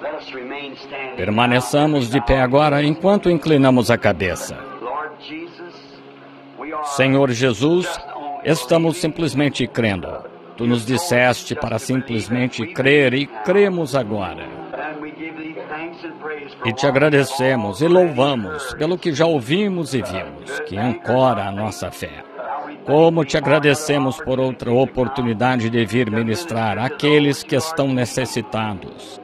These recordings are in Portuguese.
Permaneçamos de pé agora enquanto inclinamos a cabeça. Senhor Jesus, estamos simplesmente crendo. Tu nos disseste para simplesmente crer e cremos agora. E te agradecemos e louvamos pelo que já ouvimos e vimos, que ancora a nossa fé. Como te agradecemos por outra oportunidade de vir ministrar àqueles que estão necessitados.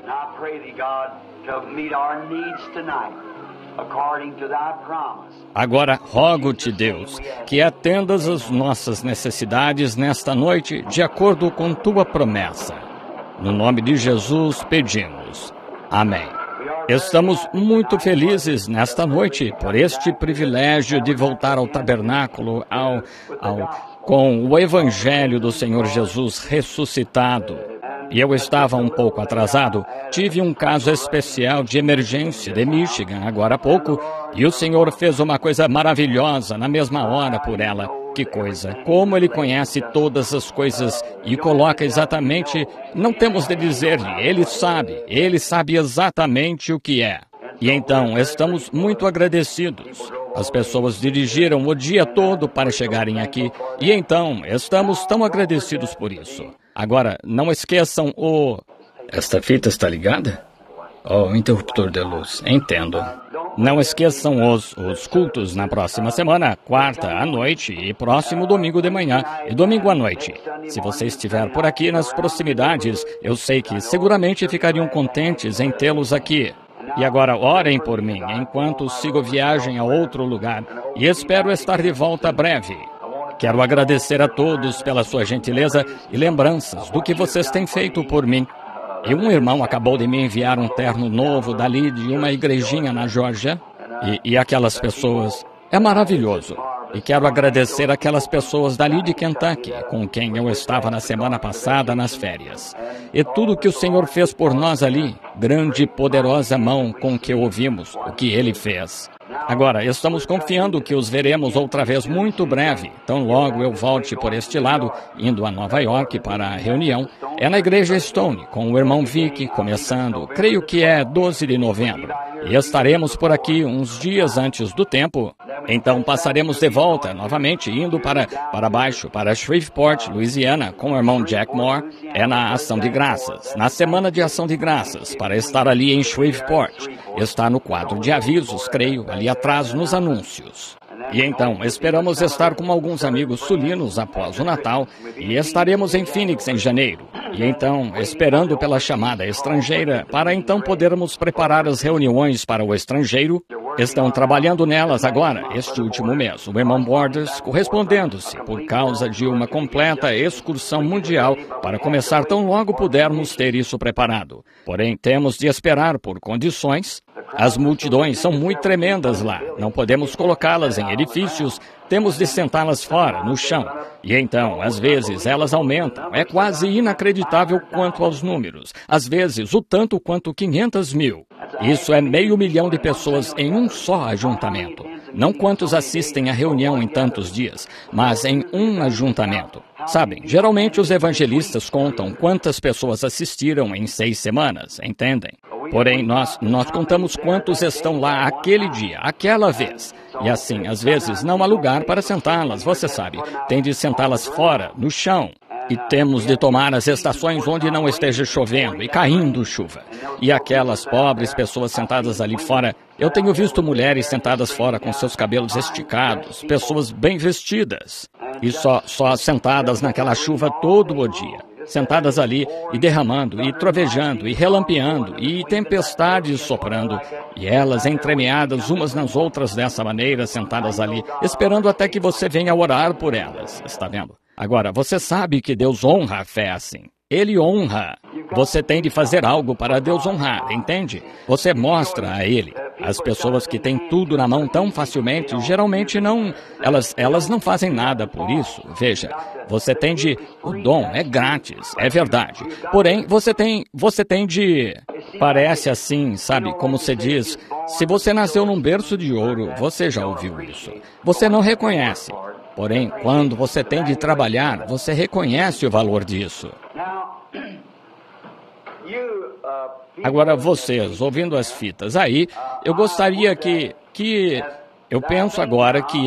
Agora, rogo-te, Deus, que atendas as nossas necessidades nesta noite, de acordo com tua promessa. No nome de Jesus pedimos. Amém. Estamos muito felizes nesta noite por este privilégio de voltar ao tabernáculo com o Evangelho do Senhor Jesus ressuscitado. E eu estava um pouco atrasado. Tive um caso especial de emergência de Michigan agora há pouco, e o Senhor fez uma coisa maravilhosa na mesma hora por ela. Que coisa! Como Ele conhece todas as coisas e coloca exatamente, não temos de dizer-lhe, Ele sabe exatamente o que é. E então, estamos muito agradecidos. As pessoas dirigiram o dia todo para chegarem aqui, e então, estamos tão agradecidos por isso. Agora, não esqueçam o... Esta fita está ligada? Oh, interruptor de luz. Entendo. Não esqueçam os cultos na próxima semana, quarta à noite e próximo domingo de manhã e domingo à noite. Se você estiver por aqui nas proximidades, eu sei que seguramente ficariam contentes em tê-los aqui. E agora orem por mim enquanto sigo viagem a outro lugar e espero estar de volta breve. Quero agradecer a todos pela sua gentileza e lembranças do que vocês têm feito por mim. E um irmão acabou de me enviar um terno novo dali de uma igrejinha na Geórgia. E aquelas pessoas... É maravilhoso. E quero agradecer aquelas pessoas dali de Kentucky, com quem eu estava na semana passada nas férias. E tudo que o Senhor fez por nós ali, grande e poderosa mão com que ouvimos o que Ele fez. Agora, estamos confiando que os veremos outra vez muito breve. Tão logo eu volte por este lado, indo a Nova York para a reunião. É na igreja Stone, com o irmão Vic, começando, creio que é 12 de novembro. E estaremos por aqui uns dias antes do tempo. Então passaremos de volta, novamente, indo para baixo, para Shreveport, Louisiana, com o irmão Jack Moore. É na Ação de Graças, na Semana de Ação de Graças, para estar ali em Shreveport. Está no quadro de avisos, creio, ali atrás nos anúncios. E então, esperamos estar com alguns amigos sulinos após o Natal e estaremos em Phoenix em janeiro. E então, esperando pela chamada estrangeira, para então podermos preparar as reuniões para o estrangeiro. Estão trabalhando nelas agora, este último mês, o irmão Borders correspondendo-se por causa de uma completa excursão mundial para começar tão logo pudermos ter isso preparado. Porém, temos de esperar por condições. As multidões são muito tremendas lá, não podemos colocá-las em edifícios, temos de sentá-las fora, no chão. E então, às vezes, elas aumentam. É quase inacreditável quanto aos números. Às vezes, o tanto quanto 500 mil. Isso é 500 mil de pessoas em um só ajuntamento. Não quantos assistem à reunião em tantos dias, mas em um ajuntamento. Sabem, geralmente os evangelistas contam quantas pessoas assistiram em 6 semanas, entendem? Porém, nós contamos quantos estão lá aquele dia, aquela vez. E assim, às vezes, não há lugar para sentá-las, você sabe. Tem de sentá-las fora, no chão. E temos de tomar as estações onde não esteja chovendo e caindo chuva. E aquelas pobres pessoas sentadas ali fora, eu tenho visto mulheres sentadas fora com seus cabelos esticados, pessoas bem vestidas. E só sentadas naquela chuva todo o dia. Sentadas ali e derramando, e trovejando, e relampeando, e tempestades soprando, e elas entremeadas umas nas outras dessa maneira, sentadas ali, esperando até que você venha orar por elas, está vendo? Agora, você sabe que Deus honra a fé assim. Ele honra. Você tem de fazer algo para Deus honrar, entende? Você mostra a Ele. As pessoas que têm tudo na mão tão facilmente, geralmente não... Elas não fazem nada por isso. Veja, você tem de... O dom é grátis, é verdade. Porém, você tem de... Parece assim, sabe, como se diz... Se você nasceu num berço de ouro, você já ouviu isso. Você não reconhece. Porém, quando você tem de trabalhar, você reconhece o valor disso. Agora, vocês, ouvindo as fitas aí, eu gostaria eu penso agora que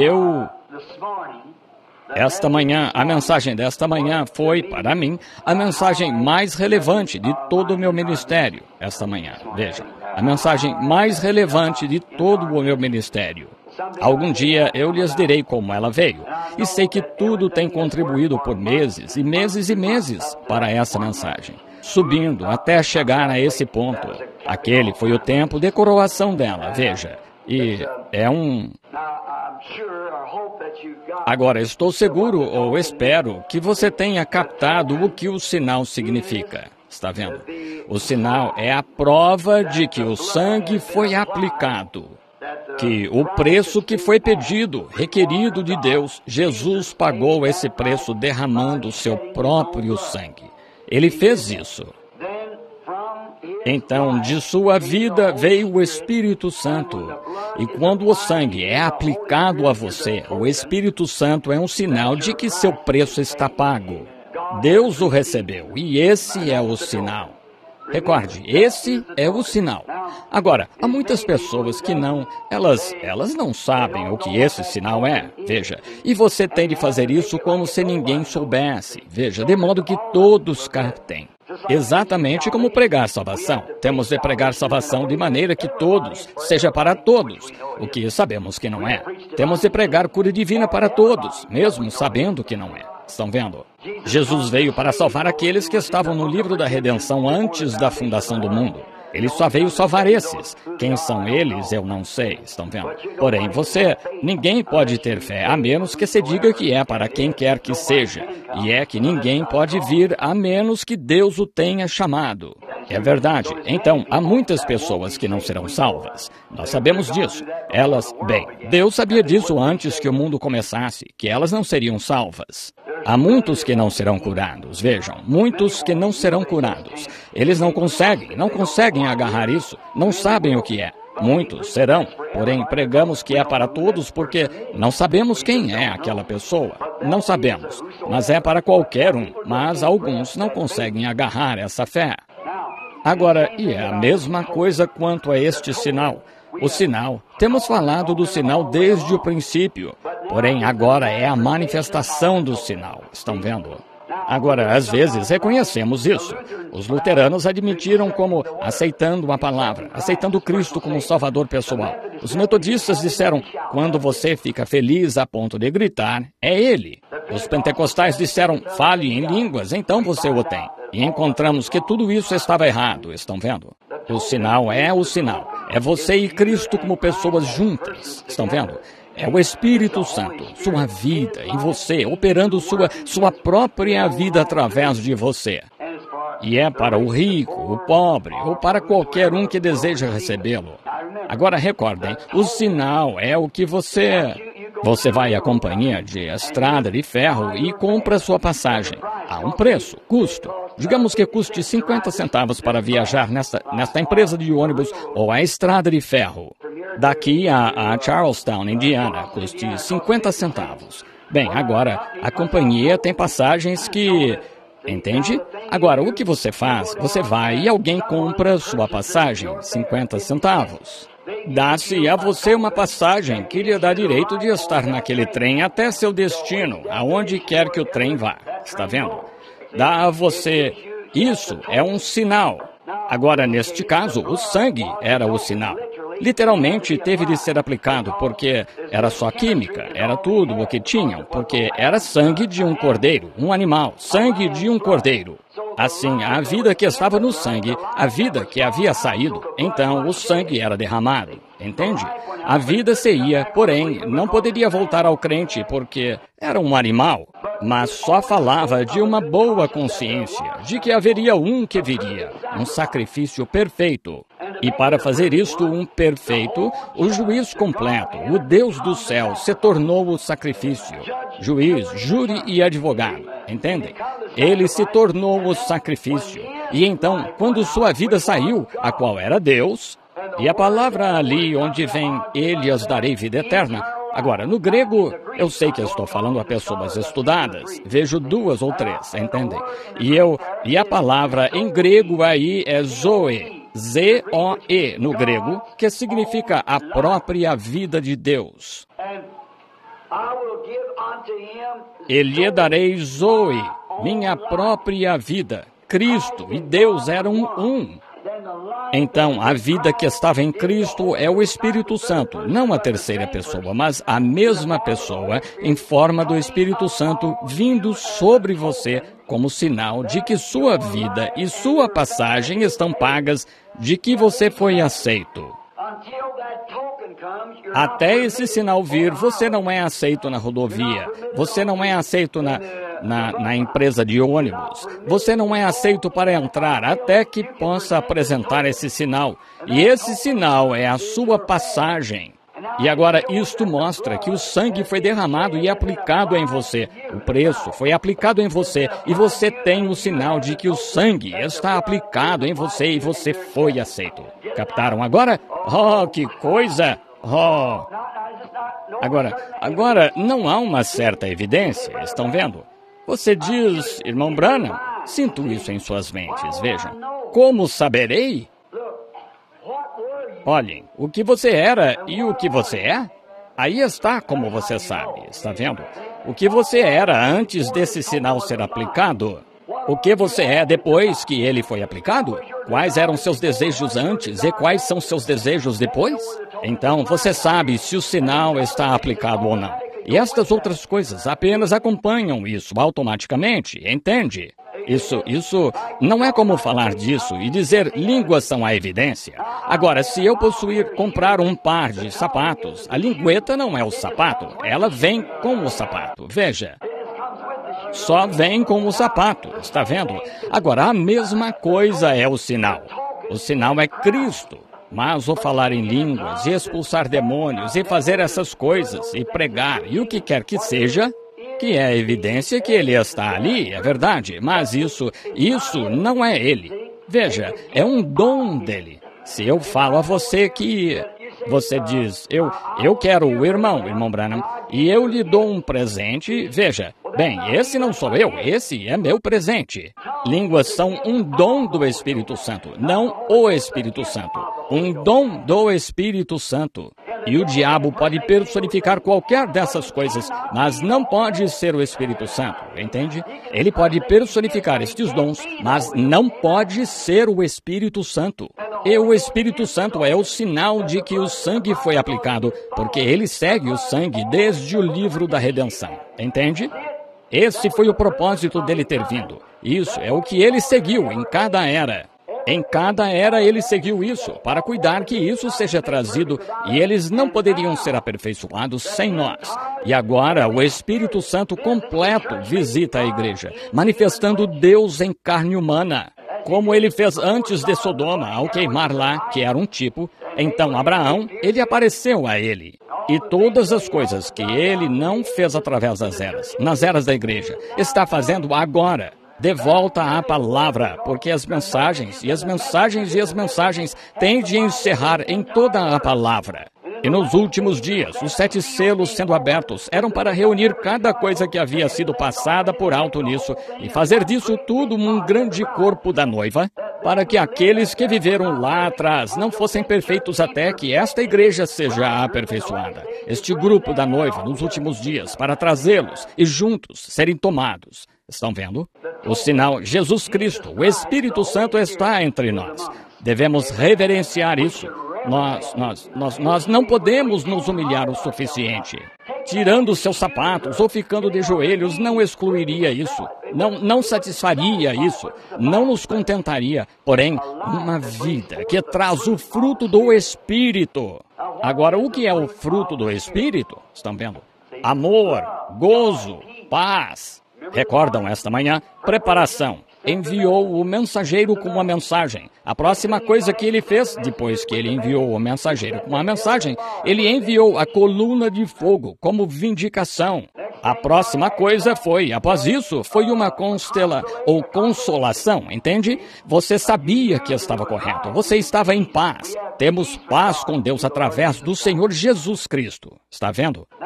esta manhã, a mensagem desta manhã foi, para mim, a mensagem mais relevante de todo o meu ministério esta manhã. Vejam, a mensagem mais relevante de todo o meu ministério. Algum dia eu lhes direi como ela veio, e sei que tudo tem contribuído por meses e meses e meses para essa mensagem, subindo até chegar a esse ponto. Aquele foi o tempo de coroação dela, veja, e é um... Agora, estou seguro ou espero que você tenha captado o que o sinal significa. Está vendo? O sinal é a prova de que o sangue foi aplicado, que o preço que foi pedido, requerido de Deus, Jesus pagou esse preço derramando o seu próprio sangue. Ele fez isso. Então, de sua vida veio o Espírito Santo. E quando o sangue é aplicado a você, o Espírito Santo é um sinal de que seu preço está pago. Deus o recebeu, e esse é o sinal. Recorde, esse é o sinal. Agora, há muitas pessoas que elas não sabem o que esse sinal é, veja. E você tem de fazer isso como se ninguém soubesse, veja, de modo que todos captem. Exatamente como pregar salvação. Temos de pregar salvação de maneira que todos, seja para todos, o que sabemos que não é. Temos de pregar cura divina para todos, mesmo sabendo que não é. Estão vendo? Jesus veio para salvar aqueles que estavam no livro da redenção antes da fundação do mundo. Ele só veio salvar esses. Quem são eles, eu não sei. Estão vendo? Porém, ninguém pode ter fé, a menos que se diga que é para quem quer que seja. E é que ninguém pode vir a menos que Deus o tenha chamado. É verdade. Então, há muitas pessoas que não serão salvas. Nós sabemos disso. Deus sabia disso antes que o mundo começasse, que elas não seriam salvas. Há muitos que não serão curados, vejam, muitos que não serão curados. Eles não conseguem agarrar isso, não sabem o que é. Muitos serão, porém pregamos que é para todos porque não sabemos quem é aquela pessoa. Não sabemos, mas é para qualquer um, mas alguns não conseguem agarrar essa fé. Agora, e é a mesma coisa quanto a este sinal. O sinal, temos falado do sinal desde o princípio, porém agora é a manifestação do sinal, estão vendo? Agora, às vezes, reconhecemos isso. Os luteranos admitiram como aceitando a palavra, aceitando Cristo como Salvador pessoal. Os metodistas disseram, quando você fica feliz a ponto de gritar, é Ele. Os pentecostais disseram, fale em línguas, então você o tem. E encontramos que tudo isso estava errado, estão vendo? O sinal é o sinal. É você e Cristo como pessoas juntas, estão vendo? É o Espírito Santo, sua vida em você, operando sua própria vida através de você. E é para o rico, o pobre, ou para qualquer um que deseja recebê-lo. Agora recordem, o sinal é o que você vai à companhia de estrada de ferro e compra sua passagem. Há um preço, custo. Digamos que custe 50 centavos para viajar nesta empresa de ônibus ou a estrada de ferro. Daqui a Charlestown, Indiana, custe 50 centavos. Bem, agora, a companhia tem passagens que... Entende? Agora, o que você faz? Você vai e alguém compra sua passagem, 50 centavos. Dá-se a você uma passagem que lhe dá direito de estar naquele trem até seu destino, aonde quer que o trem vá. Está vendo? Dá a você... Isso é um sinal. Agora, neste caso, o sangue era o sinal. Literalmente teve de ser aplicado porque era só química, era tudo o que tinham, porque era sangue de um cordeiro, um animal, sangue de um cordeiro. Assim, a vida que estava no sangue, a vida que havia saído, então o sangue era derramado, entende? A vida se ia, porém, não poderia voltar ao crente porque era um animal, mas só falava de uma boa consciência, de que haveria um que viria, um sacrifício perfeito. E para fazer isto um perfeito, o juiz completo, o Deus do céu, se tornou o sacrifício. Juiz, júri e advogado, entendem? Ele se tornou o sacrifício. E então, quando sua vida saiu, a qual era Deus, e a palavra ali onde vem, ele as darei vida eterna, Agora, no grego, eu sei que eu estou falando a pessoas estudadas. Vejo 2 ou 3, entendem? E a palavra em grego aí é zoe. Z-O-E no grego, que significa a própria vida de Deus. E lhe darei zoe, minha própria vida. Cristo e Deus eram um. Então, a vida que estava em Cristo é o Espírito Santo, não a terceira pessoa, mas a mesma pessoa em forma do Espírito Santo vindo sobre você como sinal de que sua vida e sua passagem estão pagas, de que você foi aceito. Até esse sinal vir, você não é aceito na rodovia, você não é aceito na empresa de ônibus, você não é aceito para entrar até que possa apresentar esse sinal. E esse sinal é a sua passagem. E agora isto mostra que o sangue foi derramado e aplicado em você. O preço foi aplicado em você e você tem o sinal de que o sangue está aplicado em você e você foi aceito. Captaram agora? Oh, que coisa! Oh! Agora não há uma certa evidência, estão vendo? Você diz, irmão Branham, sinto isso em suas mentes, vejam. Como saberei? Olhem, o que você era e o que você é, aí está como você sabe, está vendo? O que você era antes desse sinal ser aplicado, o que você é depois que ele foi aplicado, quais eram seus desejos antes e quais são seus desejos depois. Então, você sabe se o sinal está aplicado ou não. E estas outras coisas apenas acompanham isso automaticamente, entende? Isso não é como falar disso e dizer línguas são a evidência. Agora, se eu comprar um par de sapatos, a lingueta não é o sapato, ela vem com o sapato. Veja, só vem com o sapato, está vendo? Agora, a mesma coisa é o sinal. O sinal é Cristo. Mas o falar em línguas, e expulsar demônios, e fazer essas coisas, e pregar, e o que quer que seja, que é a evidência que ele está ali, é verdade, mas isso não é ele. Veja, é um dom dele. Se eu falo a você que você diz, eu quero o irmão Branham, e eu lhe dou um presente, veja, bem, esse não sou eu, esse é meu presente. Línguas são um dom do Espírito Santo, não o Espírito Santo. Um dom do Espírito Santo. E o diabo pode personificar qualquer dessas coisas, mas não pode ser o Espírito Santo, entende? Ele pode personificar estes dons, mas não pode ser o Espírito Santo. E o Espírito Santo é o sinal de que o sangue foi aplicado, porque ele segue o sangue desde o livro da redenção, entende? Esse foi o propósito dele ter vindo. Isso é o que ele seguiu em cada era. Em cada era ele seguiu isso, para cuidar que isso seja trazido, e eles não poderiam ser aperfeiçoados sem nós. E agora o Espírito Santo completo visita a igreja, manifestando Deus em carne humana, como ele fez antes de Sodoma, ao queimar lá, que era um tipo. Então Abraão, ele apareceu a ele. E todas as coisas que ele não fez através das eras, nas eras da igreja, está fazendo agora. De volta à palavra, porque as mensagens têm de encerrar em toda a palavra. E nos últimos dias, os 7 selos sendo abertos eram para reunir cada coisa que havia sido passada por alto nisso e fazer disso tudo um grande corpo da noiva, para que aqueles que viveram lá atrás não fossem perfeitos até que esta igreja seja aperfeiçoada. Este grupo da noiva nos últimos dias, para trazê-los e juntos serem tomados. Estão vendo? O sinal Jesus Cristo, o Espírito Santo está entre nós. Devemos reverenciar isso. Nós não podemos nos humilhar o suficiente. Tirando seus sapatos ou ficando de joelhos não excluiria isso. Não satisfaria isso. Não nos contentaria. Porém, uma vida que traz o fruto do Espírito. Agora, o que é o fruto do Espírito? Estão vendo? Amor, gozo, paz. Recordam esta manhã? Preparação. Enviou o mensageiro com uma mensagem. A próxima coisa que ele fez, depois que ele enviou o mensageiro com uma mensagem, ele enviou a coluna de fogo como vindicação. A próxima coisa foi, após isso, foi uma consolação, entende? Você sabia que estava correto, você estava em paz. Temos paz com Deus através do Senhor Jesus Cristo. Está vendo?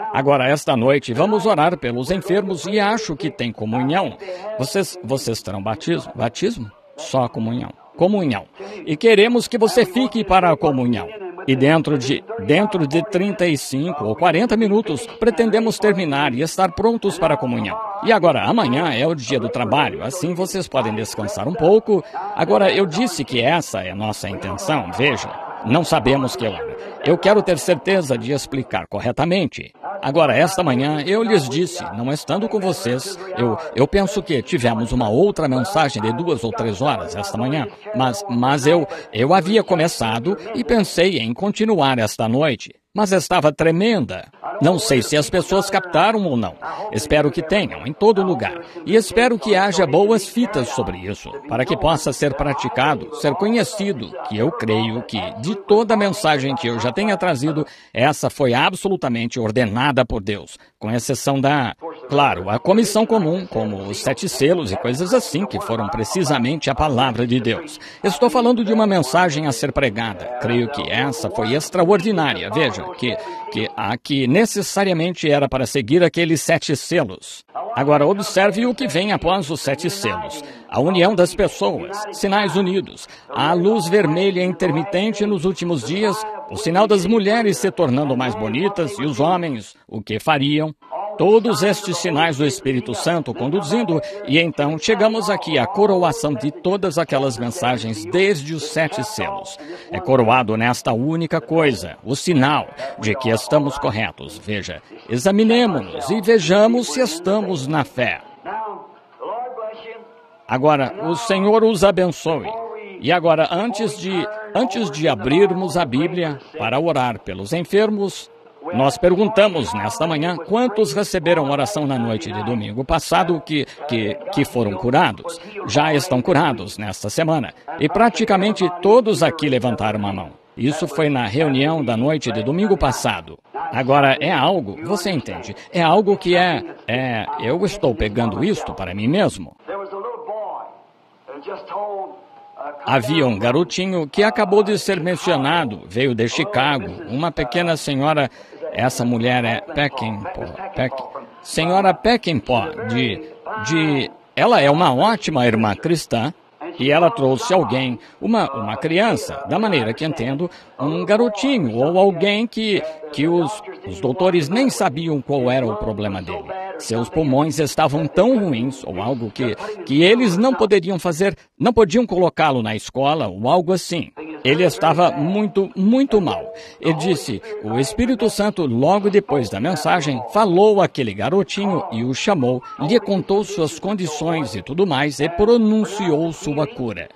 Agora, esta noite, vamos orar pelos enfermos e acho que tem comunhão. Vocês terão batismo? Batismo? Só comunhão. Comunhão. E queremos que você fique para a comunhão. E dentro de 35 ou 40 minutos, pretendemos terminar e estar prontos para a comunhão. E agora, amanhã é o dia do trabalho, assim vocês podem descansar um pouco. Agora, eu disse que essa é a nossa intenção, veja. Não sabemos que hora. Eu quero ter certeza de explicar corretamente. Agora, esta manhã, eu lhes disse, não estando com vocês, eu penso que tivemos uma outra mensagem de 2 ou 3 horas esta manhã, mas eu havia começado e pensei em continuar esta noite, mas estava tremenda. Não sei se as pessoas captaram ou não. Espero que tenham, em todo lugar. E espero que haja boas fitas sobre isso, para que possa ser praticado, ser conhecido, que eu creio que, de toda a mensagem que eu já tenha trazido, essa foi absolutamente ordenada por Deus, com exceção da, claro, a comissão comum, como os 7 selos e coisas assim, que foram precisamente a palavra de Deus. Estou falando de uma mensagem a ser pregada. Creio que essa foi extraordinária. Veja, que necessariamente era para seguir aqueles 7 selos. Agora, observe o que vem após os 7 selos. A união das pessoas, sinais unidos, a luz vermelha intermitente nos últimos dias, o sinal das mulheres se tornando mais bonitas e os homens, o que fariam? Todos estes sinais do Espírito Santo conduzindo, e então chegamos aqui à coroação de todas aquelas mensagens desde os 7 selos. É coroado nesta única coisa, o sinal de que estamos corretos. Veja, examinemo-nos e vejamos se estamos na fé. Agora, o Senhor os abençoe. E agora, antes de abrirmos a Bíblia para orar pelos enfermos, nós perguntamos nesta manhã quantos receberam oração na noite de domingo passado que foram curados. Já estão curados nesta semana. E praticamente todos aqui levantaram a mão. Isso foi na reunião da noite de domingo passado. Agora, é algo, você entende, é algo que eu estou pegando isto para mim mesmo. Havia um garotinho que acabou de ser mencionado, veio de Chicago, uma pequena senhora, essa mulher é senhora Peckinpah, ela é uma ótima irmã cristã, e ela trouxe alguém, uma criança, da maneira que entendo, um garotinho, ou alguém que os doutores nem sabiam qual era o problema dele. Seus pulmões estavam tão ruins, ou algo que eles não podiam colocá-lo na escola, ou algo assim. Ele estava muito, muito mal. Ele disse, o Espírito Santo, logo depois da mensagem, falou àquele garotinho e o chamou, lhe contou suas condições e tudo mais, e pronunciou sua cura.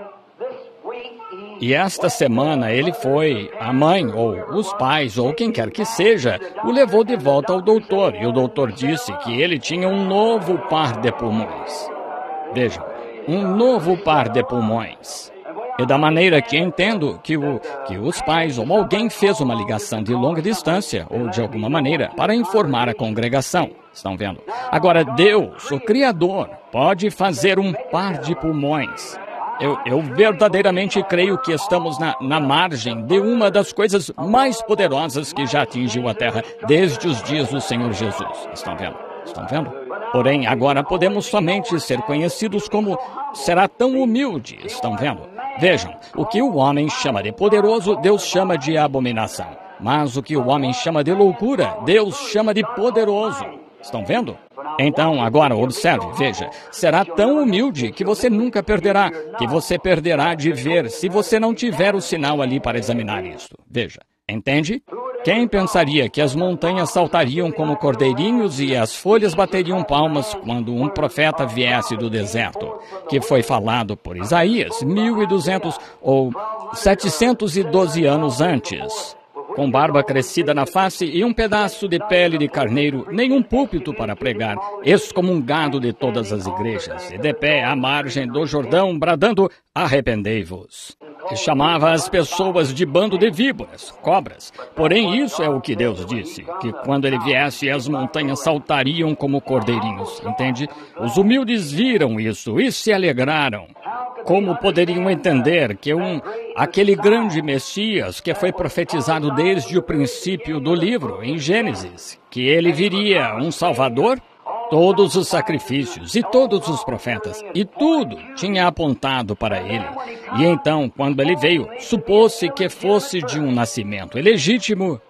E esta semana a mãe, ou os pais, ou quem quer que seja, o levou de volta ao doutor. E o doutor disse que ele tinha um novo par de pulmões. Vejam, um novo par de pulmões. E da maneira que entendo que os pais ou alguém fez uma ligação de longa distância, ou de alguma maneira, para informar a congregação. Estão vendo? Agora, Deus, o Criador, pode fazer um par de pulmões. Eu verdadeiramente creio que estamos na margem de uma das coisas mais poderosas que já atingiu a Terra desde os dias do Senhor Jesus. Estão vendo? Estão vendo? Porém, agora podemos somente ser conhecidos como será tão humilde. Estão vendo? Vejam, o que o homem chama de poderoso, Deus chama de abominação. Mas o que o homem chama de loucura, Deus chama de poderoso. Estão vendo? Então, agora observe, veja, será tão humilde que você nunca perderá, que você perderá de ver se você não tiver o sinal ali para examinar isto. Veja, entende? Quem pensaria que as montanhas saltariam como cordeirinhos e as folhas bateriam palmas quando um profeta viesse do deserto, que foi falado por Isaías 1.200 ou 712 anos antes? Com barba crescida na face e um pedaço de pele de carneiro, nenhum púlpito para pregar, excomungado de todas as igrejas, e de pé à margem do Jordão, bradando, arrependei-vos. E chamava as pessoas de bando de víboras, cobras. Porém, isso é o que Deus disse, que quando ele viesse, as montanhas saltariam como cordeirinhos, entende? Os humildes viram isso e se alegraram. Como poderiam entender que aquele grande Messias que foi profetizado desde o princípio do livro, em Gênesis, que ele viria um Salvador? Todos os sacrifícios e todos os profetas, e tudo tinha apontado para ele. E então, quando ele veio, supôs-se que fosse de um nascimento ilegítimo,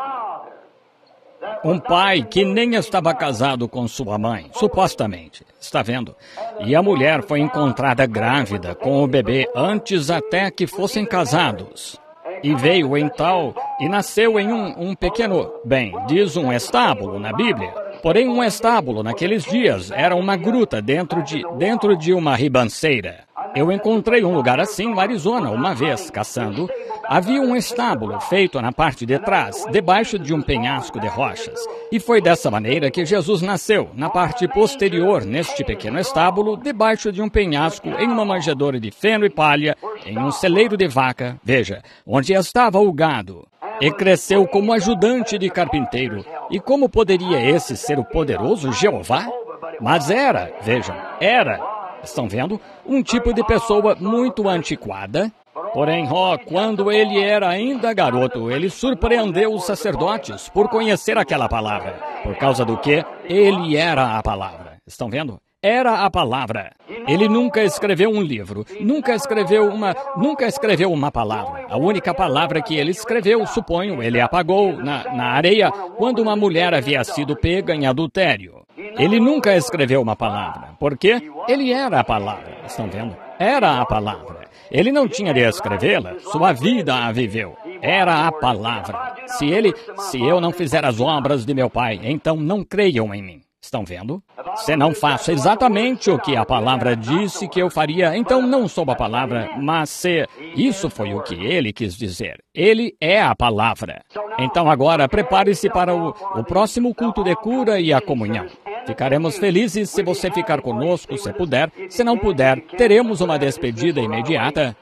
um pai que nem estava casado com sua mãe, supostamente. Está vendo? E a mulher foi encontrada grávida com o bebê antes até que fossem casados. E veio então, e nasceu em um pequeno, bem, diz um estábulo na Bíblia. Porém, um estábulo naqueles dias era uma gruta dentro de uma ribanceira. Eu encontrei um lugar assim no Arizona uma vez, caçando. Havia um estábulo feito na parte de trás, debaixo de um penhasco de rochas. E foi dessa maneira que Jesus nasceu, na parte posterior, neste pequeno estábulo, debaixo de um penhasco, em uma manjedoura de feno e palha, em um celeiro de vaca, veja, onde estava o gado. E cresceu como ajudante de carpinteiro. E como poderia esse ser o poderoso Jeová? Mas era, vejam, estão vendo? Um tipo de pessoa muito antiquada. Porém, quando ele era ainda garoto, ele surpreendeu os sacerdotes por conhecer aquela palavra. Por causa do que? Ele era a palavra. Estão vendo? Era a palavra. Ele nunca escreveu um livro, nunca escreveu uma palavra. A única palavra que ele escreveu, suponho, ele apagou na areia quando uma mulher havia sido pega em adultério. Ele nunca escreveu uma palavra, porque ele era a palavra. Estão vendo? Era a palavra. Ele não tinha de escrevê-la, sua vida a viveu. Era a palavra. Se eu não fizer as obras de meu Pai, então não creiam em mim. Estão vendo? Se não faço exatamente o que a palavra disse que eu faria, então não sou a palavra, mas se isso foi o que ele quis dizer. Ele é a palavra. Então agora prepare-se para o próximo culto de cura e a comunhão. Ficaremos felizes se você ficar conosco, se puder. Se não puder, teremos uma despedida imediata.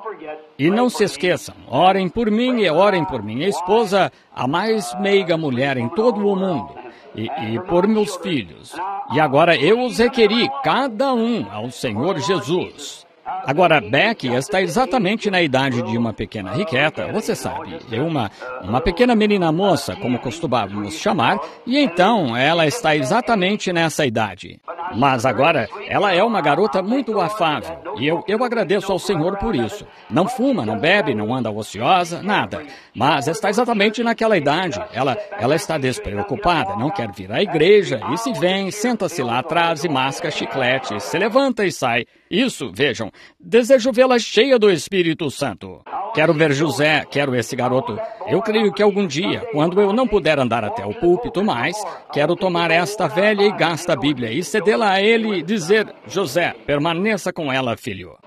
E não se esqueçam, orem por mim e orem por minha esposa, a mais meiga mulher em todo o mundo. E por meus filhos. E agora eu os requeri, cada um, ao Senhor Jesus. Agora, Becky está exatamente na idade de uma pequena Riqueta, você sabe, uma pequena menina moça, como costumávamos chamar, e então ela está exatamente nessa idade. Mas agora, ela é uma garota muito afável, e eu agradeço ao Senhor por isso. Não fuma, não bebe, não anda ociosa, nada. Mas está exatamente naquela idade. Ela está despreocupada, não quer vir à igreja, e se vem, senta-se lá atrás e masca chiclete, se levanta e sai. Isso, vejam, desejo vê-la cheia do Espírito Santo. Quero ver José, quero esse garoto. Eu creio que algum dia, quando eu não puder andar até o púlpito mais, quero tomar esta velha e gasta Bíblia e cedê-la a ele e dizer, José, permaneça com ela, filho.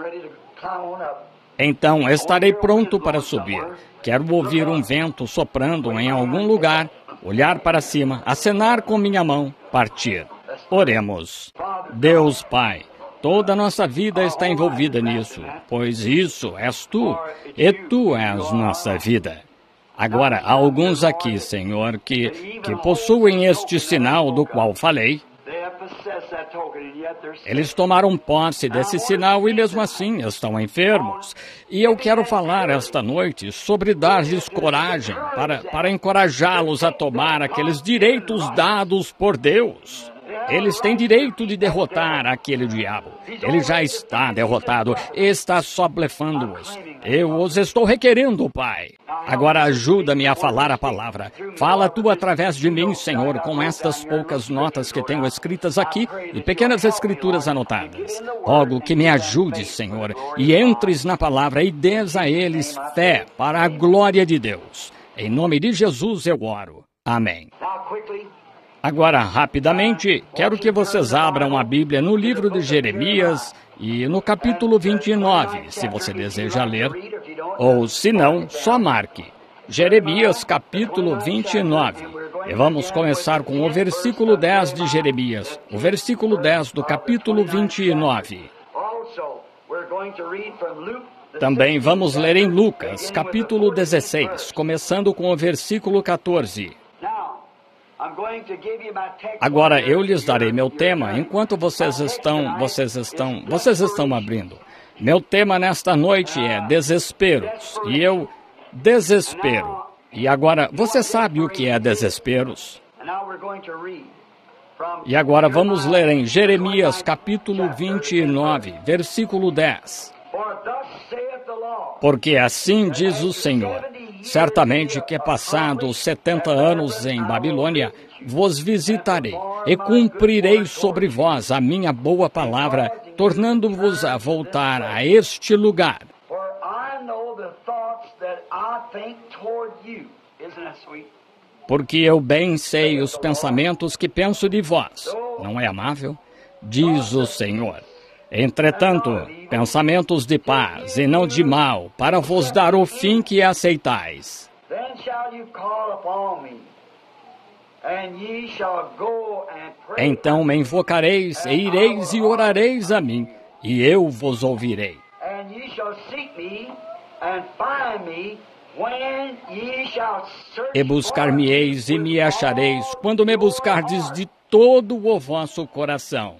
Então estarei pronto para subir. Quero ouvir um vento soprando em algum lugar, olhar para cima, acenar com minha mão, partir. Oremos. Deus Pai, toda a nossa vida está envolvida nisso, pois isso és Tu, e Tu és nossa vida. Agora, há alguns aqui, Senhor, que possuem este sinal do qual falei. Eles tomaram posse desse sinal e mesmo assim estão enfermos. E eu quero falar esta noite sobre dar-lhes coragem para encorajá-los a tomar aqueles direitos dados por Deus. Eles têm direito de derrotar aquele diabo. Ele já está derrotado, está só blefando-os. Eu os estou requerendo, Pai. Agora ajuda-me a falar a palavra. Fala Tu através de mim, Senhor, com estas poucas notas que tenho escritas aqui e pequenas escrituras anotadas. Rogo que me ajudes, Senhor, e entres na palavra e dês a eles fé para a glória de Deus. Em nome de Jesus eu oro. Amém. Agora, rapidamente, quero que vocês abram a Bíblia no livro de Jeremias e no capítulo 29, se você deseja ler, ou se não, só marque. Jeremias, capítulo 29. E vamos começar com o versículo 10 de Jeremias, o versículo 10 do capítulo 29. Também vamos ler em Lucas, capítulo 16, começando com o versículo 14. Agora eu lhes darei meu tema enquanto vocês estão abrindo. Meu tema nesta noite é desesperos, e eu desespero. E agora, você sabe o que é desesperos? E agora vamos ler em Jeremias capítulo 29, versículo 10. Porque assim diz o Senhor, certamente que passados 70 anos em Babilônia, vos visitarei e cumprirei sobre vós a minha boa palavra, tornando-vos a voltar a este lugar. Porque eu bem sei os pensamentos que penso de vós. Não é amável? Diz o Senhor. Entretanto, pensamentos de paz e não de mal, para vos dar o fim que aceitais. Então me invocareis, e ireis e orareis a mim, e eu vos ouvirei. E buscar-me-eis e me achareis, quando me buscardes de todo o vosso coração.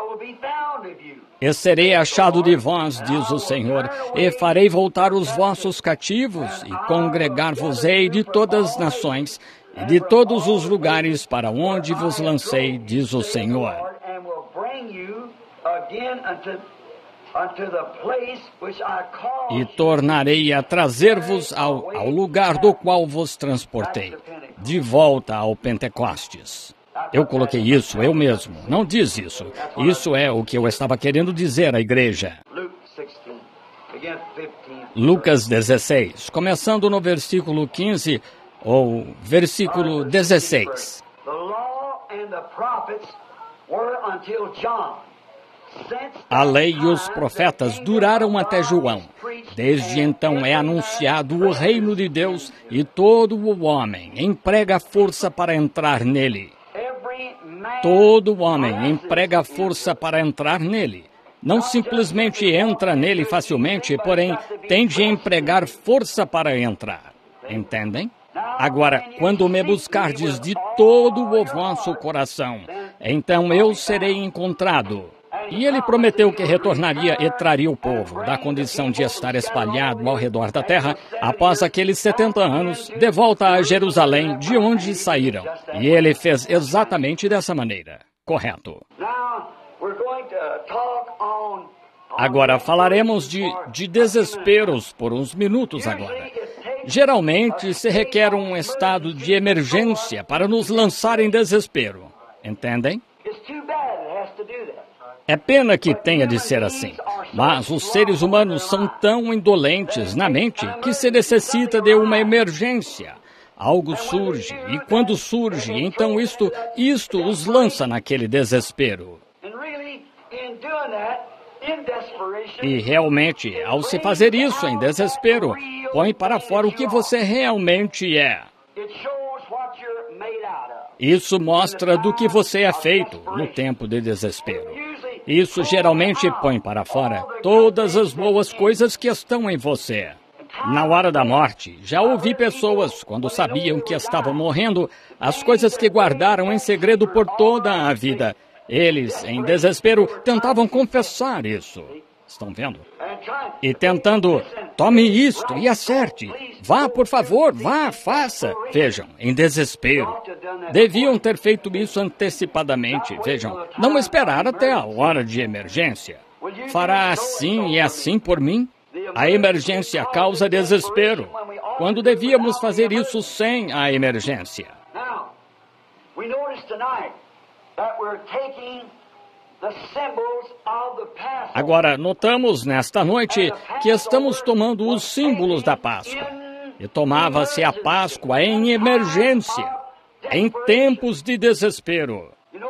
E serei achado de vós, diz o Senhor, e farei voltar os vossos cativos, e congregar-vos-ei de todas as nações, e de todos os lugares para onde vos lancei, diz o Senhor. E tornarei a trazer-vos ao lugar do qual vos transportei, de volta ao Pentecostes. Eu coloquei isso, eu mesmo. Não diz isso. Isso é o que eu estava querendo dizer à igreja. Lucas 16, começando no versículo 15, ou versículo 16. A lei e os profetas duraram até João. Desde então é anunciado o reino de Deus e todo o homem emprega força para entrar nele. Todo homem emprega força para entrar nele. Não simplesmente entra nele facilmente, porém tem de empregar força para entrar. Entendem? Agora, quando me buscardes de todo o vosso coração, então eu serei encontrado. E ele prometeu que retornaria e traria o povo da condição de estar espalhado ao redor da terra após aqueles 70 anos, de volta a Jerusalém, de onde saíram. E ele fez exatamente dessa maneira. Correto. Agora falaremos de desesperos por uns minutos agora. Geralmente se requer um estado de emergência para nos lançar em desespero. Entendem? É pena que tenha de ser assim, mas os seres humanos são tão indolentes na mente que se necessita de uma emergência. Algo surge, e quando surge, então isto os lança naquele desespero. E realmente, ao se fazer isso em desespero, põe para fora o que você realmente é. Isso mostra do que você é feito no tempo de desespero. Isso geralmente põe para fora todas as boas coisas que estão em você. Na hora da morte, já ouvi pessoas, quando sabiam que estavam morrendo, as coisas que guardaram em segredo por toda a vida. Eles, em desespero, tentavam confessar isso. Estão vendo? E tentando, tome isto e acerte. Vá, por favor, vá, faça. Vejam, em desespero. Deviam ter feito isso antecipadamente. Vejam, não esperar até a hora de emergência. Fará assim e assim por mim? A emergência causa desespero, quando devíamos fazer isso sem a emergência. Agora, notamos nesta noite que estamos tomando os símbolos da Páscoa. E tomava-se a Páscoa em emergência, em tempos de desespero.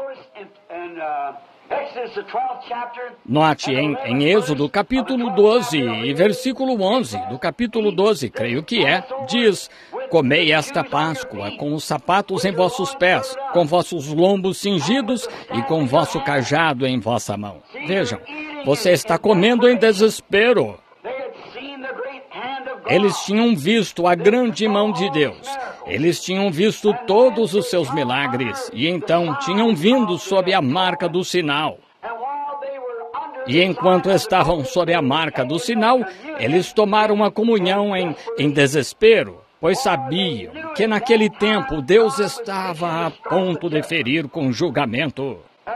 Note em Êxodo capítulo 12 e versículo 11, do capítulo 12, creio que diz: comei esta Páscoa com os sapatos em vossos pés, com vossos lombos cingidos e com vosso cajado em vossa mão. Vejam, você está comendo em desespero. Eles tinham visto a grande mão de Deus. Eles tinham visto todos os seus milagres e então tinham vindo sob a marca do sinal. E enquanto estavam sob a marca do sinal, eles tomaram uma comunhão em desespero, pois sabiam que naquele tempo Deus estava a ponto de ferir com julgamento.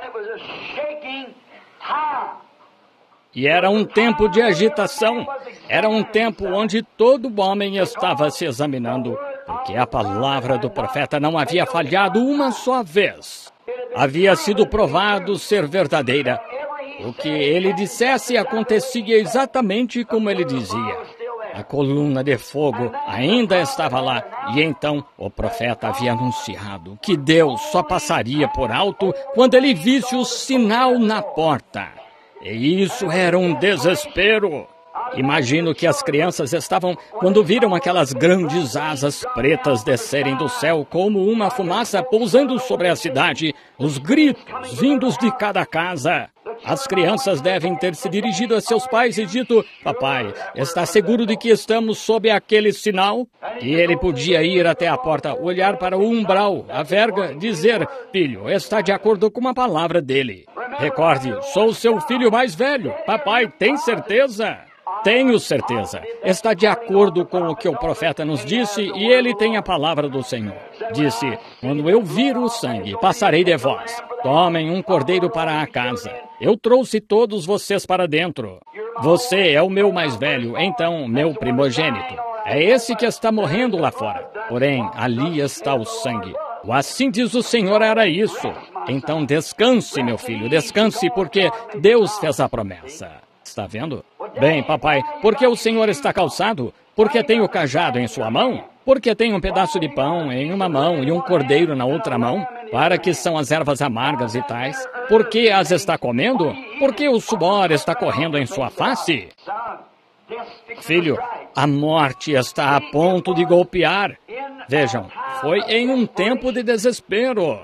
E era um tempo de agitação, era um tempo onde todo homem estava se examinando, porque a palavra do profeta não havia falhado uma só vez. Havia sido provado ser verdadeira. O que ele dissesse acontecia exatamente como ele dizia. A coluna de fogo ainda estava lá, e então o profeta havia anunciado que Deus só passaria por alto quando ele visse o sinal na porta. E isso era um desespero. Imagino que as crianças estavam quando viram aquelas grandes asas pretas descerem do céu como uma fumaça pousando sobre a cidade, os gritos vindos de cada casa. As crianças devem ter se dirigido a seus pais e dito: papai, está seguro de que estamos sob aquele sinal? E ele podia ir até a porta, olhar para o umbral, a verga, dizer: filho, está de acordo com a palavra dele. Recorde, sou seu filho mais velho. Papai, tem certeza? Tenho certeza. Está de acordo com o que o profeta nos disse e ele tem a palavra do Senhor. Disse: quando eu vir o sangue, passarei de vós. Tomem um cordeiro para a casa. Eu trouxe todos vocês para dentro. Você é o meu mais velho, então meu primogênito. É esse que está morrendo lá fora. Porém, ali está o sangue. O assim diz o Senhor era isso. Então descanse, meu filho, descanse, porque Deus fez a promessa. Está vendo? Bem, papai, por que o senhor está calçado? Porque tem o cajado em sua mão? Porque tem um pedaço de pão em uma mão e um cordeiro na outra mão? Para que são as ervas amargas e tais? Por que as está comendo? Porque o suor está correndo em sua face? Filho, a morte está a ponto de golpear. Vejam, foi em um tempo de desespero.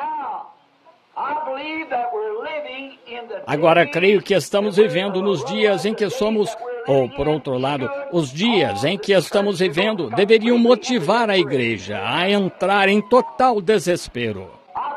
Agora, creio que estamos vivendo nos dias em que somos, ou, por outro lado, os dias em que estamos vivendo deveriam motivar a igreja a entrar em total desespero.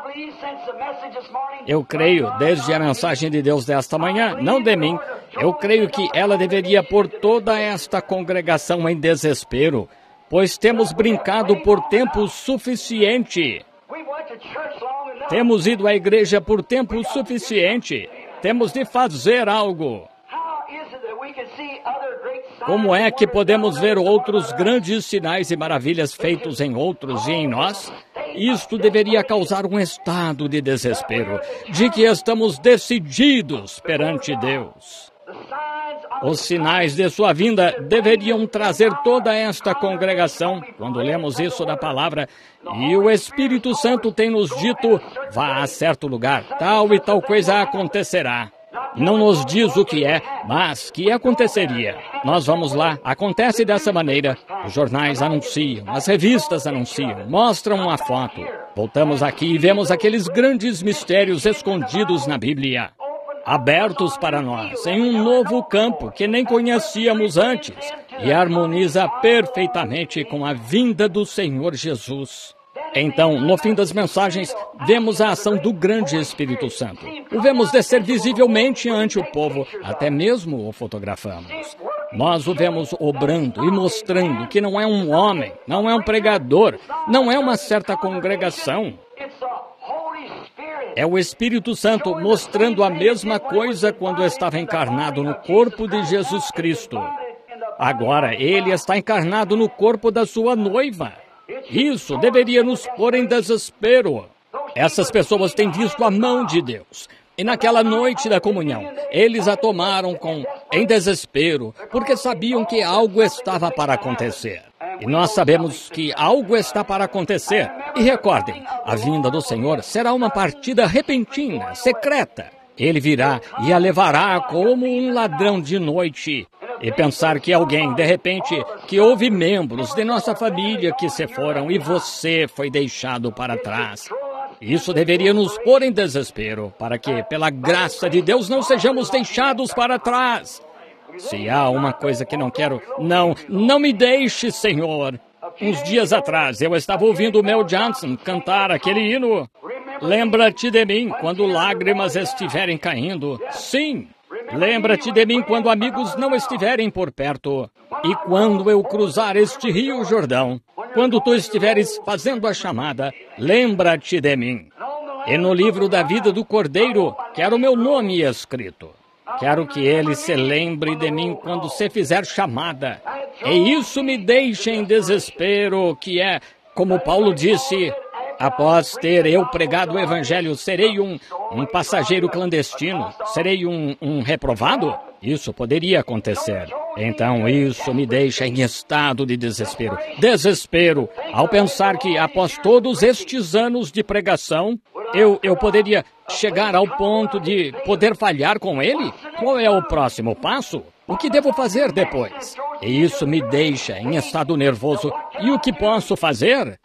Eu creio, desde a mensagem de Deus desta manhã, não de mim, eu creio que ela deveria pôr toda esta congregação em desespero, pois temos brincado por tempo suficiente. Temos ido à igreja por tempo suficiente. Temos de fazer algo. Como é que podemos ver outros grandes sinais e maravilhas feitos em outros e em nós? Isto deveria causar um estado de desespero, de que estamos decididos perante Deus. Os sinais de sua vinda deveriam trazer toda esta congregação, quando lemos isso da palavra, e o Espírito Santo tem nos dito: vá a certo lugar, tal e tal coisa acontecerá. Não nos diz o que é, mas que aconteceria. Nós vamos lá, acontece dessa maneira. Os jornais anunciam, as revistas anunciam, mostram uma foto. Voltamos aqui e vemos aqueles grandes mistérios escondidos na Bíblia, abertos para nós, em um novo campo que nem conhecíamos antes, e harmoniza perfeitamente com a vinda do Senhor Jesus. Então, no fim das mensagens, vemos a ação do grande Espírito Santo. O vemos descer visivelmente ante o povo, até mesmo o fotografamos. Nós o vemos obrando e mostrando que não é um homem, não é um pregador, não é uma certa congregação. É o Espírito Santo mostrando a mesma coisa quando estava encarnado no corpo de Jesus Cristo. Agora, ele está encarnado no corpo da sua noiva. Isso deveria nos pôr em desespero. Essas pessoas têm visto a mão de Deus. E naquela noite da comunhão, eles a tomaram em desespero, porque sabiam que algo estava para acontecer. E nós sabemos que algo está para acontecer. E recordem, a vinda do Senhor será uma partida repentina, secreta. Ele virá e a levará como um ladrão de noite. E pensar que alguém, de repente, que houve membros de nossa família que se foram e você foi deixado para trás. Isso deveria nos pôr em desespero, para que, pela graça de Deus, não sejamos deixados para trás. Se há uma coisa que não quero, não me deixe, Senhor. Uns dias atrás, eu estava ouvindo o Mel Johnson cantar aquele hino. Lembra-te de mim quando lágrimas estiverem caindo. Sim. Lembra-te de mim quando amigos não estiverem por perto. E quando eu cruzar este rio Jordão, quando tu estiveres fazendo a chamada, lembra-te de mim. E no livro da vida do Cordeiro, quero o meu nome escrito. Quero que ele se lembre de mim quando se fizer chamada. E isso me deixa em desespero, que é, como Paulo disse, após ter eu pregado o Evangelho, serei um passageiro clandestino? Serei um reprovado? Isso poderia acontecer. Então isso me deixa em estado de desespero. Desespero ao pensar que após todos estes anos de pregação, eu poderia chegar ao ponto de poder falhar com ele? Qual é o próximo passo? O que devo fazer depois? E isso me deixa em estado nervoso. E o que posso fazer?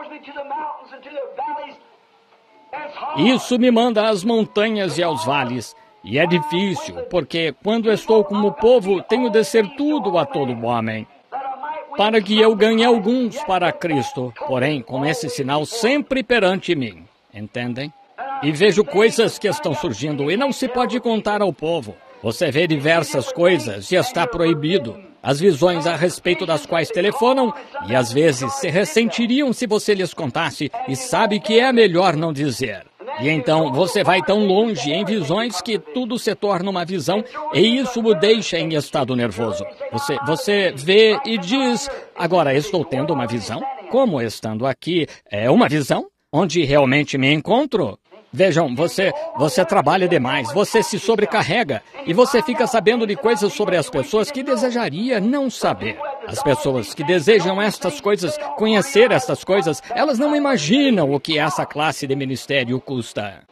Isso me manda às montanhas e aos vales. E é difícil, porque quando estou como o povo, tenho de ser tudo a todo homem, para que eu ganhe alguns para Cristo, porém com esse sinal sempre perante mim. Entendem? E vejo coisas que estão surgindo e não se pode contar ao povo. Você vê diversas coisas e está proibido. As visões a respeito das quais telefonam e às vezes se ressentiriam se você lhes contasse e sabe que é melhor não dizer. E então você vai tão longe em visões que tudo se torna uma visão e isso o deixa em estado nervoso. Você vê e diz, agora estou tendo uma visão? Como estando aqui é uma visão? Onde realmente me encontro? Vejam, você trabalha demais, você se sobrecarrega e você fica sabendo de coisas sobre as pessoas que desejaria não saber. As pessoas que desejam estas coisas, conhecer estas coisas, elas não imaginam o que essa classe de ministério custa.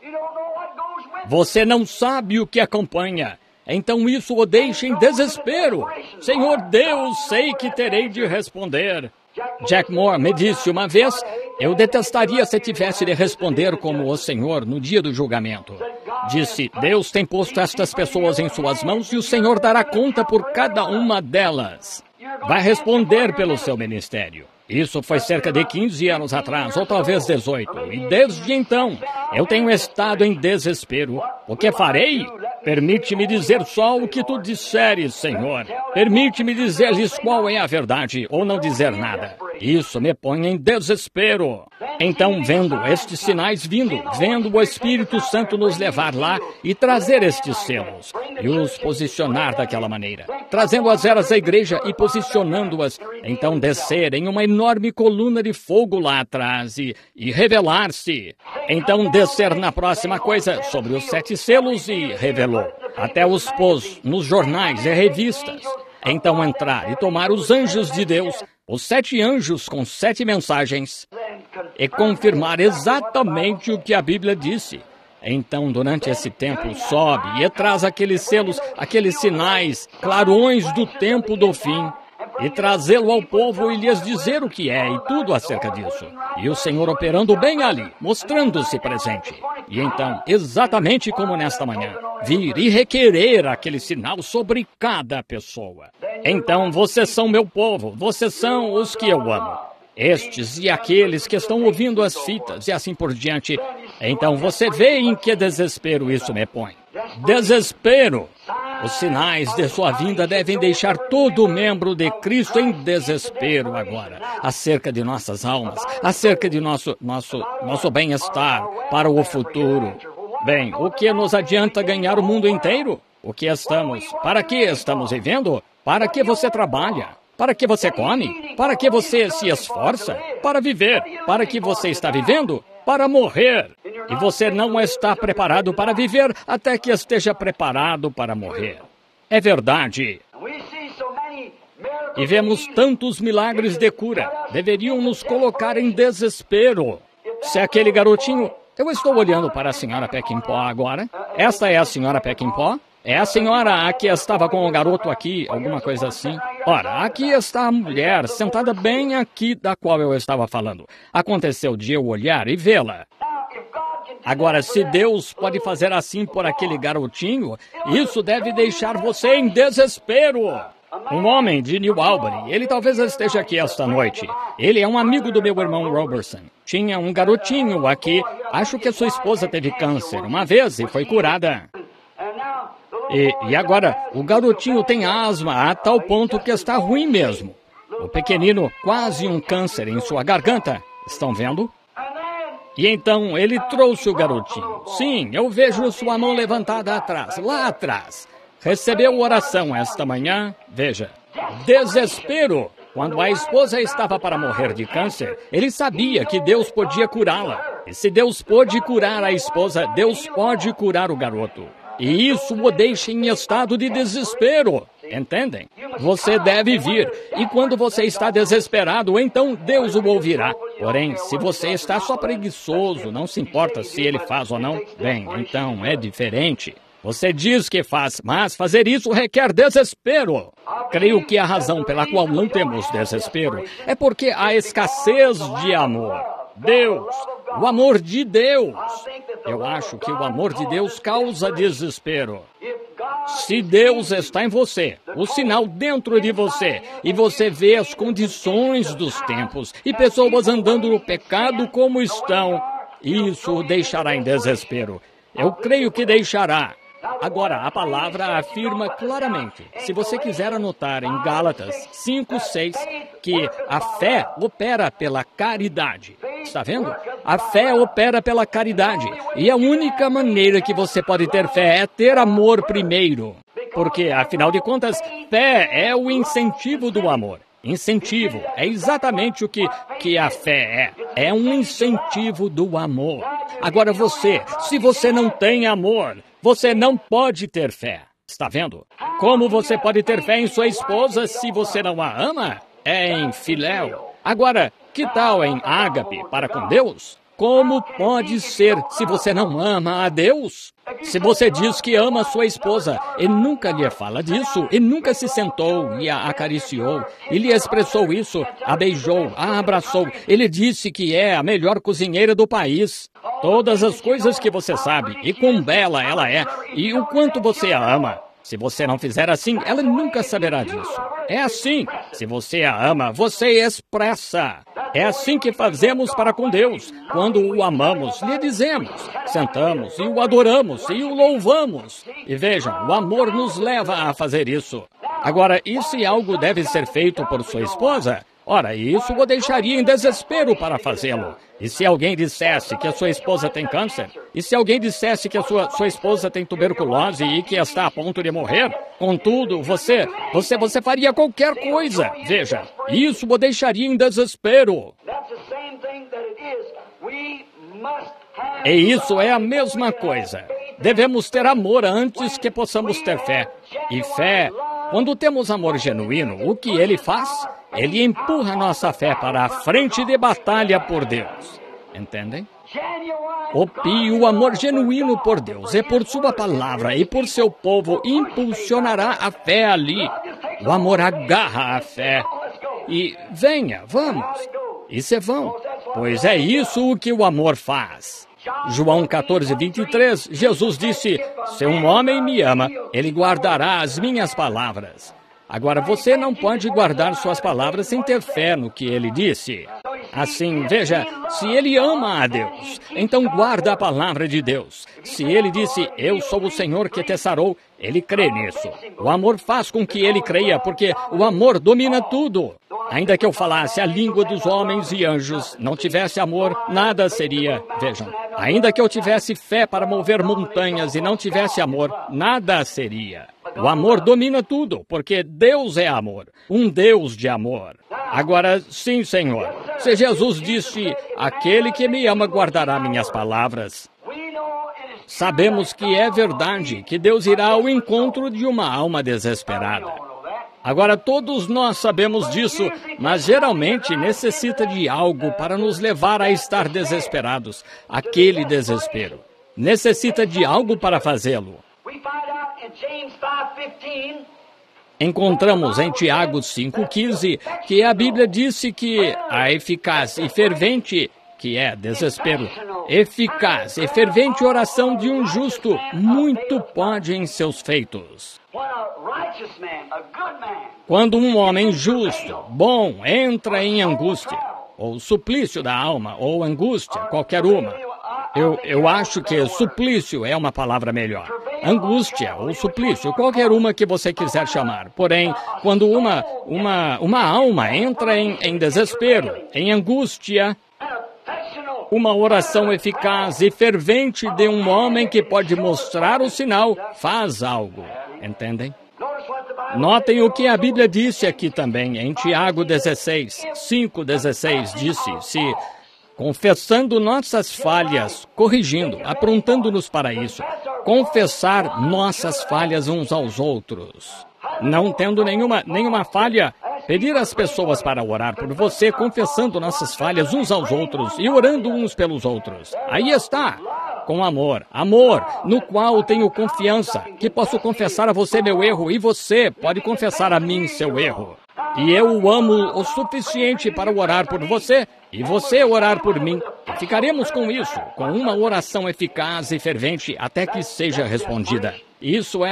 Você não sabe o que acompanha. Então isso o deixa em desespero. Senhor Deus, sei que terei de responder. Jack Moore me disse uma vez, eu detestaria se tivesse de responder como o Senhor no dia do julgamento. Disse, Deus tem posto estas pessoas em suas mãos e o Senhor dará conta por cada uma delas. Vai responder pelo seu ministério. Isso foi cerca de 15 anos atrás, ou talvez 18. E desde então, eu tenho estado em desespero. O que farei? Permite-me dizer só o que tu disseres, Senhor. Permite-me dizer-lhes qual é a verdade, ou não dizer nada. Isso me põe em desespero. Então, vendo estes sinais vindo, vendo o Espírito Santo nos levar lá e trazer estes selos, e os posicionar daquela maneira, trazendo as eras à igreja e posicionando-as, então descer em uma enorme coluna de fogo lá atrás e revelar-se. Então descer na próxima coisa sobre os 7 selos e revelou. Até os pôs nos jornais e revistas. Então entrar e tomar os anjos de Deus, os 7 anjos com 7 mensagens, e confirmar exatamente o que a Bíblia disse. Então, durante esse tempo, sobe e traz aqueles selos, aqueles sinais, clarões do tempo do fim, e trazê-lo ao povo e lhes dizer o que é e tudo acerca disso. E o Senhor operando bem ali, mostrando-se presente. E então, exatamente como nesta manhã, vir e requerer aquele sinal sobre cada pessoa. Então, vocês são meu povo, vocês são os que eu amo. Estes e aqueles que estão ouvindo as fitas e assim por diante. Então você vê em que desespero isso me põe. Desespero! Os sinais de sua vinda devem deixar todo membro de Cristo em desespero agora, acerca de nossas almas, acerca de nosso bem-estar para o futuro. Bem, o que nos adianta ganhar o mundo inteiro? Para que estamos vivendo? Para que você trabalha? Para que você come? Para que você se esforça? Para viver. Para que você está vivendo? Para morrer. E você não está preparado para viver até que esteja preparado para morrer. É verdade. E vemos tantos milagres de cura. Deveriam nos colocar em desespero. Se aquele garotinho... Eu estou olhando para a senhora Peckinpah agora. Esta é a senhora Peckinpah? É a senhora a que estava com o garoto aqui, alguma coisa assim. Ora, aqui está a mulher, sentada bem aqui da qual eu estava falando. Aconteceu de eu olhar e vê-la. Agora, se Deus pode fazer assim por aquele garotinho, isso deve deixar você em desespero. Um homem de New Albany, ele talvez esteja aqui esta noite. Ele é um amigo do meu irmão Robertson. Tinha um garotinho aqui, acho que a sua esposa teve câncer uma vez e foi curada. E agora, o garotinho tem asma a tal ponto que está ruim mesmo. O pequenino, quase um câncer em sua garganta. Estão vendo? E então ele trouxe o garotinho. Sim, eu vejo sua mão levantada atrás, lá atrás. Recebeu oração esta manhã. Veja, desespero. Quando a esposa estava para morrer de câncer, ele sabia que Deus podia curá-la. E se Deus pôde curar a esposa, Deus pode curar o garoto. E isso o deixa em estado de desespero. Entendem? Você deve vir. E quando você está desesperado, então Deus o ouvirá. Porém, se você está só preguiçoso, não se importa se ele faz ou não, bem, então é diferente. Você diz que faz, mas fazer isso requer desespero. Creio que a razão pela qual não temos desespero é porque há escassez de amor. Deus, o amor de Deus. Eu acho que o amor de Deus causa desespero. Se Deus está em você, o sinal dentro de você, e você vê as condições dos tempos e pessoas andando no pecado como estão, isso o deixará em desespero. Eu creio que deixará. Agora, a palavra afirma claramente, se você quiser anotar em Gálatas 5:6, que a fé opera pela caridade. Está vendo? A fé opera pela caridade. E a única maneira que você pode ter fé é ter amor primeiro. Porque, afinal de contas, fé é o incentivo do amor. Incentivo é exatamente o que a fé é. É um incentivo do amor. Agora se você não tem amor, você não pode ter fé. Está vendo? Como você pode ter fé em sua esposa se você não a ama? É em filéu. Agora, que tal em ágape para com Deus? Como pode ser se você não ama a Deus? Se você diz que ama sua esposa e nunca lhe fala disso, e nunca se sentou e a acariciou, e lhe expressou isso, a beijou, a abraçou, ele disse que é a melhor cozinheira do país. Todas as coisas que você sabe, e quão bela ela é, e o quanto você a ama. Se você não fizer assim, ela nunca saberá disso. É assim. Se você a ama, você expressa. É assim que fazemos para com Deus. Quando o amamos, lhe dizemos. Sentamos e o adoramos e o louvamos. E vejam, o amor nos leva a fazer isso. Agora, e se algo deve ser feito por sua esposa? Ora, isso o deixaria em desespero para fazê-lo. E se alguém dissesse que a sua esposa tem câncer? E se alguém dissesse que a sua esposa tem tuberculose e que está a ponto de morrer? Contudo, você faria qualquer coisa. Veja, isso o deixaria em desespero. E isso é a mesma coisa. Devemos ter amor antes que possamos ter fé. E fé, quando temos amor genuíno, o que ele faz? Ele empurra nossa fé para a frente de batalha por Deus. Entendem? O amor genuíno por Deus e por sua palavra e por seu povo impulsionará a fé ali. O amor agarra a fé. E venha, vamos. E se vão. Pois é isso o que o amor faz. João 14:23, Jesus disse, se um homem me ama, ele guardará as minhas palavras. Agora, você não pode guardar suas palavras sem ter fé no que ele disse. Assim, veja, se ele ama a Deus, então guarda a palavra de Deus. Se ele disse, eu sou o Senhor que te sarou, ele crê nisso. O amor faz com que ele creia, porque o amor domina tudo. Ainda que eu falasse a língua dos homens e anjos, não tivesse amor, nada seria. Vejam, ainda que eu tivesse fé para mover montanhas e não tivesse amor, nada seria. O amor domina tudo, porque Deus é amor, um Deus de amor. Agora, sim, Senhor, se Jesus disse, aquele que me ama guardará minhas palavras, sabemos que é verdade, que Deus irá ao encontro de uma alma desesperada. Agora, todos nós sabemos disso, mas geralmente necessita de algo para nos levar a estar desesperados. Aquele desespero. Necessita de algo para fazê-lo. Encontramos em Tiago 5,15 que a Bíblia disse que a eficaz e fervente, que é desespero, eficaz e fervente oração de um justo muito pode em seus feitos. Quando um homem justo, bom, entra em angústia, ou suplício da alma, ou angústia, qualquer uma. Eu acho que suplício é uma palavra melhor. angústia ou suplício, qualquer uma que você quiser chamar. Porém, quando uma alma entra em desespero, em angústia, uma oração eficaz e fervente de um homem que pode mostrar o sinal, faz algo. Entendem? Notem o que a Bíblia disse aqui também, em Tiago 5:16, disse, se confessando nossas falhas, corrigindo, aprontando-nos para isso, confessar nossas falhas uns aos outros. Não tendo nenhuma falha, pedir às pessoas para orar por você, confessando nossas falhas uns aos outros e orando uns pelos outros. Aí está, com amor, no qual tenho confiança, que posso confessar a você meu erro e você pode confessar a mim seu erro. E eu o amo o suficiente para orar por você e você orar por mim. E ficaremos com isso, com uma oração eficaz e fervente até que seja respondida. Isso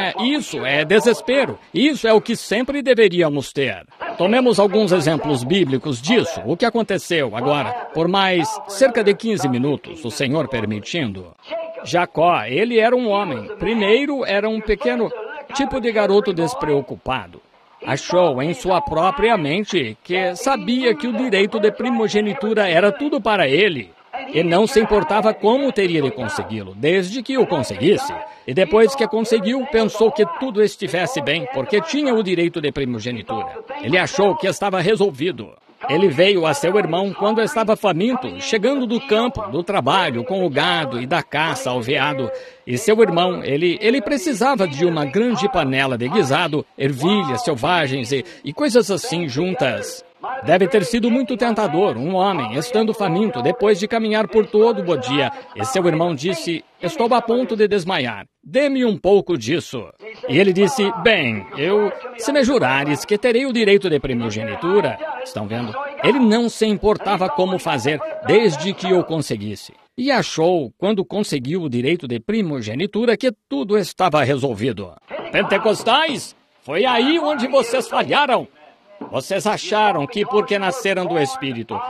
é desespero. Isso é o que sempre deveríamos ter. Tomemos alguns exemplos bíblicos disso. O que aconteceu agora, por mais cerca de 15 minutos, o Senhor permitindo. Jacó, ele era um homem. Primeiro, era um pequeno tipo de garoto despreocupado. Achou em sua própria mente que sabia que o direito de primogenitura era tudo para ele. E não se importava como teria de consegui-lo, desde que o conseguisse. E depois que conseguiu, pensou que tudo estivesse bem, porque tinha o direito de primogenitura. Ele achou que estava resolvido. Ele veio a seu irmão quando estava faminto, chegando do campo, do trabalho, com o gado e da caça ao veado. E seu irmão, ele precisava de uma grande panela de guisado, ervilhas selvagens e coisas assim juntas. Deve ter sido muito tentador, um homem, estando faminto, depois de caminhar por todo o dia. E seu irmão disse, estou a ponto de desmaiar. Dê-me um pouco disso. E ele disse, bem, se me jurares que terei o direito de primogenitura, estão vendo? Ele não se importava como fazer, desde que eu conseguisse. E achou, quando conseguiu o direito de primogenitura, que tudo estava resolvido. Pentecostais, foi aí onde vocês falharam. Vocês acharam que porque nasceram do Espírito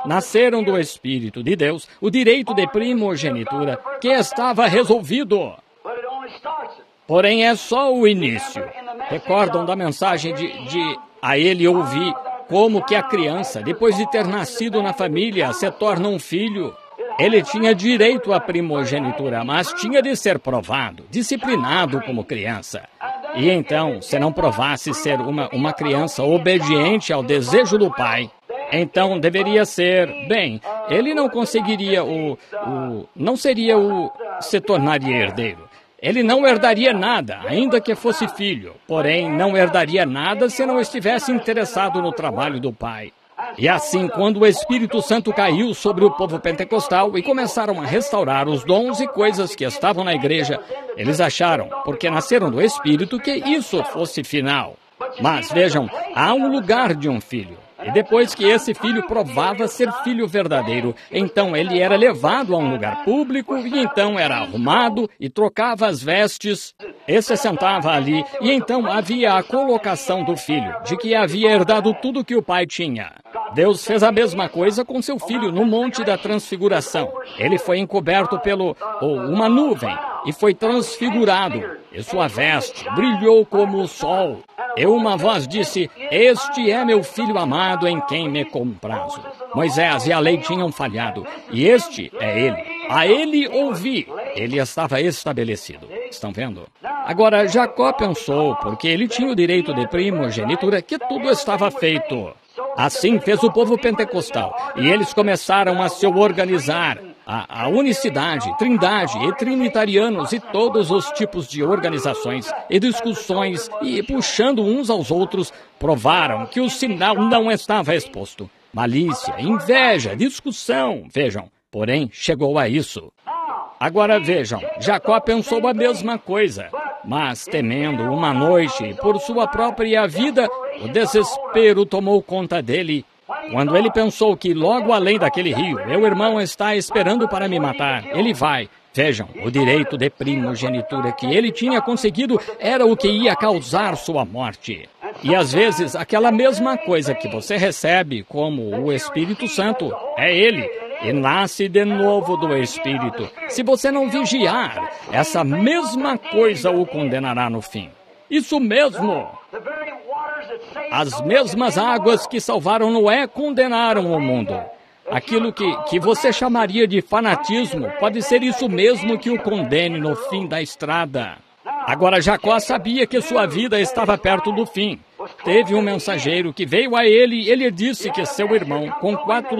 de Deus, o direito de primogenitura, que estava resolvido. Porém, é só o início. Recordam da mensagem de a ele ouvir como que a criança, depois de ter nascido na família, se torna um filho. Ele tinha direito à primogenitura, mas tinha de ser provado, disciplinado como criança. E então, se não provasse ser uma criança obediente ao desejo do pai, então deveria ser, bem, ele não conseguiria não seria se tornaria herdeiro. Ele não herdaria nada, ainda que fosse filho, porém não herdaria nada se não estivesse interessado no trabalho do pai. E assim, quando o Espírito Santo caiu sobre o povo pentecostal e começaram a restaurar os dons e coisas que estavam na igreja, eles acharam, porque nasceram do Espírito, que isso fosse final. Mas vejam, há um lugar de um filho. E depois que esse filho provava ser filho verdadeiro, então ele era levado a um lugar público e então era arrumado e trocava as vestes e se sentava ali. E então havia a colocação do filho, de que havia herdado tudo que o pai tinha. Deus fez a mesma coisa com seu filho no Monte da Transfiguração. Ele foi encoberto uma nuvem e foi transfigurado. E sua veste brilhou como o sol. E uma voz disse, este é meu filho amado em quem me comprazo. Moisés e a lei tinham falhado, e este é ele. A ele ouvi. Ele estava estabelecido. Estão vendo? Agora, Jacó pensou, porque ele tinha o direito de primogenitura, que tudo estava feito. Assim fez o povo pentecostal, e eles começaram a se organizar. A unicidade, trindade e trinitarianos e todos os tipos de organizações e discussões e puxando uns aos outros, provaram que o sinal não estava exposto. Malícia, inveja, discussão, vejam, porém chegou a isso. Agora vejam, Jacó pensou a mesma coisa, mas temendo uma noite por sua própria vida, o desespero tomou conta dele. Quando ele pensou que logo além daquele rio, meu irmão está esperando para me matar, ele vai. Vejam, o direito de primogenitura que ele tinha conseguido era o que ia causar sua morte. E às vezes, aquela mesma coisa que você recebe como o Espírito Santo, é ele. e nasce de novo do Espírito. Se você não vigiar, essa mesma coisa o condenará no fim. Isso mesmo. As mesmas águas que salvaram Noé condenaram o mundo. Aquilo que você chamaria de fanatismo pode ser isso mesmo que o condene no fim da estrada. Agora Jacó sabia que sua vida estava perto do fim. Teve um mensageiro que veio a ele e ele disse que seu irmão, com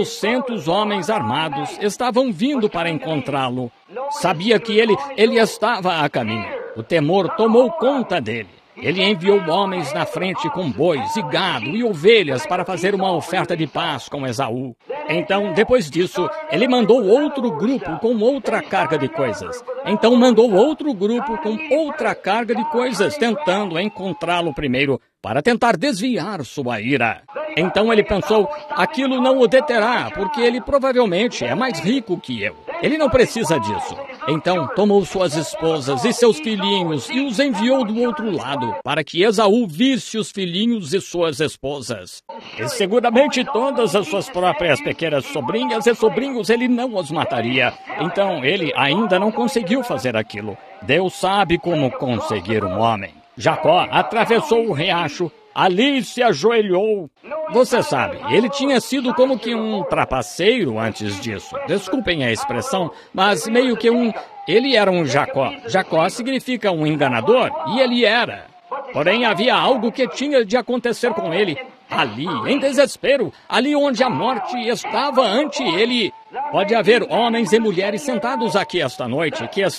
400 homens armados, estavam vindo para encontrá-lo. Sabia que ele estava a caminho. O temor tomou conta dele. Ele enviou homens na frente com bois e gado e ovelhas para fazer uma oferta de paz com Esaú. Então, depois disso, ele mandou outro grupo com outra carga de coisas. Então, mandou outro grupo com outra carga de coisas, tentando encontrá-lo primeiro, para tentar desviar sua ira. Então ele pensou, aquilo não o deterá, porque ele provavelmente é mais rico que eu. Ele não precisa disso. Então tomou suas esposas e seus filhinhos e os enviou do outro lado, para que Esaú visse os filhinhos e suas esposas. E seguramente todas as suas próprias pequenas sobrinhas e sobrinhos ele não os mataria. Então ele ainda não conseguiu fazer aquilo. Deus sabe como conseguir um homem. Jacó atravessou o riacho, ali se ajoelhou. Você sabe, ele tinha sido como que um trapaceiro antes disso. Desculpem a expressão, mas meio que ele era um Jacó. Jacó significa um enganador, e ele era. Porém, havia algo que tinha de acontecer com ele. Ali, em desespero, ali onde a morte estava ante ele. Pode haver homens e mulheres sentados aqui esta noite que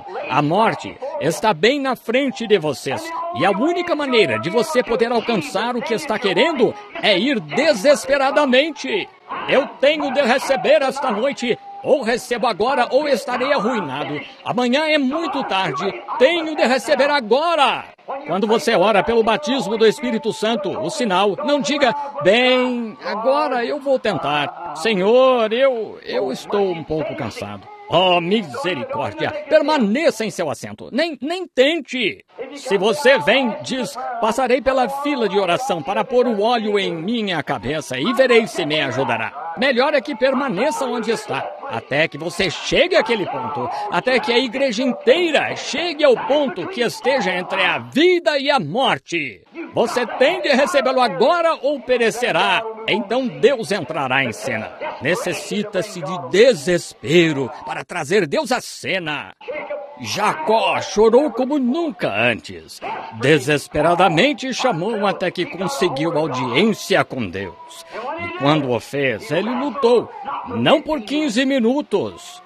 a morte está bem na frente de vocês. E a única maneira de você poder alcançar o que está querendo é ir desesperadamente. Eu tenho de receber esta noite. Ou recebo agora ou estarei arruinado. Amanhã é muito tarde. Tenho de receber agora. Quando você ora pelo batismo do Espírito Santo, o sinal, não diga, bem, agora eu vou tentar. Senhor, eu estou um pouco cansado. Oh, misericórdia! Permaneça em seu assento. Nem tente. Se você vem, diz, passarei pela fila de oração para pôr o óleo em minha cabeça e verei se me ajudará. Melhor é que permaneça onde está, até que você chegue àquele ponto, até que a igreja inteira chegue ao ponto que esteja entre a vida e a morte. Você tem de recebê-lo agora ou perecerá. Então Deus entrará em cena. Necessita-se de desespero para trazer Deus à cena. Jacó chorou como nunca antes. Desesperadamente chamou até que conseguiu audiência com Deus. E quando o fez, ele lutou, não por 15 minutos.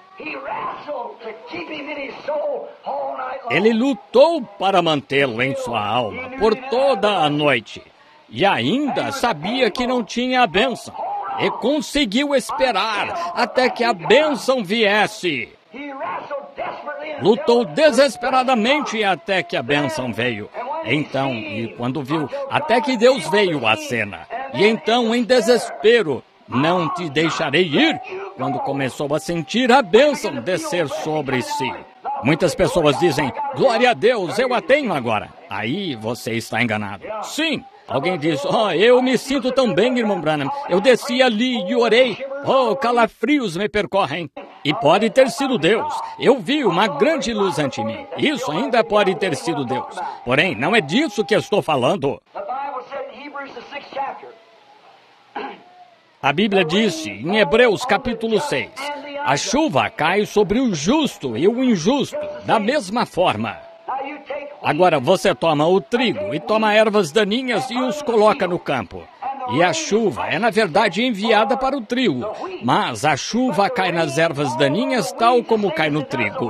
Ele lutou para mantê-lo em sua alma por toda a noite. E ainda sabia que não tinha a bênção. E conseguiu esperar até que a bênção viesse. Lutou desesperadamente até que a bênção veio. Então, e quando viu, até que Deus veio à cena. E então, em desespero, não te deixarei ir, quando começou a sentir a bênção descer sobre si. Muitas pessoas dizem, glória a Deus, eu a tenho agora. Aí você está enganado. Sim. Alguém diz, eu me sinto tão bem, irmão Branham. Eu desci ali e orei. Calafrios me percorrem. E pode ter sido Deus. Eu vi uma grande luz ante mim. Isso ainda pode ter sido Deus. Porém, não é disso que eu estou falando. A Bíblia disse, em Hebreus capítulo 6, a chuva cai sobre o justo e o injusto, da mesma forma. Agora você toma o trigo e toma ervas daninhas e os coloca no campo. E a chuva é, na verdade, enviada para o trigo, mas a chuva cai nas ervas daninhas tal como cai no trigo.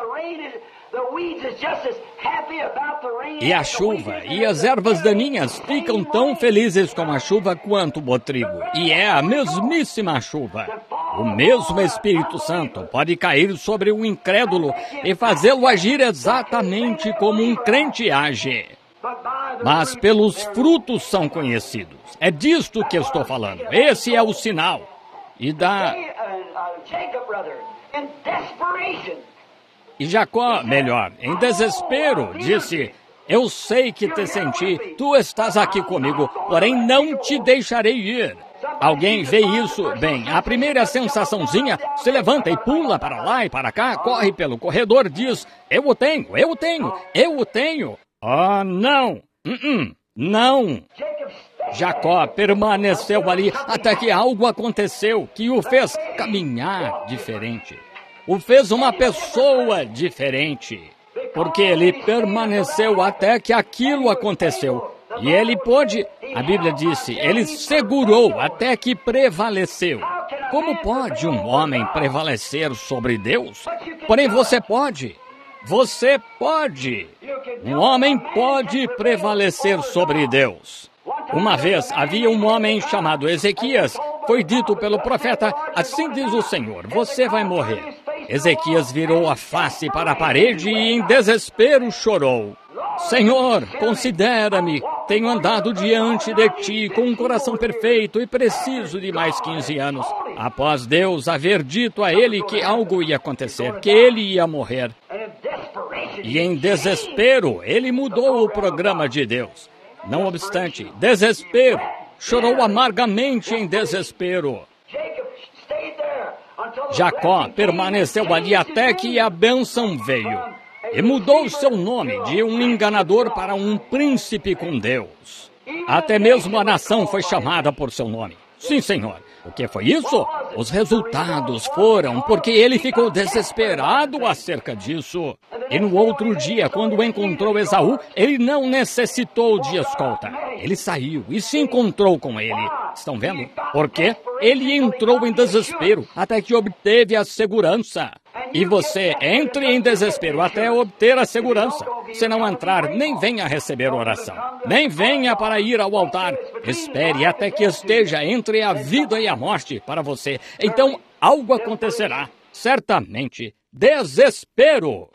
E a chuva e as ervas daninhas ficam tão felizes com a chuva quanto o trigo. E é a mesmíssima chuva. O mesmo Espírito Santo pode cair sobre um incrédulo e fazê-lo agir exatamente como um crente age. Mas pelos frutos são conhecidos. É disto que eu estou falando. Esse é o sinal. E Jacó, melhor, em desespero, disse, eu sei que te senti, tu estás aqui comigo, porém não te deixarei ir. Alguém vê isso? Bem, a primeira sensaçãozinha se levanta e pula para lá e para cá, corre pelo corredor, diz, eu o tenho, eu o tenho, eu o tenho. Oh, não, não. Jacó permaneceu ali até que algo aconteceu que o fez caminhar diferente. O fez uma pessoa diferente. Porque ele permaneceu até que aquilo aconteceu. E ele pôde, a Bíblia disse, ele segurou até que prevaleceu. Como pode um homem prevalecer sobre Deus? Porém, você pode. Você pode. Um homem pode prevalecer sobre Deus. Uma vez havia um homem chamado Ezequias. Foi dito pelo profeta, assim diz o Senhor, você vai morrer. Ezequias virou a face para a parede e em desespero chorou. Senhor, considera-me, tenho andado diante de ti com um coração perfeito e preciso de mais 15 anos. Após Deus haver dito a ele que algo ia acontecer, que ele ia morrer. E em desespero, ele mudou o programa de Deus. Não obstante, desespero, chorou amargamente em desespero. Jacó permaneceu ali até que a bênção veio e mudou seu nome de um enganador para um príncipe com Deus. Até mesmo a nação foi chamada por seu nome. Sim, Senhor. O que foi isso? Os resultados foram porque ele ficou desesperado acerca disso. E no outro dia, quando encontrou Esaú, ele não necessitou de escolta. Ele saiu e se encontrou com ele. Estão vendo? Por quê? Ele entrou em desespero até que obteve a segurança. E você entre em desespero até obter a segurança. Se não entrar, nem venha receber oração. Nem venha para ir ao altar. Espere até que esteja entre a vida e a morte para você. Então, algo acontecerá. Certamente. Desespero.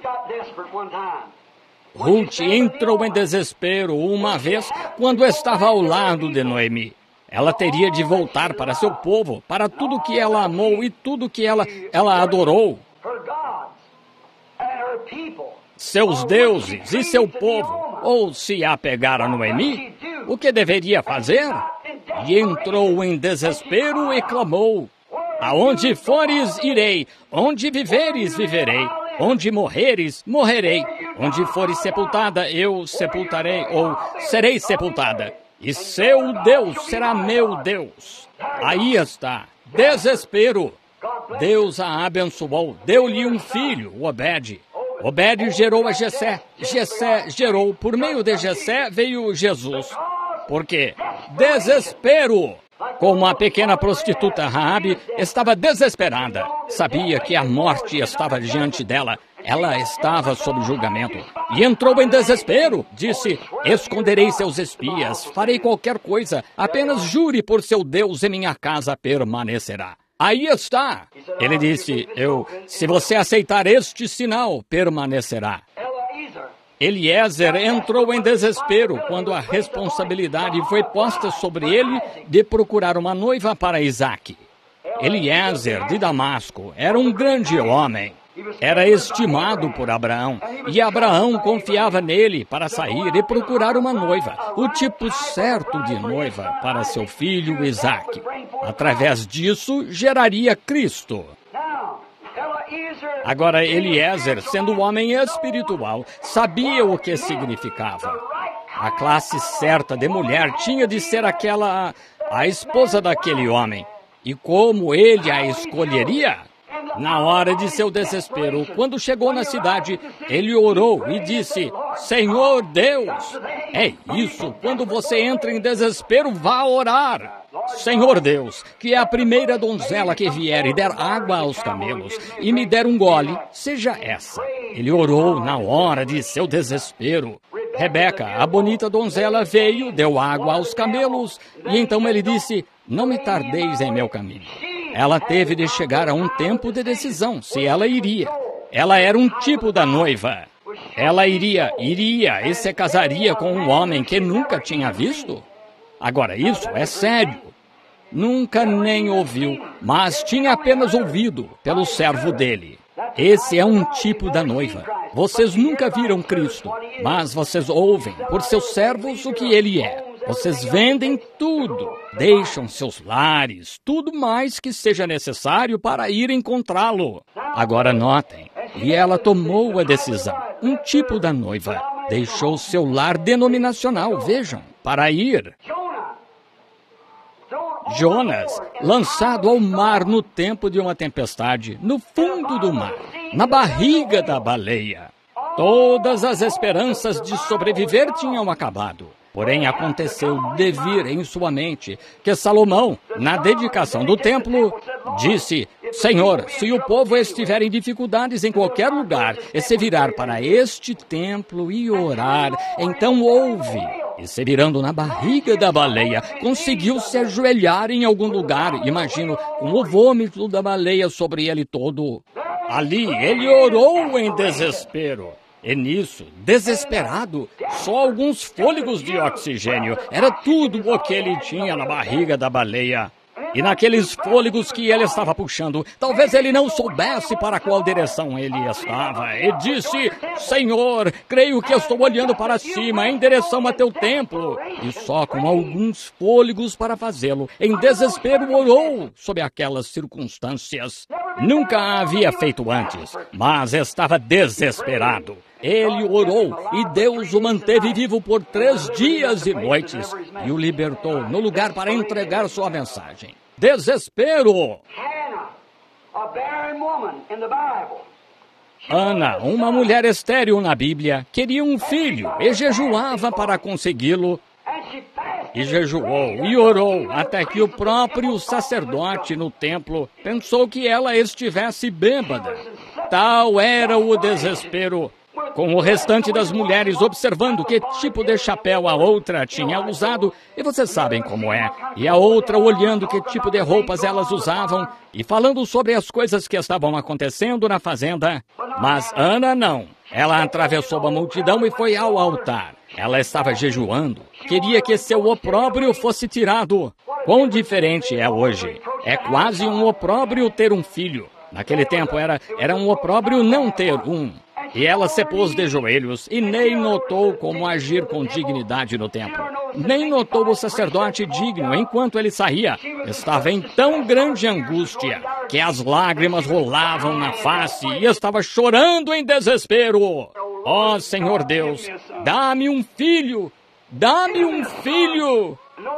Ruth entrou em desespero uma vez quando estava ao lado de Noemi. Ela teria de voltar para seu povo, para tudo que ela amou e tudo que ela adorou. Seus deuses e seu povo, ou se apegar a Noemi, o que deveria fazer? E entrou em desespero e clamou, aonde fores, irei, onde viveres, viverei, onde morreres, morrerei, onde fores sepultada, eu sepultarei, ou serei sepultada. E seu Deus será meu Deus. Aí está, desespero. Deus a abençoou, deu-lhe um filho, Obed. Obed gerou a Jessé. Jessé gerou, por meio de Jessé veio Jesus. Por quê? Desespero. Como a pequena prostituta Raabe estava desesperada. Sabia que a morte estava diante dela. Ela estava sob julgamento e entrou em desespero. Disse, esconderei seus espias, farei qualquer coisa, apenas jure por seu Deus e minha casa permanecerá. Aí está. Ele disse, se você aceitar este sinal, permanecerá. Eliezer entrou em desespero quando a responsabilidade foi posta sobre ele de procurar uma noiva para Isaque. Eliezer de Damasco era um grande homem. Era estimado por Abraão, e Abraão confiava nele para sair e procurar uma noiva, o tipo certo de noiva para seu filho Isaque. Através disso, geraria Cristo. Agora, Eliezer, sendo um homem espiritual, sabia o que significava. A classe certa de mulher tinha de ser a esposa daquele homem. E como ele a escolheria? Na hora de seu desespero, quando chegou na cidade, ele orou e disse, Senhor Deus, é isso, quando você entra em desespero, vá orar. Senhor Deus, que é a primeira donzela que vier e der água aos camelos e me der um gole, seja essa. Ele orou na hora de seu desespero. Rebeca, a bonita donzela, veio, deu água aos camelos e então ele disse, não me tardeis em meu caminho. Ela teve de chegar a um tempo de decisão, se ela iria. Ela era um tipo da noiva. Ela iria e se casaria com um homem que nunca tinha visto? Agora, isso é sério. Nunca nem ouviu, mas tinha apenas ouvido pelo servo dele. Esse é um tipo da noiva. Vocês nunca viram Cristo, mas vocês ouvem por seus servos o que ele é. Vocês vendem tudo, deixam seus lares, tudo mais que seja necessário para ir encontrá-lo. Agora notem, e ela tomou a decisão. Um tipo da noiva deixou seu lar denominacional, vejam, para ir. Jonas, lançado ao mar no tempo de uma tempestade, no fundo do mar, na barriga da baleia. Todas as esperanças de sobreviver tinham acabado. Porém, aconteceu de vir em sua mente que Salomão, na dedicação do templo, disse: Senhor, se o povo estiver em dificuldades em qualquer lugar e se virar para este templo e orar, então ouve. E se virando na barriga da baleia, conseguiu se ajoelhar em algum lugar, imagino, com o vômito da baleia sobre ele todo. Ali, ele orou em desespero. E nisso, desesperado, só alguns fôlegos de oxigênio. Era tudo o que ele tinha na barriga da baleia. E naqueles fôlegos que ele estava puxando, talvez ele não soubesse para qual direção ele estava. E disse: Senhor, creio que estou olhando para cima, em direção a teu templo. E só com alguns fôlegos para fazê-lo, em desespero orou sob aquelas circunstâncias. Nunca a havia feito antes, mas estava desesperado. Ele orou e Deus o manteve vivo por 3 dias e noites e o libertou no lugar para entregar sua mensagem. Desespero! Ana, uma mulher estéril na Bíblia, queria um filho e jejuava para consegui-lo. E jejuou e orou até que o próprio sacerdote no templo pensou que ela estivesse bêbada. Tal era o desespero. Com o restante das mulheres observando que tipo de chapéu a outra tinha usado, e vocês sabem como é, e a outra olhando que tipo de roupas elas usavam, e falando sobre as coisas que estavam acontecendo na fazenda. Mas Ana não. Ela atravessou a multidão e foi ao altar. Ela estava jejuando, queria que seu opróbrio fosse tirado. Quão diferente é hoje. É quase um opróbrio ter um filho. Naquele tempo era um opróbrio não ter um. E ela se pôs de joelhos e nem notou como agir com dignidade no templo. Nem notou o sacerdote digno enquanto ele saía. Estava em tão grande angústia que as lágrimas rolavam na face e estava chorando em desespero. Ó Senhor Deus, dá-me um filho! Dá-me um filho!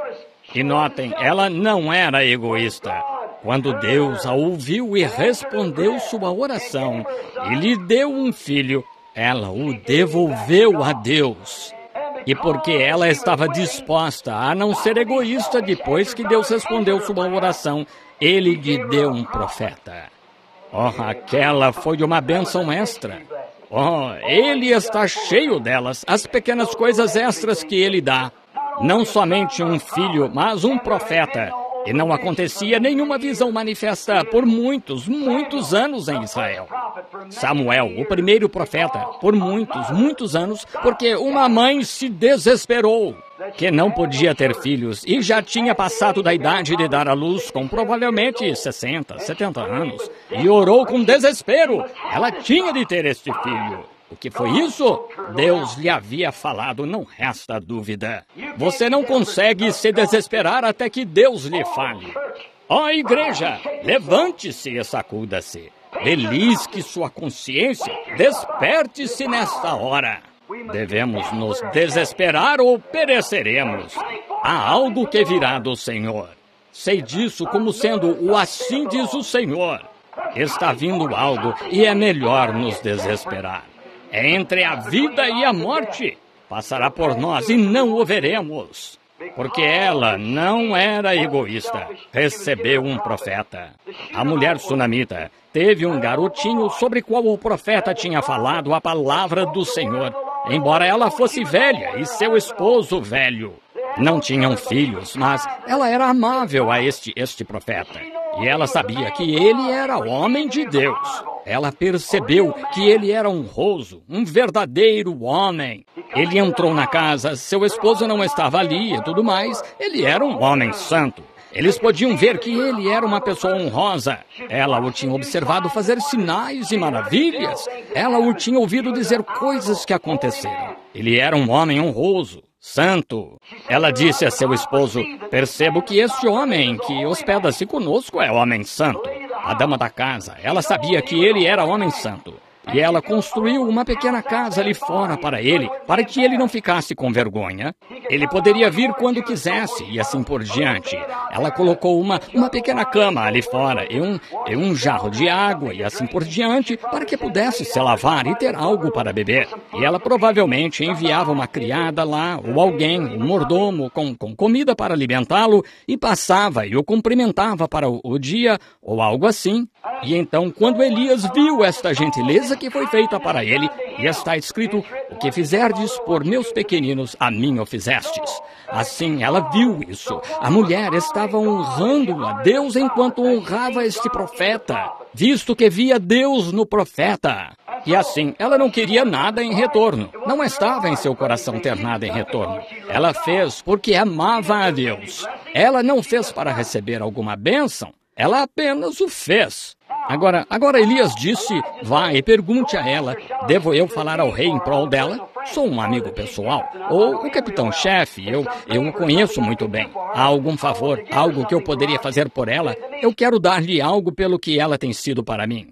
E notem, ela não era egoísta. Quando Deus a ouviu e respondeu sua oração e lhe deu um filho, ela o devolveu a Deus. E porque ela estava disposta a não ser egoísta depois que Deus respondeu sua oração, ele lhe deu um profeta. Oh, aquela foi uma bênção extra. Oh, ele está cheio delas, as pequenas coisas extras que ele dá. Não somente um filho, mas um profeta. E não acontecia nenhuma visão manifesta por muitos anos em Israel. Samuel, o primeiro profeta, por muitos anos, porque uma mãe se desesperou, que não podia ter filhos e já tinha passado da idade de dar à luz com provavelmente 60, 70 anos, e orou com desespero. Ela tinha de ter este filho. O que foi isso? Deus lhe havia falado, não resta dúvida. Você não consegue se desesperar até que Deus lhe fale. Ó igreja, levante-se e sacuda-se. Belisque sua consciência, desperte-se nesta hora. Devemos nos desesperar ou pereceremos. Há algo que virá do Senhor. Sei disso como sendo o assim diz o Senhor. Está vindo algo e é melhor nos desesperar. É entre a vida e a morte. Passará por nós e não o veremos. Porque ela não era egoísta. Recebeu um profeta. A mulher sunamita teve um garotinho sobre qual o profeta tinha falado a palavra do Senhor. Embora ela fosse velha e seu esposo velho. Não tinham filhos, mas ela era amável a este profeta. E ela sabia que ele era homem de Deus. Ela percebeu que ele era honroso, um verdadeiro homem. Ele entrou na casa, seu esposo não estava ali e tudo mais. Ele era um homem santo. Eles podiam ver que ele era uma pessoa honrosa. Ela o tinha observado fazer sinais e maravilhas. Ela o tinha ouvido dizer coisas que aconteceram. Ele era um homem honroso. santo. Ela disse a seu esposo: percebo que este homem que hospeda-se conosco é homem santo. A dama da casa, ela sabia que ele era homem santo. E ela construiu uma pequena casa ali fora para ele, para que ele não ficasse com vergonha. Ele poderia vir quando quisesse e assim por diante. Ela colocou uma pequena cama ali fora e um jarro de água e assim por diante, para que pudesse se lavar e ter algo para beber. E ela provavelmente enviava uma criada lá, ou alguém, um mordomo, com comida para alimentá-lo, e passava e o cumprimentava para o dia, ou algo assim. E então, quando Elias viu esta gentileza que foi feita para ele, e está escrito: o que fizerdes por meus pequeninos, a mim o fizestes. Assim, ela viu isso. A mulher estava honrando a Deus enquanto honrava este profeta, visto que via Deus no profeta. E assim, ela não queria nada em retorno. Não estava em seu coração ter nada em retorno. Ela fez porque amava a Deus. Ela não fez para receber alguma bênção. Ela apenas o fez. Agora Elias disse: vá e pergunte a ela, devo eu falar ao rei em prol dela? Sou um amigo pessoal. Ou o capitão-chefe, eu o conheço muito bem. Há algum favor, algo que eu poderia fazer por ela? Eu quero dar-lhe algo pelo que ela tem sido para mim.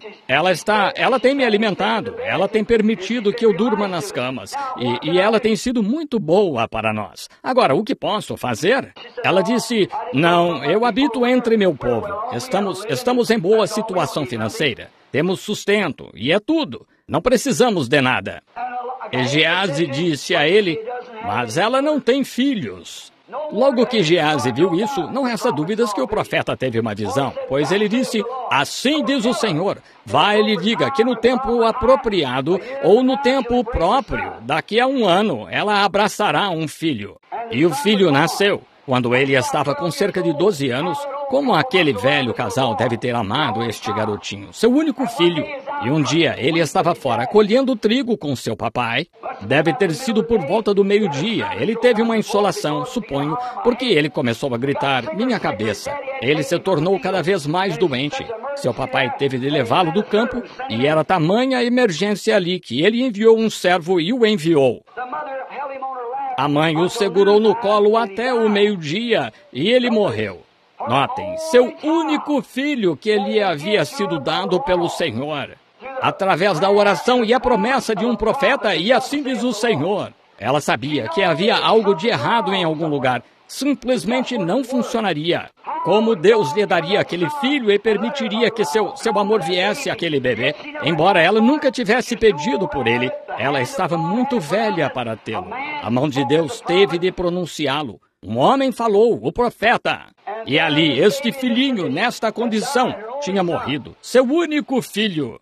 Ela tem me alimentado, ela tem permitido que eu durma nas camas, e ela tem sido muito boa para nós. Agora, o que posso fazer? Ela disse: não, eu habito entre meu povo. Estamos em boa situação financeira. Temos sustento, e é tudo. Não precisamos de nada. E Geazi disse a ele: mas ela não tem filhos. Logo que Geazi viu isso, não resta dúvidas que o profeta teve uma visão, pois ele disse: assim diz o Senhor, vá e lhe diga que no tempo apropriado, ou no tempo próprio, daqui a 1 ano, ela abraçará um filho. E o filho nasceu. Quando ele estava com cerca de 12 anos, como aquele velho casal deve ter amado este garotinho, seu único filho. E um dia ele estava fora colhendo trigo com seu papai. Deve ter sido por volta do meio-dia. Ele teve uma insolação, suponho, porque ele começou a gritar: minha cabeça. Ele se tornou cada vez mais doente. Seu papai teve de levá-lo do campo, e era tamanha a emergência ali que ele enviou um servo e o enviou. A mãe o segurou no colo até o meio-dia e ele morreu. Notem, seu único filho que lhe havia sido dado pelo Senhor, através da oração e a promessa de um profeta, e assim diz o Senhor. Ela sabia que havia algo de errado em algum lugar. Simplesmente não funcionaria. Como Deus lhe daria aquele filho e permitiria que seu amor viesse àquele bebê, embora ela nunca tivesse pedido por ele. Ela estava muito velha para tê-lo. A mão de Deus teve de pronunciá-lo. Um homem falou, o profeta. E ali, este filhinho, nesta condição, tinha morrido. Seu único filho.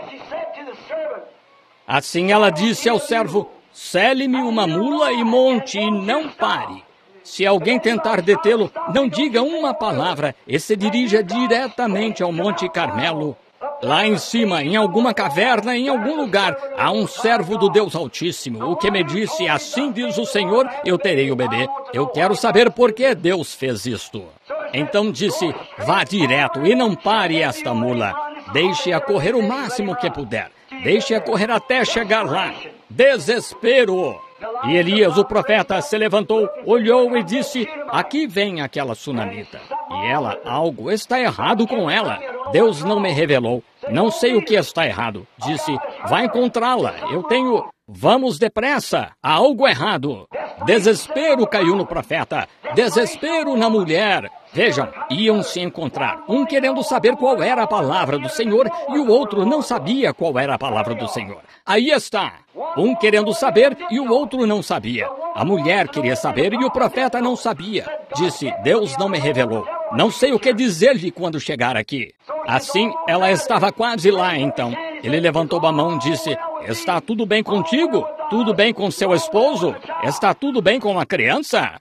Assim ela disse ao servo: sele-me uma mula e monte e não pare. Se alguém tentar detê-lo, não diga uma palavra e se dirija diretamente ao Monte Carmelo. Lá em cima, em alguma caverna, em algum lugar, há um servo do Deus Altíssimo, o que me disse: assim diz o Senhor, eu terei o bebê. Eu quero saber por que Deus fez isto. Então disse: vá direto e não pare esta mula. Deixe-a correr o máximo que puder. Deixe-a correr até chegar lá. Desespero! E Elias, o profeta, se levantou, olhou e disse: aqui vem aquela sunamita. E ela, algo está errado com ela. Deus não me revelou. Não sei o que está errado. Disse: vai encontrá-la. Vamos depressa. Há algo errado. Desespero caiu no profeta. Desespero na mulher. Vejam, iam se encontrar, um querendo saber qual era a palavra do Senhor e o outro não sabia qual era a palavra do Senhor. Aí está, um querendo saber e o outro não sabia. A mulher queria saber e o profeta não sabia. Disse: Deus não me revelou. Não sei o que dizer-lhe quando chegar aqui. Assim, ela estava quase lá então. Ele levantou a mão e disse: está tudo bem contigo? Tudo bem com seu esposo? Está tudo bem com a criança?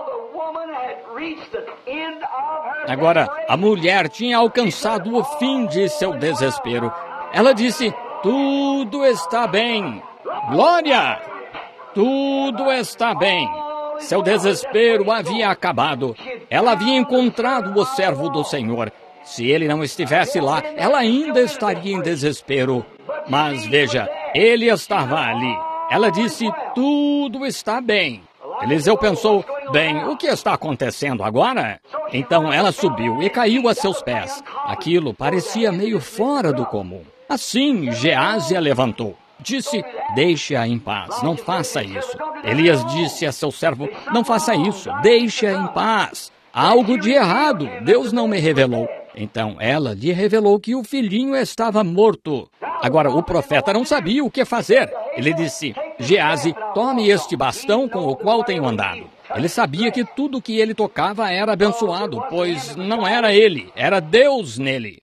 Agora, a mulher tinha alcançado o fim de seu desespero. Ela disse: tudo está bem. Glória! Tudo está bem. Seu desespero havia acabado. Ela havia encontrado o servo do Senhor. Se ele não estivesse lá, ela ainda estaria em desespero. Mas veja, ele estava ali. Ela disse: tudo está bem. Eliseu pensou, bem, o que está acontecendo agora? Então ela subiu e caiu a seus pés. Aquilo parecia meio fora do comum. Assim, Geazi a levantou. Disse, deixe-a em paz, não faça isso. Elias disse a seu servo, não faça isso, deixe-a em paz. Há algo de errado, Deus não me revelou. Então ela lhe revelou que o filhinho estava morto. Agora o profeta não sabia o que fazer. Ele disse, Geazi, tome este bastão com o qual tenho andado. Ele sabia que tudo que ele tocava era abençoado, pois não era ele, era Deus nele.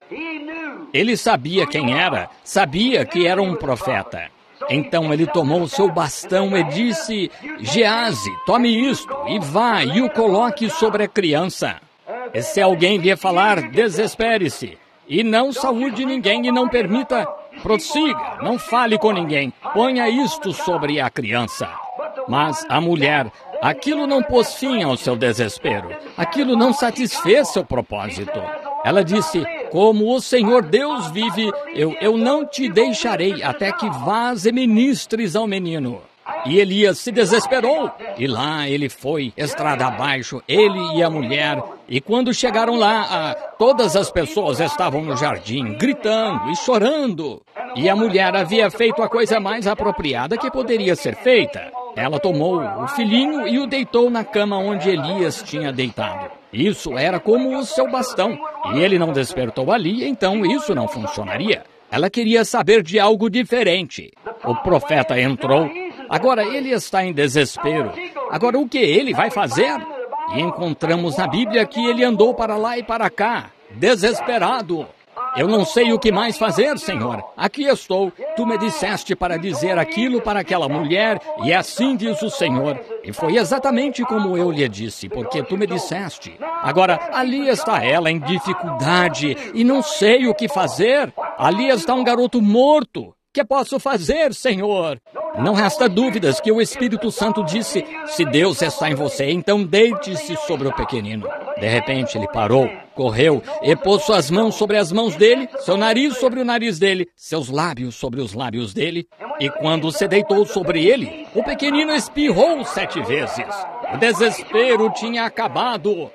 Ele sabia quem era, sabia que era um profeta. Então ele tomou o seu bastão e disse, Geazi, tome isto e vá e o coloque sobre a criança. E se alguém lhe falar, desespere-se, e não saúde ninguém e não permita, prossiga, não fale com ninguém, ponha isto sobre a criança. Mas a mulher, aquilo não pôs fim ao seu desespero, aquilo não satisfez seu propósito. Ela disse, como o Senhor Deus vive, eu não te deixarei até que vás e ministres ao menino. E Elias se desesperou, e lá ele foi, estrada abaixo, ele e a mulher. E quando chegaram lá, todas as pessoas estavam no jardim, gritando e chorando. E a mulher havia feito a coisa mais apropriada que poderia ser feita. Ela tomou o filhinho e o deitou na cama onde Elias tinha deitado. Isso era como o seu bastão, e ele não despertou ali, então isso não funcionaria. Ela queria saber de algo diferente. O profeta entrou. Agora ele está em desespero. Agora o que ele vai fazer? E encontramos na Bíblia que ele andou para lá e para cá, desesperado. Eu não sei o que mais fazer, Senhor. Aqui estou. Tu me disseste para dizer aquilo para aquela mulher, e assim diz o Senhor. E foi exatamente como eu lhe disse, porque tu me disseste. Agora, ali está ela em dificuldade, e não sei o que fazer. Ali está um garoto morto. Que posso fazer, Senhor? Não resta dúvidas que o Espírito Santo disse, se Deus está em você, então deite-se sobre o pequenino. De repente ele parou, correu e pôs suas mãos sobre as mãos dele, seu nariz sobre o nariz dele, seus lábios sobre os lábios dele. E quando se deitou sobre ele, o pequenino espirrou 7 vezes. O desespero tinha acabado.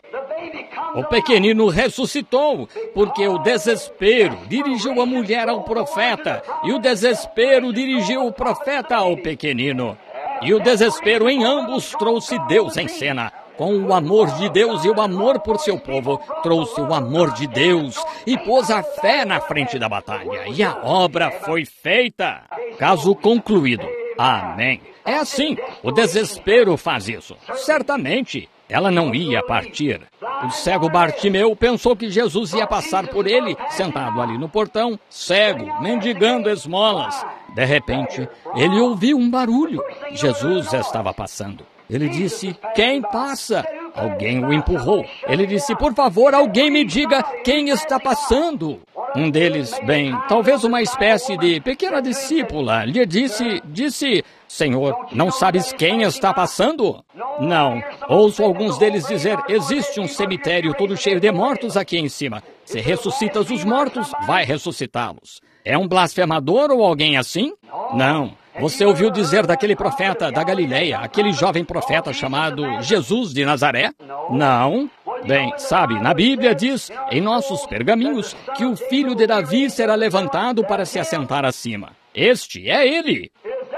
O pequenino ressuscitou, porque o desespero dirigiu a mulher ao profeta, e o desespero dirigiu o profeta ao pequenino. E o desespero em ambos trouxe Deus em cena. Com o amor de Deus e o amor por seu povo, trouxe o amor de Deus e pôs a fé na frente da batalha. E a obra foi feita. Caso concluído. Amém. É assim, o desespero faz isso. Certamente, ela não ia partir. O cego Bartimeu pensou que Jesus ia passar por ele, sentado ali no portão, cego, mendigando esmolas. De repente, ele ouviu um barulho. Jesus estava passando. Ele disse, quem passa? Alguém o empurrou. Ele disse, por favor, alguém me diga quem está passando. Um deles, bem, talvez uma espécie de pequena discípula, lhe disse, Senhor, não sabes quem está passando? Não. Ouço alguns deles dizer, existe um cemitério todo cheio de mortos aqui em cima. Se ressuscitas os mortos, vai ressuscitá-los. É um blasfemador ou alguém assim? Não. Você ouviu dizer daquele profeta da Galileia, aquele jovem profeta chamado Jesus de Nazaré? Não. Bem, sabe, na Bíblia diz, em nossos pergaminhos, que o filho de Davi será levantado para se assentar acima. Este é ele.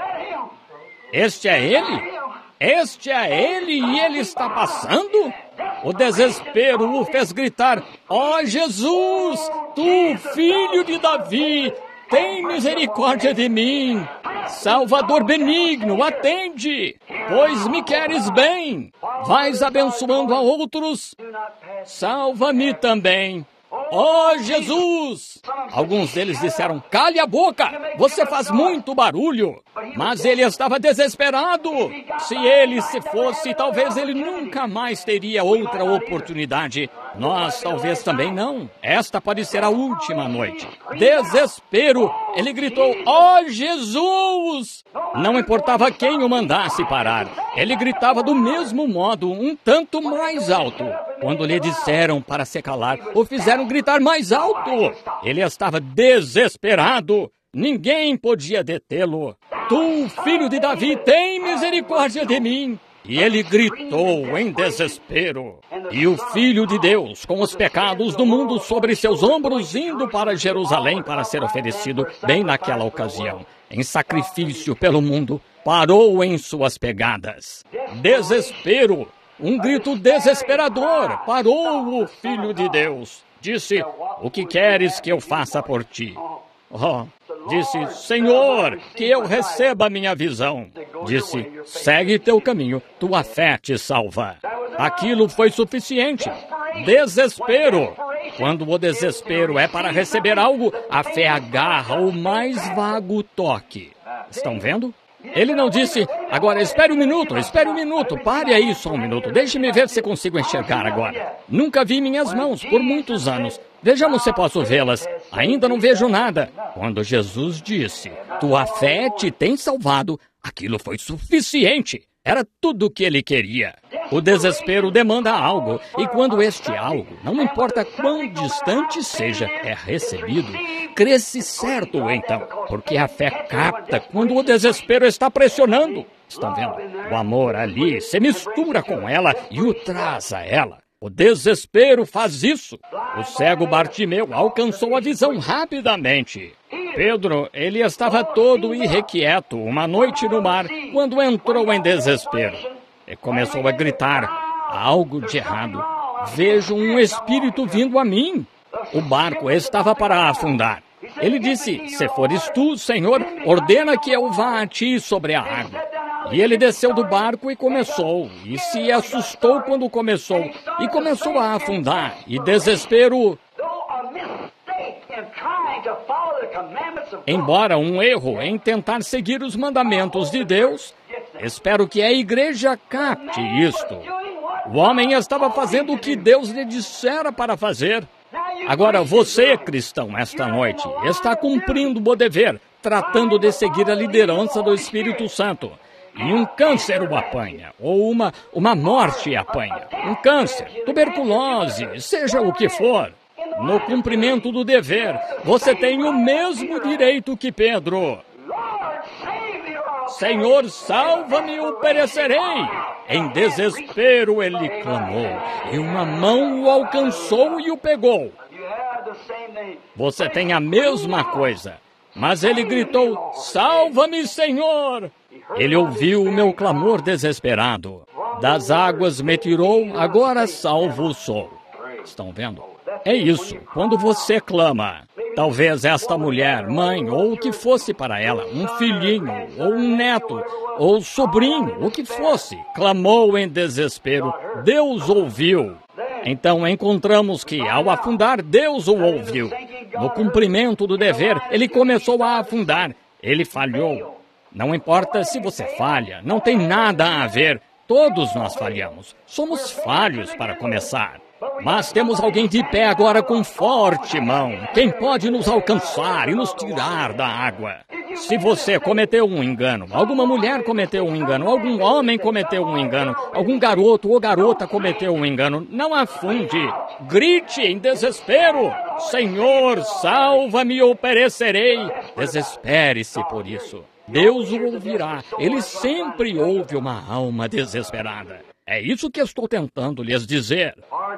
Este é ele? Este é ele e ele está passando? O desespero o fez gritar, ó Jesus, tu filho de Davi, tem misericórdia de mim. Salvador benigno, atende, pois me queres bem. Vais abençoando a outros, salva-me também. Ó Jesus! Alguns deles disseram, cale a boca, você faz muito barulho. Mas ele estava desesperado. Se ele se fosse, talvez ele nunca mais teria outra oportunidade. Nós talvez também não. Esta pode ser a última noite. Desespero! Ele gritou, ó Jesus! Não importava quem o mandasse parar. Ele gritava do mesmo modo, um tanto mais alto. Quando lhe disseram para se calar, o fizeram gritar mais alto. Ele estava desesperado. Ninguém podia detê-lo. Tu, filho de Davi, tem misericórdia de mim. E ele gritou em desespero. E o Filho de Deus, com os pecados do mundo sobre seus ombros, indo para Jerusalém para ser oferecido, bem naquela ocasião, em sacrifício pelo mundo, parou em suas pegadas. Desespero, um grito desesperador, parou o Filho de Deus. Disse, o que queres que eu faça por ti? Disse, Senhor, que eu receba a minha visão. Disse, segue teu caminho, tua fé te salva. Aquilo foi suficiente. Desespero. Quando o desespero é para receber algo, a fé agarra o mais vago toque. Estão vendo? Ele não disse, agora espere um minuto, pare aí só um minuto, deixe-me ver se consigo enxergar agora. Nunca vi minhas mãos por muitos anos. Vejamos se posso vê-las. Ainda não vejo nada. Quando Jesus disse, tua fé te tem salvado, aquilo foi suficiente. Era tudo o que ele queria. O desespero demanda algo, e quando este algo, não importa quão distante seja, é recebido, cresce certo então, porque a fé capta quando o desespero está pressionando. Estão vendo? O amor ali se mistura com ela e o traz a ela. O desespero faz isso. O cego Bartimeu alcançou a visão rapidamente. Pedro, ele estava todo irrequieto uma noite no mar, quando entrou em desespero. E começou a gritar, há algo de errado. Vejo um espírito vindo a mim. O barco estava para afundar. Ele disse, se fores tu, Senhor, ordena que eu vá a ti sobre a água. E ele desceu do barco e se assustou quando começou, e começou a afundar, e desespero. Embora um erro em tentar seguir os mandamentos de Deus, espero que a igreja capte isto. O homem estava fazendo o que Deus lhe dissera para fazer. Agora você, cristão, esta noite, está cumprindo o dever, tratando de seguir a liderança do Espírito Santo. E um câncer o apanha, ou uma morte apanha. Um câncer, tuberculose, seja o que for. No cumprimento do dever, você tem o mesmo direito que Pedro. Senhor, salva-me ou perecerei. Em desespero ele clamou, e uma mão o alcançou e o pegou. Você tem a mesma coisa. Mas ele gritou, salva-me, Senhor! Ele ouviu o meu clamor desesperado. Das águas me tirou, agora salvo sou. Estão vendo? É isso, quando você clama. Talvez esta mulher, mãe, ou o que fosse para ela, um filhinho, ou um neto, ou sobrinho, o que fosse, clamou em desespero. Deus ouviu. Então encontramos que, ao afundar, Deus o ouviu. No cumprimento do dever, ele começou a afundar. Ele falhou. Não importa se você falha, não tem nada a ver. Todos nós falhamos. Somos falhos para começar. Mas temos alguém de pé agora com forte mão. Quem pode nos alcançar e nos tirar da água? Se você cometeu um engano, alguma mulher cometeu um engano, algum homem cometeu um engano, algum garoto ou garota cometeu um engano, não afunde. Grite em desespero. Senhor, salva-me ou perecerei. Desespere-se por isso. Deus o ouvirá. Ele sempre ouve uma alma desesperada. É isso que estou tentando lhes dizer.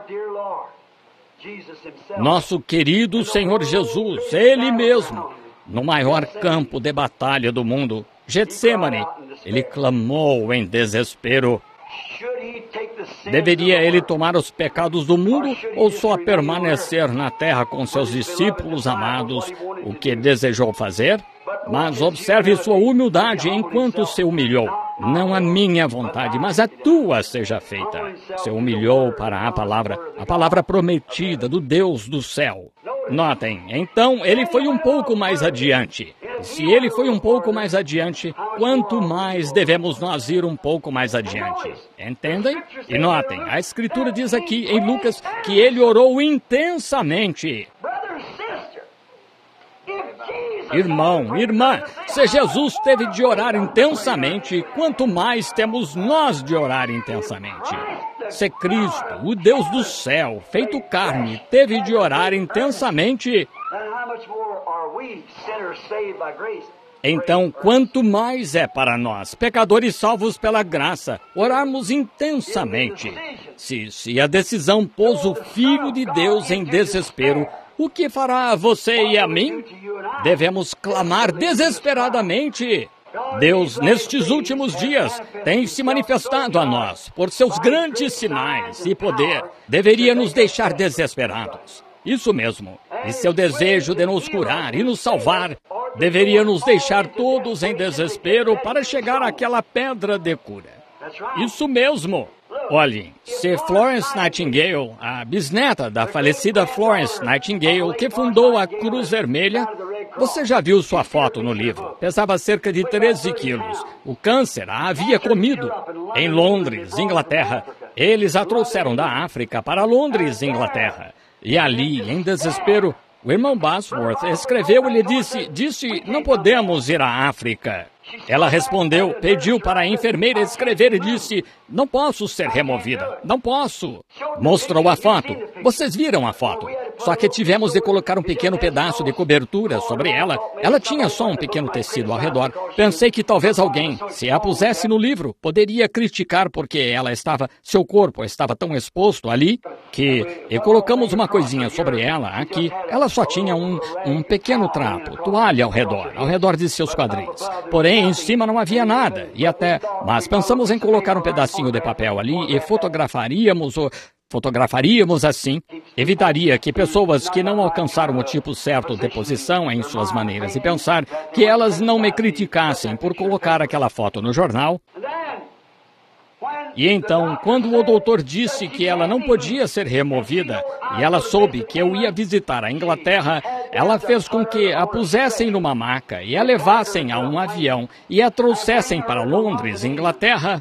Nosso querido Senhor Jesus, Ele mesmo, no maior campo de batalha do mundo, Getsêmani, Ele clamou em desespero. Deveria Ele tomar os pecados do mundo ou só permanecer na terra com seus discípulos amados, o que desejou fazer? Mas observe sua humildade enquanto se humilhou. Não a minha vontade, mas a tua seja feita. Se humilhou para a palavra prometida do Deus do céu. Notem, então ele foi um pouco mais adiante. Se ele foi um pouco mais adiante, quanto mais devemos nós ir um pouco mais adiante? Entendem? E notem, a Escritura diz aqui em Lucas que ele orou intensamente. Irmão, irmã, se Jesus teve de orar intensamente, quanto mais temos nós de orar intensamente. Se Cristo, o Deus do céu, feito carne, teve de orar intensamente, Então, quanto mais é para nós, pecadores salvos pela graça, orarmos intensamente. Se a decisão pôs o Filho de Deus em desespero, o que fará a você e a mim? Devemos clamar desesperadamente. Deus, nestes últimos dias, tem se manifestado a nós por seus grandes sinais e poder. Deveria nos deixar desesperados. Isso mesmo. E seu desejo de nos curar e nos salvar deveria nos deixar todos em desespero para chegar àquela pedra de cura. Isso mesmo. Olhem, se Florence Nightingale, a bisneta da falecida Florence Nightingale, que fundou a Cruz Vermelha, você já viu sua foto no livro. Pesava cerca de 13 quilos. O câncer a havia comido. Em Londres, Inglaterra, eles a trouxeram da África para Londres, Inglaterra. E ali, em desespero, o irmão Bosworth escreveu e lhe disse, não podemos ir à África. Ela respondeu, pediu para a enfermeira escrever e disse, não posso ser removida, não posso. Mostrou a foto. Vocês viram a foto. Só que tivemos de colocar um pequeno pedaço de cobertura sobre ela. Ela tinha só um pequeno tecido ao redor. Pensei que talvez alguém, se a pusesse no livro, poderia criticar porque seu corpo estava tão exposto ali, e colocamos uma coisinha sobre ela aqui. Ela só tinha um pequeno trapo, toalha ao redor de seus quadris. Porém, em cima não havia nada, mas pensamos em colocar um pedacinho de papel ali e fotografaríamos assim, evitaria que pessoas que não alcançaram o tipo certo de posição em suas maneiras de pensar, que elas não me criticassem por colocar aquela foto no jornal. E então, quando o doutor disse que ela não podia ser removida, e ela soube que eu ia visitar a Inglaterra, ela fez com que a pusessem numa maca e a levassem a um avião e a trouxessem para Londres, Inglaterra.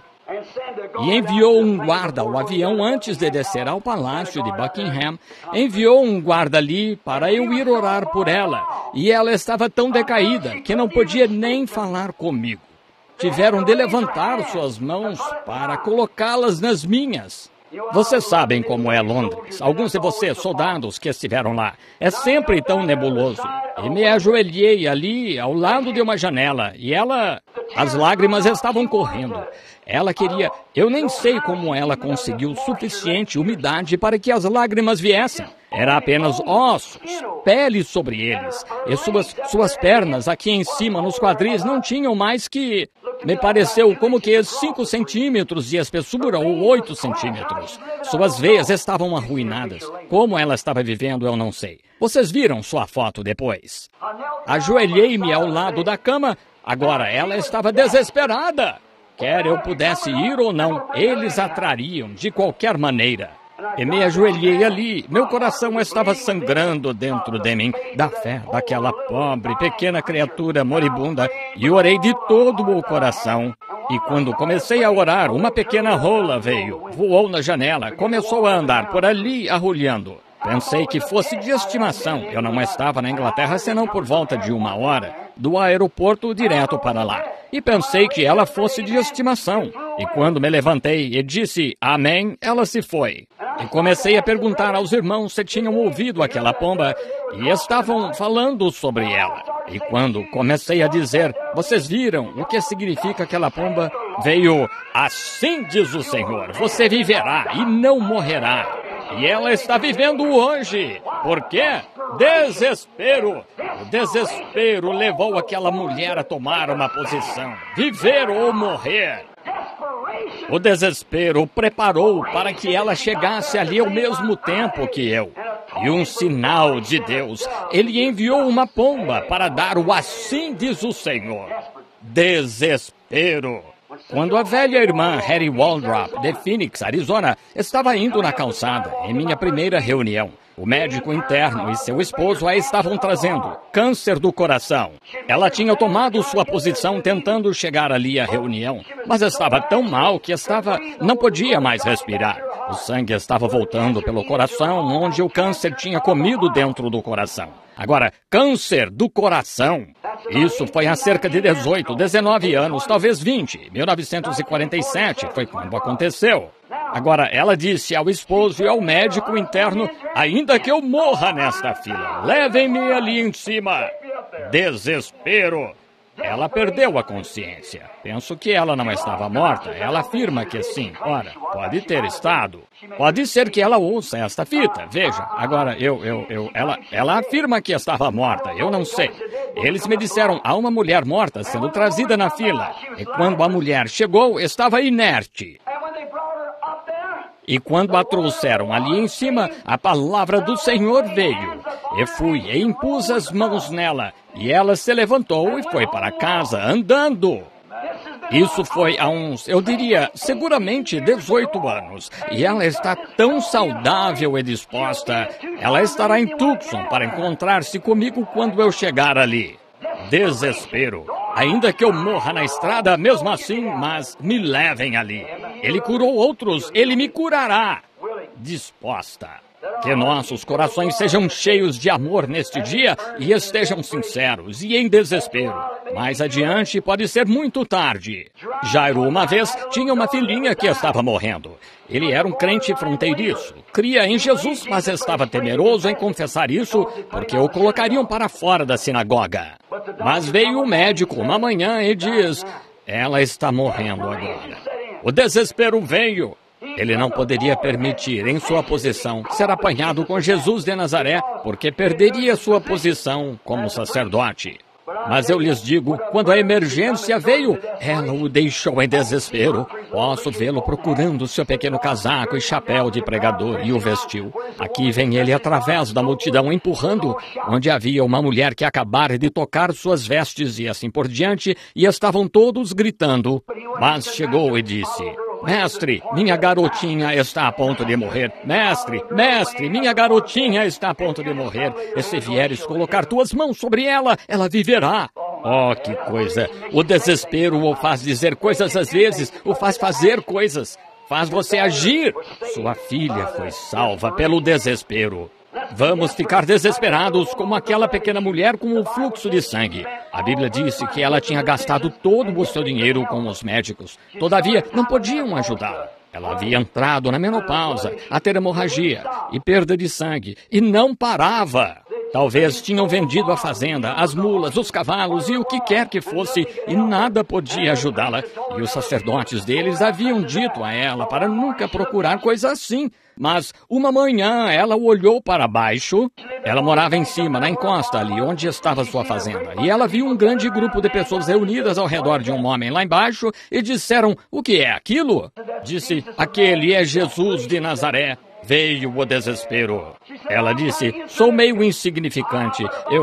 E enviou um guarda ao avião antes de descer ao palácio de Buckingham. Enviou um guarda ali para eu ir orar por ela. E ela estava tão decaída que não podia nem falar comigo. Tiveram de levantar suas mãos para colocá-las nas minhas. Vocês sabem como é Londres. Alguns de vocês, soldados que estiveram lá, é sempre tão nebuloso. E me ajoelhei ali, ao lado de uma janela, e as lágrimas estavam correndo. Ela queria, eu nem sei como ela conseguiu suficiente umidade para que as lágrimas viessem. Era apenas ossos, pele sobre eles. E suas pernas aqui em cima, nos quadris, não tinham mais que... Me pareceu como que 5 centímetros de espessura ou 8 centímetros. Suas veias estavam arruinadas. Como ela estava vivendo, eu não sei. Vocês viram sua foto depois? Ajoelhei-me ao lado da cama. Agora ela estava desesperada. Quer eu pudesse ir ou não, eles a trariam de qualquer maneira. E me ajoelhei ali. Meu coração estava sangrando dentro de mim, da fé daquela pobre, pequena criatura moribunda, e orei de todo o coração. E quando comecei a orar, uma pequena rola veio, voou na janela, começou a andar por ali, arrulhando. Pensei que fosse de estimação. Eu não estava na Inglaterra senão por volta de 1 hora, do aeroporto direto para lá. E pensei que ela fosse de estimação. E quando me levantei e disse amém, ela se foi. E comecei a perguntar aos irmãos se tinham ouvido aquela pomba e estavam falando sobre ela. E quando comecei a dizer, vocês viram o que significa aquela pomba? Veio, assim diz o Senhor, você viverá e não morrerá. E ela está vivendo hoje. Por quê? Desespero. O desespero levou aquela mulher a tomar uma posição. Viver ou morrer. O desespero o preparou para que ela chegasse ali ao mesmo tempo que eu. E um sinal de Deus. Ele enviou uma pomba para dar o assim diz o Senhor. Desespero. Quando a velha irmã Hattie Waldrop, de Phoenix, Arizona, estava indo na calçada, em minha primeira reunião, o médico interno e seu esposo a estavam trazendo câncer do coração. Ela tinha tomado sua posição tentando chegar ali à reunião, mas estava tão mal que não podia mais respirar. O sangue estava voltando pelo coração, onde o câncer tinha comido dentro do coração. Agora, câncer do coração. Isso foi há cerca de 18, 19 anos, talvez 20. 1947 foi quando aconteceu. Agora, ela disse ao esposo e ao médico interno, ainda que eu morra nesta fila, levem-me ali em cima. Desespero. Ela perdeu a consciência. Penso que ela não estava morta. Ela afirma que sim. Ora, pode ter estado. Pode ser que ela ouça esta fita. Veja, agora ela afirma que estava morta. Eu não sei. Eles me disseram, há uma mulher morta sendo trazida na fila. E quando a mulher chegou, estava inerte. E quando a trouxeram ali em cima, a palavra do Senhor veio. E fui e impus as mãos nela. E ela se levantou e foi para casa andando. Isso foi há uns, eu diria, seguramente 18 anos. E ela está tão saudável e disposta. Ela estará em Tucson para encontrar-se comigo quando eu chegar ali. Desespero. Ainda que eu morra na estrada, mesmo assim, mas me levem ali. Ele curou outros, ele me curará. Disposta. Que nossos corações sejam cheios de amor neste dia e estejam sinceros e em desespero. Mais adiante pode ser muito tarde. Jairo, uma vez, tinha uma filhinha que estava morrendo. Ele era um crente fronteiriço. Cria em Jesus, mas estava temeroso em confessar isso porque o colocariam para fora da sinagoga. Mas veio o médico uma manhã e diz, ela está morrendo agora. O desespero veio. Ele não poderia permitir, em sua posição, ser apanhado com Jesus de Nazaré, porque perderia sua posição como sacerdote. Mas eu lhes digo, quando a emergência veio, ela o deixou em desespero. Posso vê-lo procurando seu pequeno casaco e chapéu de pregador e o vestiu. Aqui vem ele através da multidão empurrando, onde havia uma mulher que acabara de tocar suas vestes e assim por diante, e estavam todos gritando. Mas chegou e disse, mestre, minha garotinha está a ponto de morrer. Mestre, mestre, minha garotinha está a ponto de morrer. E se vieres colocar tuas mãos sobre ela, ela viverá. Oh, que coisa! O desespero o faz dizer coisas às vezes, o faz fazer coisas, faz você agir. Sua filha foi salva pelo desespero. Vamos ficar desesperados como aquela pequena mulher com o fluxo de sangue. A Bíblia disse que ela tinha gastado todo o seu dinheiro com os médicos. Todavia, não podiam ajudá-la. Ela havia entrado na menopausa, a ter hemorragia e perda de sangue, e não parava. Talvez tinham vendido a fazenda, as mulas, os cavalos e o que quer que fosse, e nada podia ajudá-la. E os sacerdotes deles haviam dito a ela para nunca procurar coisa assim. Mas uma manhã ela olhou para baixo. Ela morava em cima, na encosta ali, onde estava sua fazenda. E ela viu um grande grupo de pessoas reunidas ao redor de um homem lá embaixo e disseram, o que é aquilo? Disse, aquele é Jesus de Nazaré. Veio o desespero. Ela disse, sou meio insignificante,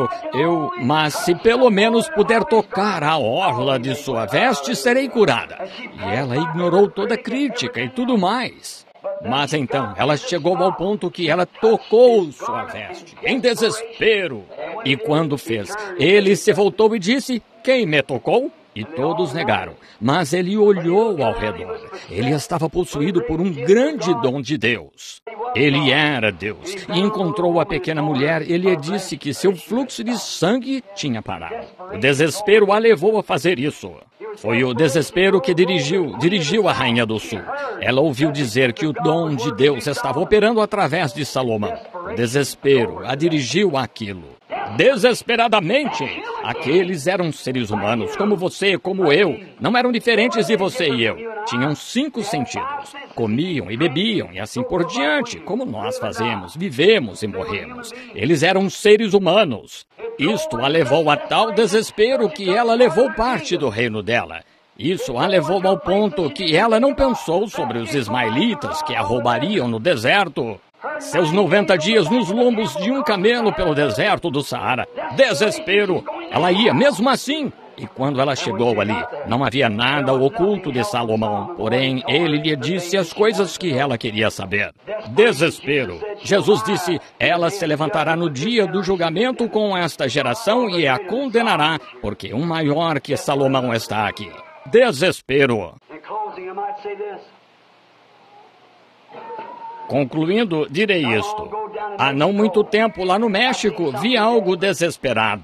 mas se pelo menos puder tocar a orla de sua veste, serei curada. E ela ignorou toda crítica e tudo mais. Mas então, ela chegou ao ponto que ela tocou sua veste, em desespero. E quando fez, ele se voltou e disse, quem me tocou? E todos negaram. Mas ele olhou ao redor. Ele estava possuído por um grande dom de Deus. Ele era Deus. E encontrou a pequena mulher e lhe disse que seu fluxo de sangue tinha parado. O desespero a levou a fazer isso. Foi o desespero que dirigiu a Rainha do Sul. Ela ouviu dizer que o dom de Deus estava operando através de Salomão. O desespero a dirigiu àquilo. Desesperadamente, aqueles eram seres humanos, como você, como eu. Não eram diferentes de você e eu. Tinham 5 sentidos. Comiam e bebiam e assim por diante, como nós fazemos, vivemos e morremos. Eles eram seres humanos. Isto a levou a tal desespero que ela levou parte do reino dela. Isso a levou ao ponto que ela não pensou sobre os ismaelitas que a roubariam no deserto. Seus 90 dias nos lombos de um camelo pelo deserto do Saara. Desespero! Ela ia mesmo assim. E quando ela chegou ali, não havia nada oculto de Salomão. Porém, ele lhe disse as coisas que ela queria saber. Desespero! Jesus disse, ela se levantará no dia do julgamento com esta geração e a condenará, porque um maior que Salomão está aqui. Desespero! Concluindo, direi isto. Há não muito tempo, lá no México, vi algo desesperado.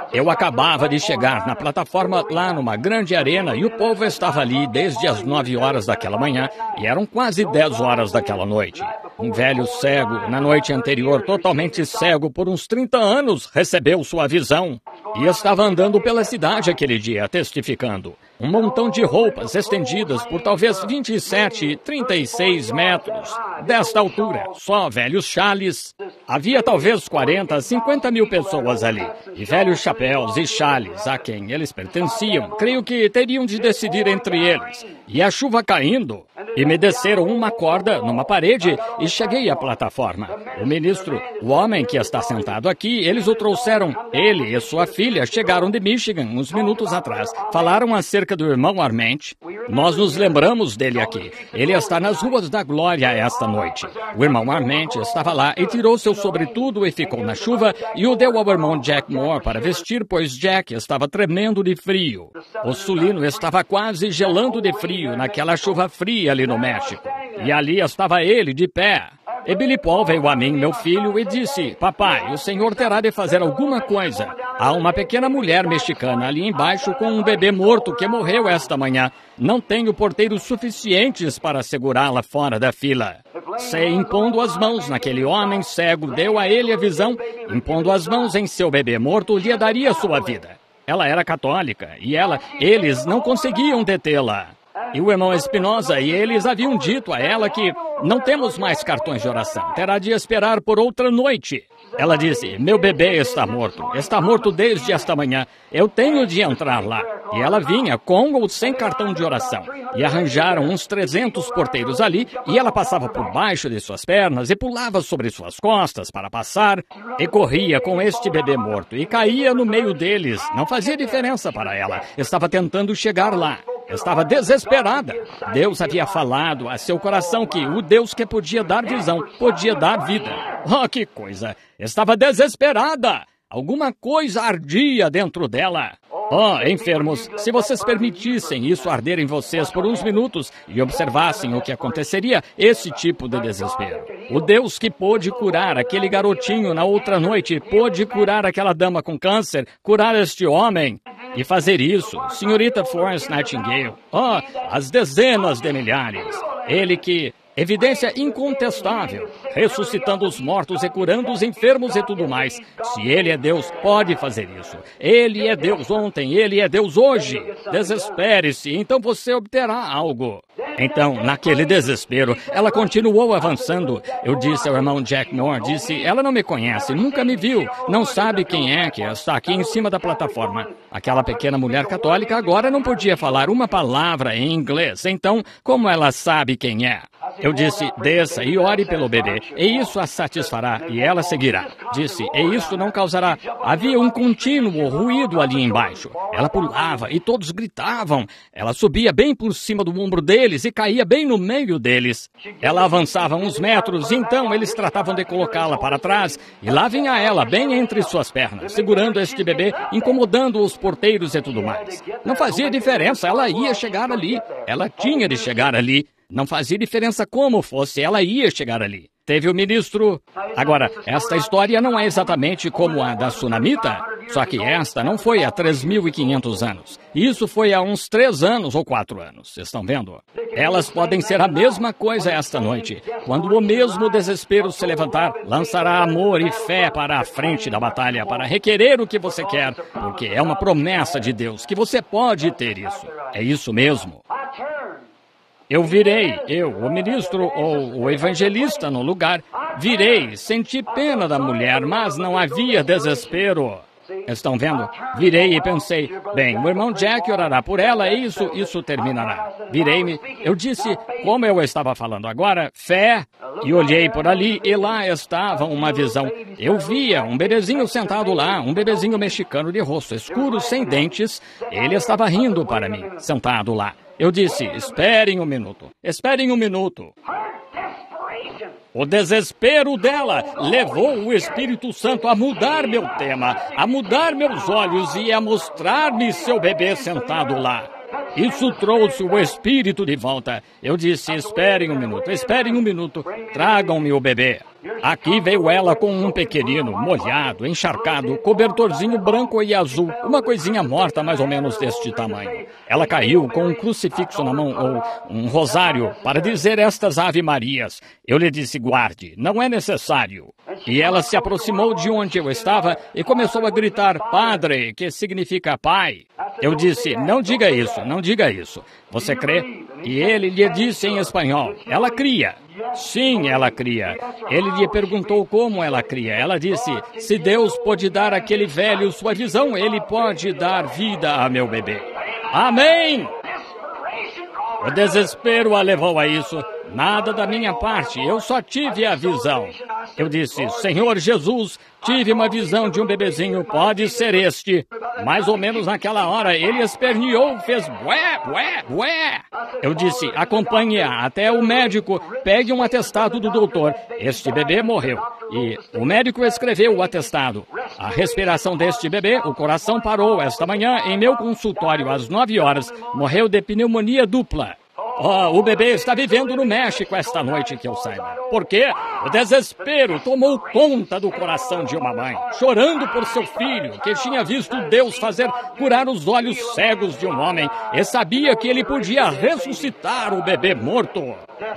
Eu acabava de chegar na plataforma lá numa grande arena e o povo estava ali desde as 9 horas daquela manhã e eram quase 10 horas daquela noite. Um velho cego, na noite anterior totalmente cego por uns 30 anos, recebeu sua visão e estava andando pela cidade aquele dia, testificando. Um montão de roupas estendidas por talvez 27, 36 metros. Desta altura, só velhos chales. Havia talvez 40, 50 mil pessoas ali. E velhos chapéus e chales a quem eles pertenciam. Creio que teriam de decidir entre eles. E a chuva caindo. E me desceram uma corda numa parede e cheguei à plataforma. O ministro, o homem que está sentado aqui, eles o trouxeram. Ele e sua filha chegaram de Michigan uns minutos atrás. Falaram acerca do irmão Arment. Nós nos lembramos dele aqui. Ele está nas ruas da glória esta noite. O irmão Arment estava lá e tirou seu sobretudo e ficou na chuva e o deu ao irmão Jack Moore para vestir, pois Jack estava tremendo de frio. O sulino estava quase gelando de frio naquela chuva fria ali no México. E ali estava ele de pé. E Billy Paul veio a mim, meu filho, e disse: papai, o senhor terá de fazer alguma coisa. Há uma pequena mulher mexicana ali embaixo com um bebê morto que morreu esta manhã. Não tenho porteiros suficientes para segurá-la fora da fila. Se impondo as mãos naquele homem cego, deu a ele a visão, impondo as mãos em seu bebê morto, lhe daria sua vida. Ela era católica e eles não conseguiam detê-la. E o irmão Espinosa e eles haviam dito a ela que não temos mais cartões de oração, terá de esperar por outra noite. Ela disse: meu bebê está morto desde esta manhã, eu tenho de entrar lá. E ela vinha com ou sem cartão de oração. E arranjaram uns 300 porteiros ali, e ela passava por baixo de suas pernas e pulava sobre suas costas para passar, e corria com este bebê morto, e caía no meio deles. Não fazia diferença para ela, estava tentando chegar lá. Estava desesperada. Deus havia falado a seu coração que o Deus que podia dar visão, podia dar vida. Oh, que coisa! Estava desesperada. Alguma coisa ardia dentro dela. Oh, enfermos, se vocês permitissem isso arder em vocês por uns minutos e observassem o que aconteceria, esse tipo de desespero. O Deus que pôde curar aquele garotinho na outra noite, pôde curar aquela dama com câncer, curar este homem. E fazer isso, senhorita Florence Nightingale, oh, as dezenas de milhares. Ele que, evidência incontestável, ressuscitando os mortos e curando os enfermos e tudo mais. Se Ele é Deus, pode fazer isso. Ele é Deus ontem, Ele é Deus hoje. Desespere-se, então você obterá algo. Então, naquele desespero, ela continuou avançando. Eu disse ao irmão Jack Moore, ela não me conhece, nunca me viu, não sabe quem é que está aqui em cima da plataforma. Aquela pequena mulher católica agora não podia falar uma palavra em inglês, então, como ela sabe quem é? Eu disse: desça e ore pelo bebê, e isso a satisfará, e ela seguirá. Disse: e isso não causará. Havia um contínuo ruído ali embaixo. Ela pulava e todos gritavam. Ela subia bem por cima do ombro deles e caía bem no meio deles. Ela avançava uns metros, então eles tratavam de colocá-la para trás, e lá vinha ela, bem entre suas pernas, segurando este bebê, incomodando os porteiros e tudo mais. Não fazia diferença, ela ia chegar ali. Ela tinha de chegar ali. Não fazia diferença como fosse, ela ia chegar ali. Teve o ministro... Agora, esta história não é exatamente como a da Sunamita, só que esta não foi há 3.500 anos. Isso foi há uns 3 anos ou 4 anos, estão vendo? Elas podem ser a mesma coisa esta noite. Quando o mesmo desespero se levantar, lançará amor e fé para a frente da batalha, para requerer o que você quer, porque é uma promessa de Deus que você pode ter isso. É isso mesmo. Eu virei, o ministro ou o evangelista no lugar, virei, senti pena da mulher, mas não havia desespero. Estão vendo? Virei e pensei, bem, o irmão Jack orará por ela e isso terminará. Virei-me, eu disse, como eu estava falando agora, fé, e olhei por ali e lá estava uma visão. Eu via um bebezinho sentado lá, um bebezinho mexicano de rosto escuro, sem dentes. Ele estava rindo para mim, sentado lá. Eu disse, esperem um minuto. O desespero dela levou o Espírito Santo a mudar meu tema, a mudar meus olhos e a mostrar-me seu bebê sentado lá. Isso trouxe o Espírito de volta. Eu disse, esperem um minuto, tragam-me o bebê. Aqui veio ela com um pequenino, molhado, encharcado, cobertorzinho branco e azul, uma coisinha morta mais ou menos deste tamanho. Ela caiu com um crucifixo na mão, ou um rosário, para dizer estas Ave-Marias. Eu lhe disse, guarde, não é necessário. E ela se aproximou de onde eu estava e começou a gritar, Padre, que significa pai. Eu disse, não diga isso, não diga isso. Você crê? E ele lhe disse em espanhol, ela cria. Sim, ela cria. Ele lhe perguntou como ela cria. Ela disse, se Deus pode dar àquele velho sua visão, ele pode dar vida a meu bebê. Amém! O desespero a levou a isso. Nada da minha parte, eu só tive a visão. Eu disse, Senhor Jesus, tive uma visão de um bebezinho, pode ser este. Mais ou menos naquela hora, ele esperneou, fez bué, bué, bué. Eu disse, acompanhe-a até o médico, pegue um atestado do doutor. Este bebê morreu. E o médico escreveu o atestado. A respiração deste bebê, o coração parou esta manhã em meu consultório às 9 horas. Morreu de pneumonia dupla. O bebê está vivendo no México esta noite, que eu saiba. Porque o desespero tomou conta do coração de uma mãe, chorando por seu filho, que tinha visto Deus curar os olhos cegos de um homem e sabia que ele podia ressuscitar o bebê morto.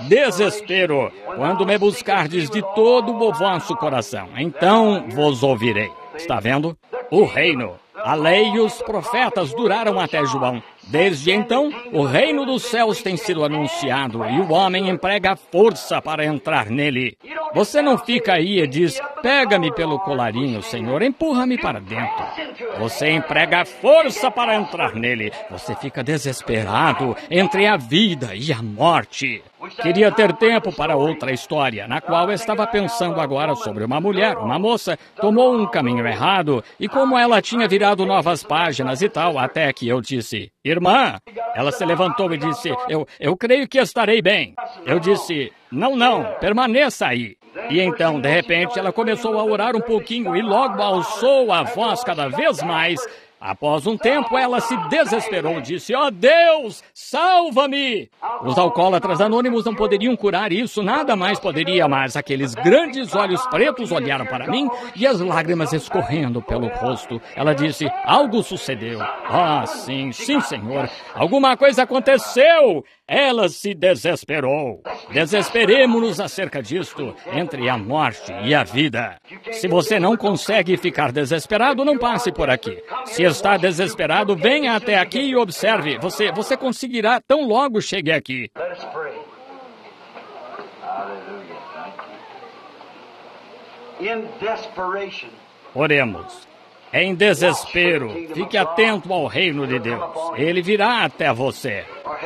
Desespero, quando me buscardes de todo o vosso coração, então vos ouvirei. Está vendo? O reino. A lei e os profetas duraram até João. Desde então, o reino dos céus tem sido anunciado e o homem emprega força para entrar nele. Você não fica aí e diz, pega-me pelo colarinho, Senhor, empurra-me para dentro. Você emprega força para entrar nele. Você fica desesperado entre a vida e a morte. Queria ter tempo para outra história, na qual estava pensando agora sobre uma mulher, uma moça, tomou um caminho errado e como ela tinha virado novas páginas e tal, até que eu disse, irmã, ela se levantou e disse, eu creio que estarei bem. Eu disse, não, permaneça aí. E então, de repente, ela começou a orar um pouquinho e logo alçou a voz cada vez mais. Após um tempo, ela se desesperou e disse, Deus, salva-me! Os alcoólatras anônimos não poderiam curar isso, nada mais poderia, mas aqueles grandes olhos pretos olharam para mim e as lágrimas escorrendo pelo rosto. Ela disse, algo sucedeu. Sim, Senhor, alguma coisa aconteceu! Ela se desesperou. Desesperemos-nos acerca disto, entre a morte e a vida. Se você não consegue ficar desesperado, não passe por aqui. Se está desesperado, venha até aqui e observe. Você conseguirá tão logo chegue aqui. Oremos. Em desespero, fique atento ao reino de Deus. Ele virá até você.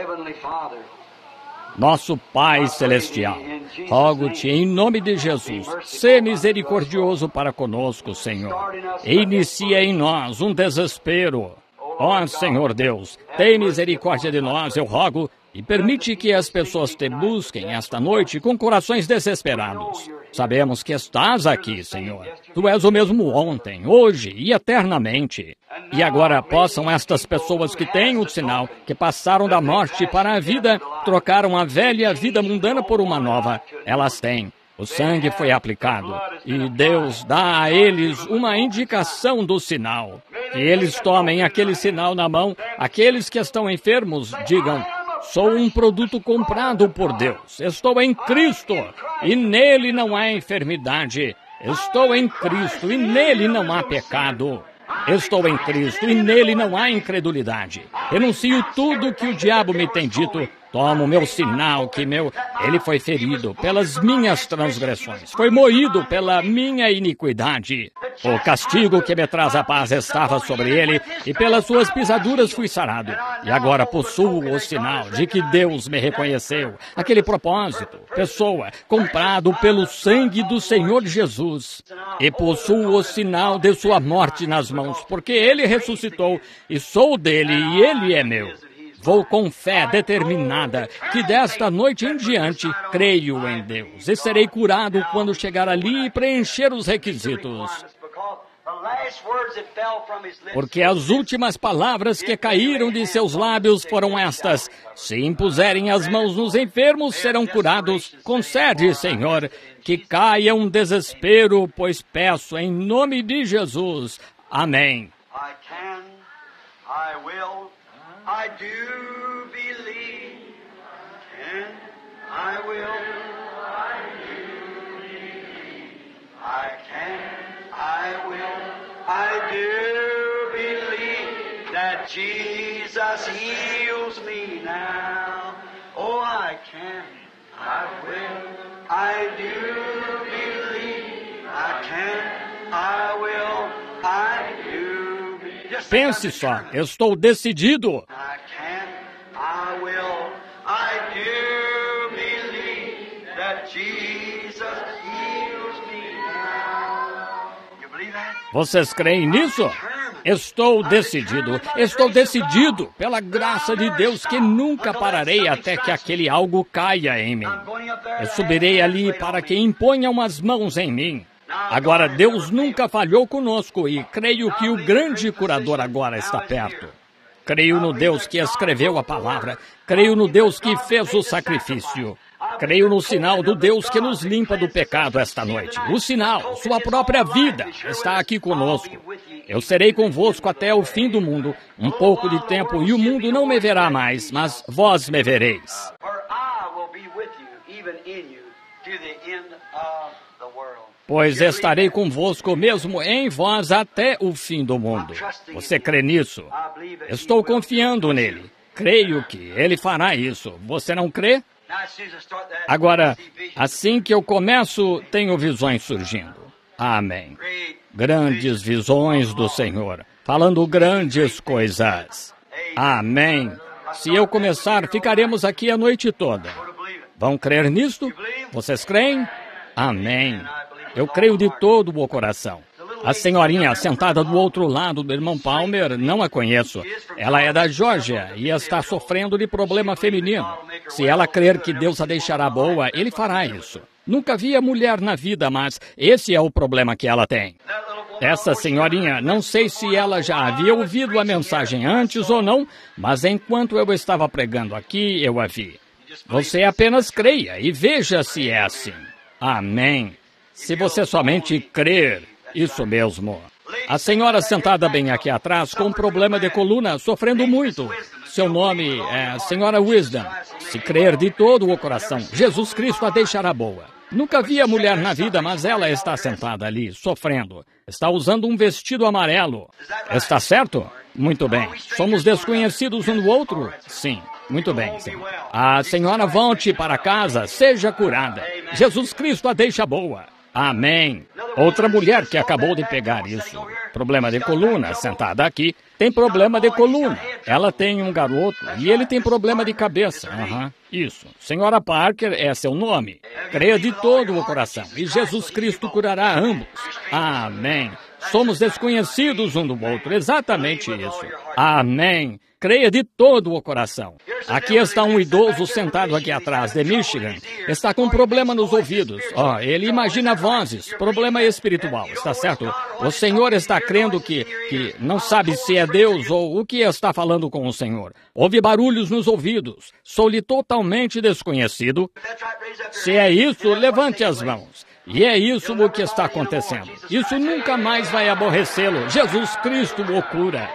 Nosso Pai Celestial, rogo-te em nome de Jesus, sê misericordioso para conosco, Senhor. E inicia em nós um desespero. Senhor Deus, tem misericórdia de nós, eu rogo, e permite que as pessoas te busquem esta noite com corações desesperados. Sabemos que estás aqui, Senhor. Tu és o mesmo ontem, hoje e eternamente. E agora possam estas pessoas que têm o sinal, que passaram da morte para a vida, trocaram a velha vida mundana por uma nova. Elas têm. O sangue foi aplicado. E Deus dá a eles uma indicação do sinal. Que eles tomem aquele sinal na mão. Aqueles que estão enfermos digam, sou um produto comprado por Deus. Estou em Cristo e nele não há enfermidade. Estou em Cristo e nele não há pecado. Estou em Cristo e nele não há incredulidade. Renuncio tudo que o diabo me tem dito. Tomo o meu sinal ele foi ferido pelas minhas transgressões. Foi moído pela minha iniquidade. O castigo que me traz a paz estava sobre ele e pelas suas pisaduras fui sarado. E agora possuo o sinal de que Deus me reconheceu. Aquele propósito, pessoa, comprado pelo sangue do Senhor Jesus. E possuo o sinal de sua morte nas mãos, porque ele ressuscitou e sou dele e ele é meu. Vou com fé determinada que desta noite em diante creio em Deus e serei curado quando chegar ali e preencher os requisitos. Porque as últimas palavras que caíram de seus lábios foram estas: se impuserem as mãos nos enfermos, serão curados. Concede, Senhor, que caia um desespero, pois peço em nome de Jesus. Amém. I do believe that Jesus heals me now. Oh, I can, I will, I do believe, I can, I will, I do believe. Pense só, eu estou decidido. I can, I will, I do believe that Jesus heals me now. You believe that? Vocês creem nisso? Estou decidido, pela graça de Deus, que nunca pararei até que aquele algo caia em mim. Eu subirei ali para que imponham as mãos em mim. Agora, Deus nunca falhou conosco e creio que o grande curador agora está perto. Creio no Deus que escreveu a palavra. Creio no Deus que fez o sacrifício. Creio no sinal do Deus que nos limpa do pecado esta noite. O sinal, sua própria vida, está aqui conosco. Eu serei convosco até o fim do mundo, um pouco de tempo, e o mundo não me verá mais, mas vós me vereis. Pois estarei convosco mesmo em vós até o fim do mundo. Você crê nisso? Estou confiando nele. Creio que ele fará isso. Você não crê? Agora, assim que eu começo, tenho visões surgindo. Amém. Grandes visões do Senhor, falando grandes coisas. Amém. Se eu começar, ficaremos aqui a noite toda. Vão crer nisto? Vocês creem? Amém. Eu creio de todo o coração. A senhorinha sentada do outro lado do irmão Palmer, não a conheço. Ela é da Geórgia e está sofrendo de problema feminino. Se ela crer que Deus a deixará boa, ele fará isso. Nunca vi a mulher na vida, mas esse é o problema que ela tem. Essa senhorinha, não sei se ela já havia ouvido a mensagem antes ou não, mas enquanto eu estava pregando aqui, eu a vi. Você apenas creia e veja se é assim. Amém. Se você somente crer, isso mesmo. A senhora sentada bem aqui atrás, com um problema de coluna, sofrendo muito. Seu nome é Senhora Wisdom. Se crer de todo o coração, Jesus Cristo a deixará boa. Nunca vi a mulher na vida, mas ela está sentada ali, sofrendo. Está usando um vestido amarelo. Está certo? Muito bem. Somos desconhecidos um do outro? Sim. Muito bem, sim. A senhora volte para casa, seja curada. Jesus Cristo a deixa boa. Amém. Outra mulher que acabou de pegar isso. Problema de coluna, sentada aqui, tem problema de coluna. Ela tem um garoto e ele tem problema de cabeça. Isso. Senhora Parker é seu nome. Creia de todo o coração e Jesus Cristo curará ambos. Amém. Somos desconhecidos um do outro. Exatamente isso. Amém. Creia de todo o coração. Aqui está um idoso sentado aqui atrás, de Michigan. Está com problema nos ouvidos. Ele imagina vozes, problema espiritual, está certo? O Senhor está crendo que não sabe se é Deus ou o que está falando com o Senhor. Ouve barulhos nos ouvidos. Sou-lhe totalmente desconhecido. Se é isso, levante as mãos. E é isso o que está acontecendo. Isso nunca mais vai aborrecê-lo. Jesus Cristo o cura.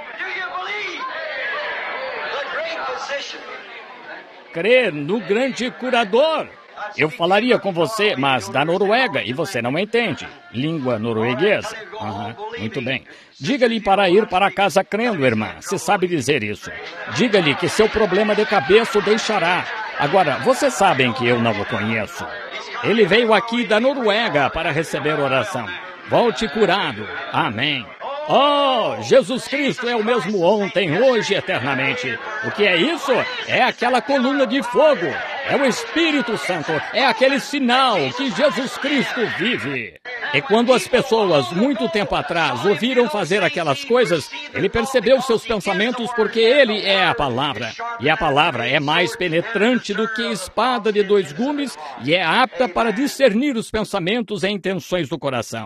Crer no grande curador. Eu falaria com você, mas da Noruega, e você não entende. Língua norueguesa. Muito bem. Diga-lhe para ir para casa crendo, irmã. Você sabe dizer isso. Diga-lhe que seu problema de cabeça o deixará. Agora, vocês sabem que eu não o conheço. Ele veio aqui da Noruega para receber oração. Volte curado. Amém. Jesus Cristo é o mesmo ontem, hoje e eternamente. O que é isso? É aquela coluna de fogo. É o Espírito Santo. É aquele sinal que Jesus Cristo vive. E quando as pessoas, muito tempo atrás, ouviram fazer aquelas coisas, ele percebeu seus pensamentos porque ele é a palavra. E a palavra é mais penetrante do que espada de 2 gumes e é apta para discernir os pensamentos e intenções do coração.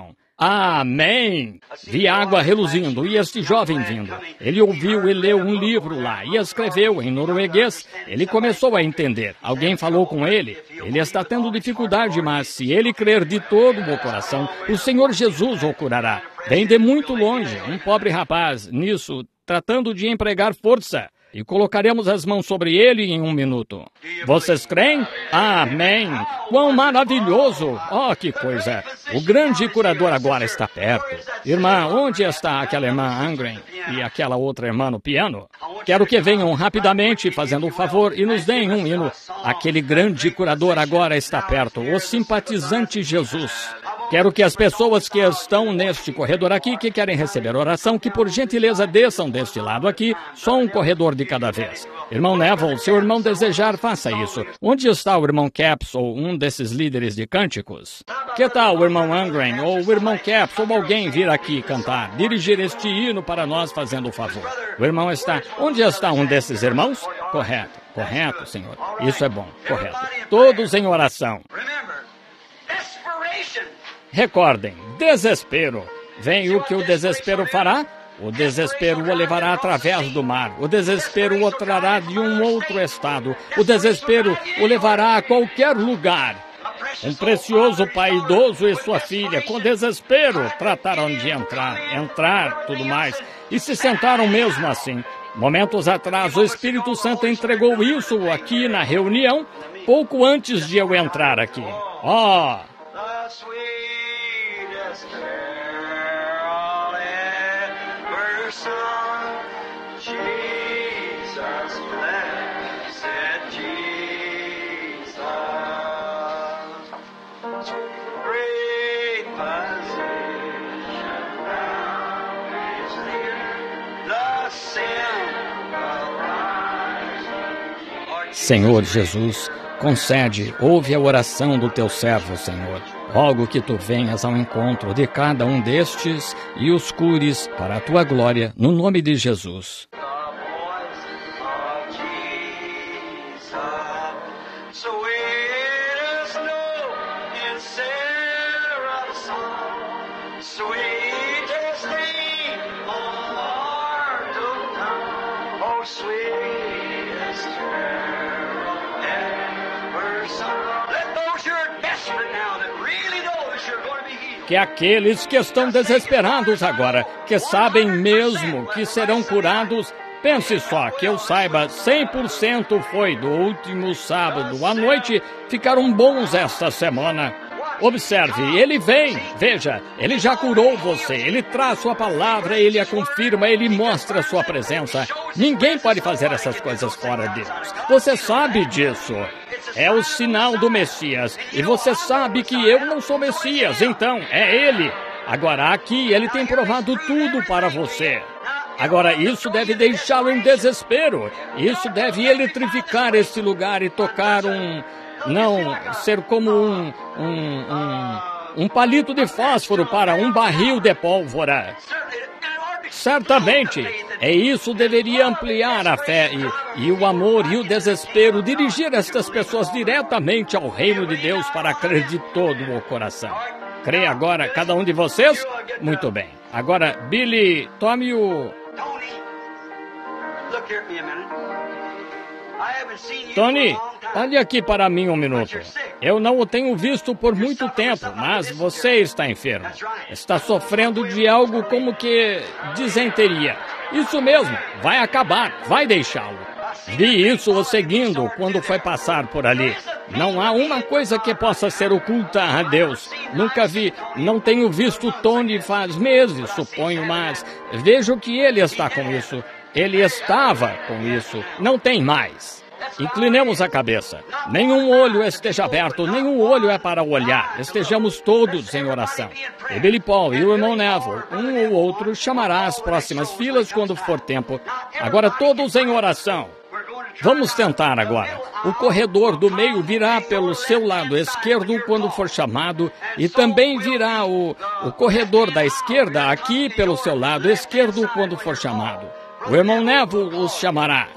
Amém! Vi água reluzindo e este jovem vindo. Ele ouviu e leu um livro lá e escreveu em norueguês. Ele começou a entender. Alguém falou com ele. Ele está tendo dificuldade, mas se ele crer de todo o coração, o Senhor Jesus o curará. Vem de muito longe, um pobre rapaz, nisso, tratando de empregar força. E colocaremos as mãos sobre ele em 1 minuto. Vocês creem? Amém! Quão maravilhoso! Oh, que coisa! O grande curador agora está perto. Irmã, onde está aquela irmã Angren e aquela outra irmã no piano? Quero que venham rapidamente, fazendo um favor, e nos deem um hino. Aquele grande curador agora está perto, o simpatizante Jesus. Quero que as pessoas que estão neste corredor aqui, que querem receber oração, que por gentileza desçam deste lado aqui, só um corredor de cada vez. Irmão Neville, se o irmão desejar, faça isso. Onde está o irmão Capps ou um desses líderes de cânticos? Que tal o irmão Angren ou o irmão Capps ou alguém vir aqui cantar, dirigir este hino para nós fazendo o favor? O irmão está... Onde está um desses irmãos? Correto, correto, Senhor. Isso é bom, correto. Todos em oração. Recordem, desespero. Vem o que o desespero fará? O desespero o levará através do mar. O desespero o trará de um outro estado. O desespero o levará a qualquer lugar. Um precioso pai idoso e sua filha, com desespero, trataram de entrar, tudo mais, e se sentaram mesmo assim. Momentos atrás, o Espírito Santo entregou isso aqui na reunião, pouco antes de eu entrar aqui. Oh! Senhor Jesus, concede, ouve a oração do teu servo, Senhor. Rogo que tu venhas ao encontro de cada um destes e os cures para a tua glória, no nome de Jesus. Que aqueles que estão desesperados agora, que sabem mesmo que serão curados, pense só, que eu saiba, 100% foi do último sábado à noite, ficaram bons esta semana. Observe, ele vem, veja, ele já curou você, ele traz sua palavra, ele a confirma, ele mostra sua presença. Ninguém pode fazer essas coisas fora de Deus. Você sabe disso. É o sinal do Messias. E você sabe que eu não sou Messias, então é ele. Agora aqui ele tem provado tudo para você. Agora isso deve deixá-lo em desespero. Isso deve eletrificar esse lugar e tocar não ser como um palito de fósforo para um barril de pólvora. Certamente, isso deveria ampliar a fé e o amor e o desespero, dirigir estas pessoas diretamente ao reino de Deus para crer de todo o coração. Crê agora cada um de vocês? Muito bem. Agora, Billy, tome o... Tony, olhe aqui para mim um minuto. Eu não o tenho visto por muito tempo, mas você está enfermo. Está sofrendo de algo como que disenteria. Isso mesmo, vai acabar, vai deixá-lo. Vi isso o seguindo quando foi passar por ali. Não há uma coisa que possa ser oculta a Deus. Nunca vi, não tenho visto Tony faz meses, suponho, mas vejo que ele está com isso. Ele estava com isso, não tem mais. Inclinemos a cabeça. Nenhum olho esteja aberto, nenhum olho é para olhar. Estejamos todos em oração. E Billy Paul e o irmão Neville, um ou outro, chamará as próximas filas quando for tempo. Agora todos em oração. Vamos tentar agora. O corredor do meio virá pelo seu lado esquerdo quando for chamado e também virá o corredor da esquerda aqui pelo seu lado esquerdo quando for chamado. O irmão Neville os chamará.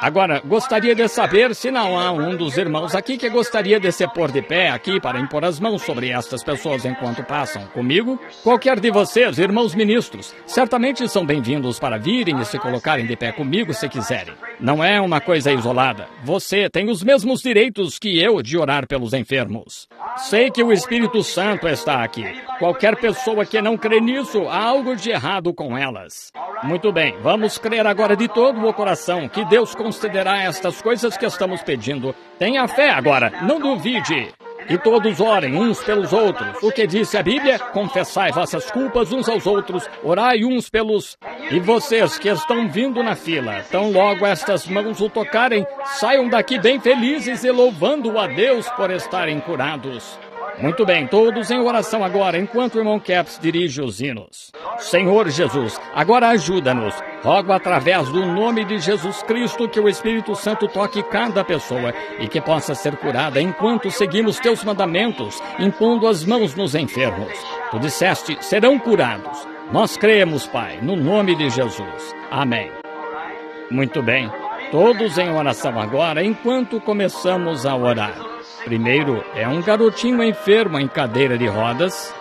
Agora, gostaria de saber se não há um dos irmãos aqui que gostaria de se pôr de pé aqui para impor as mãos sobre estas pessoas enquanto passam comigo. Qualquer de vocês, irmãos ministros, certamente são bem-vindos para virem e se colocarem de pé comigo se quiserem. Não é uma coisa isolada. Você tem os mesmos direitos que eu de orar pelos enfermos. Sei que o Espírito Santo está aqui. Qualquer pessoa que não crê nisso, há algo de errado com elas. Muito bem, vamos crer agora de todo o coração que Deus concederá estas coisas que estamos pedindo. Tenha fé agora, não duvide. E todos orem uns pelos outros. O que disse a Bíblia? Confessai vossas culpas uns aos outros, orai uns pelos... E vocês que estão vindo na fila, tão logo estas mãos o tocarem, saiam daqui bem felizes e louvando a Deus por estarem curados. Muito bem, todos em oração agora, enquanto o irmão Caps dirige os hinos. Senhor Jesus, agora ajuda-nos. Rogo através do nome de Jesus Cristo que o Espírito Santo toque cada pessoa e que possa ser curada enquanto seguimos teus mandamentos, impondo as mãos nos enfermos. Tu disseste, serão curados. Nós cremos, Pai, no nome de Jesus. Amém. Muito bem, todos em oração agora, enquanto começamos a orar. Primeiro é um garotinho enfermo em cadeira de rodas,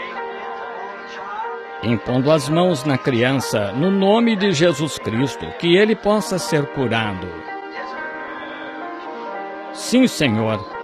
impondo as mãos na criança, no nome de Jesus Cristo, que ele possa ser curado. Sim, Senhor.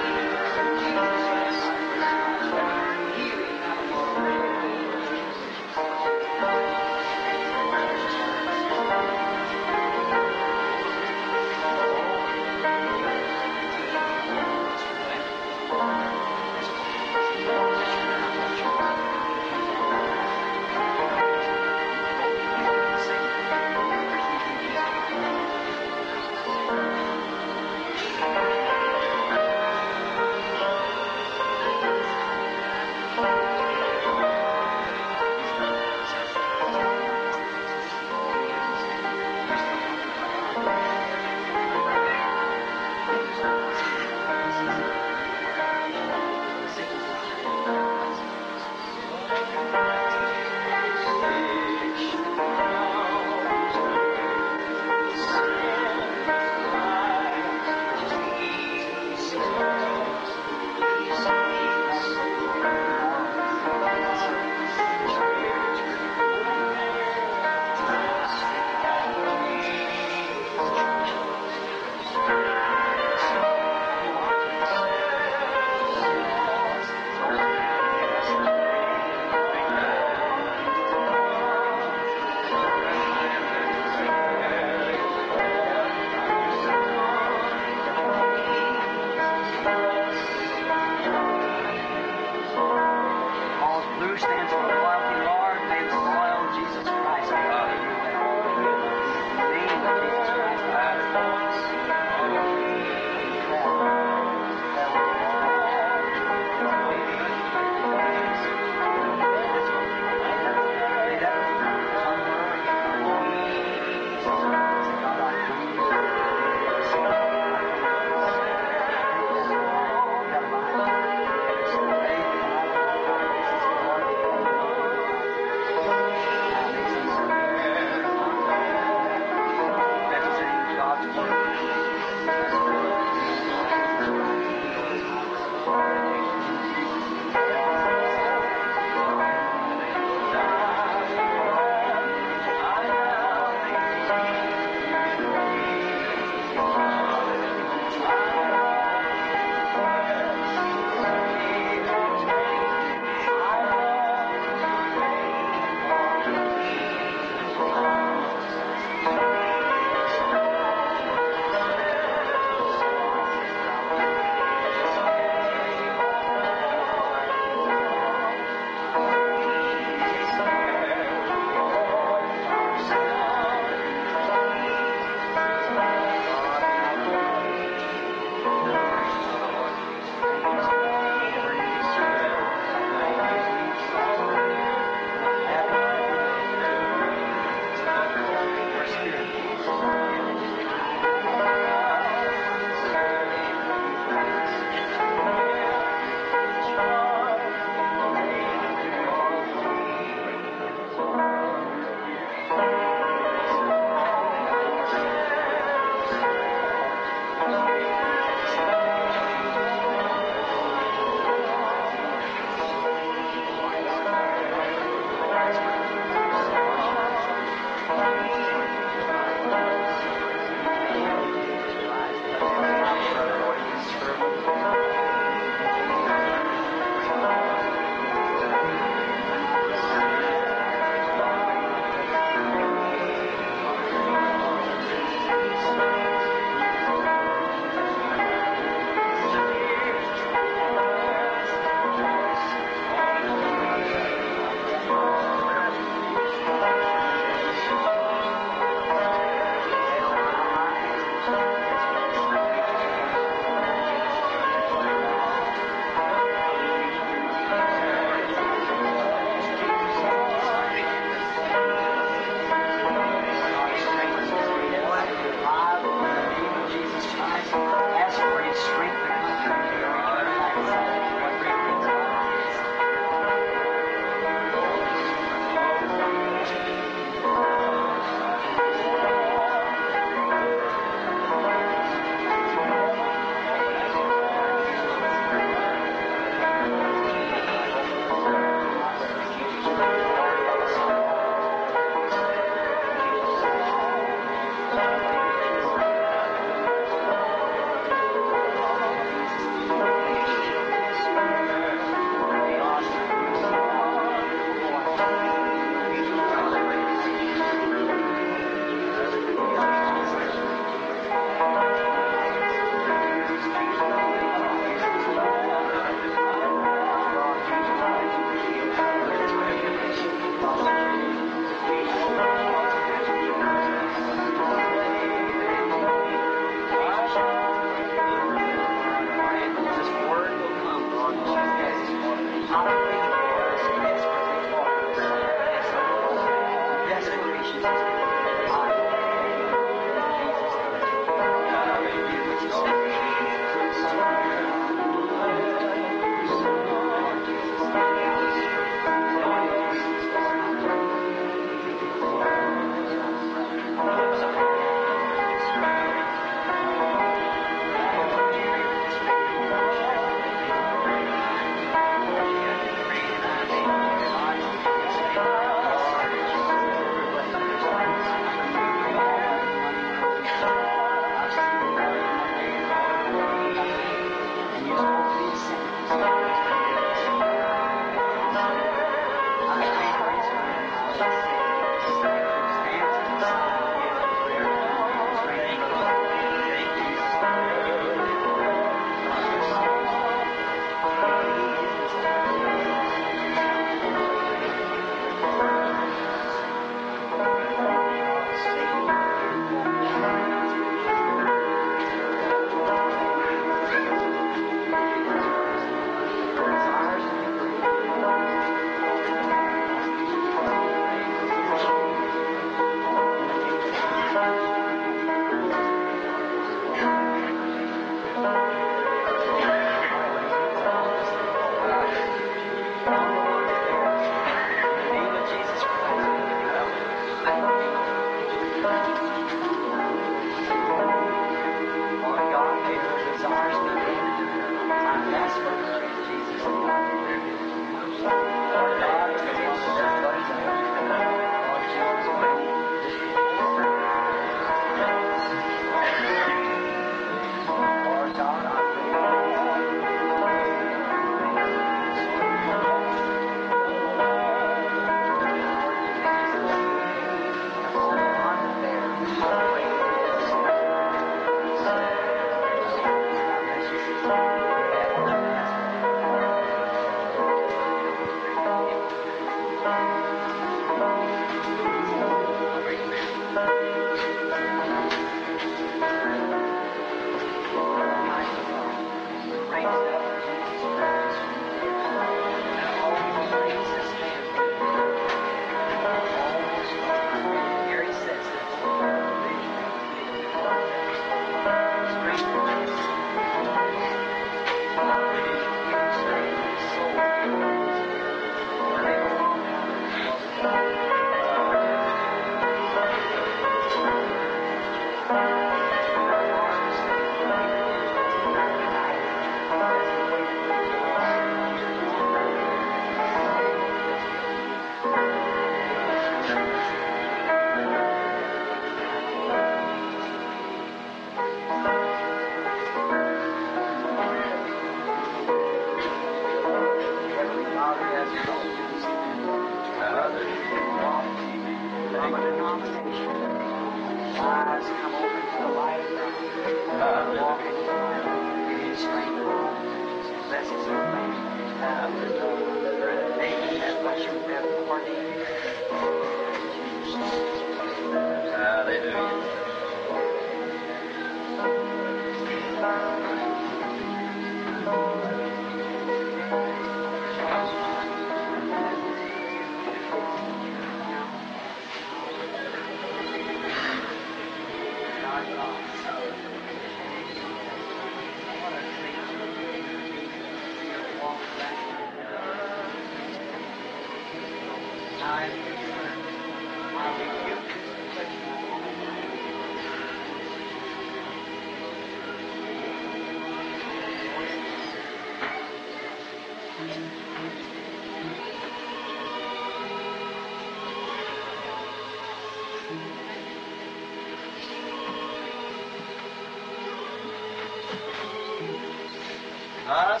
The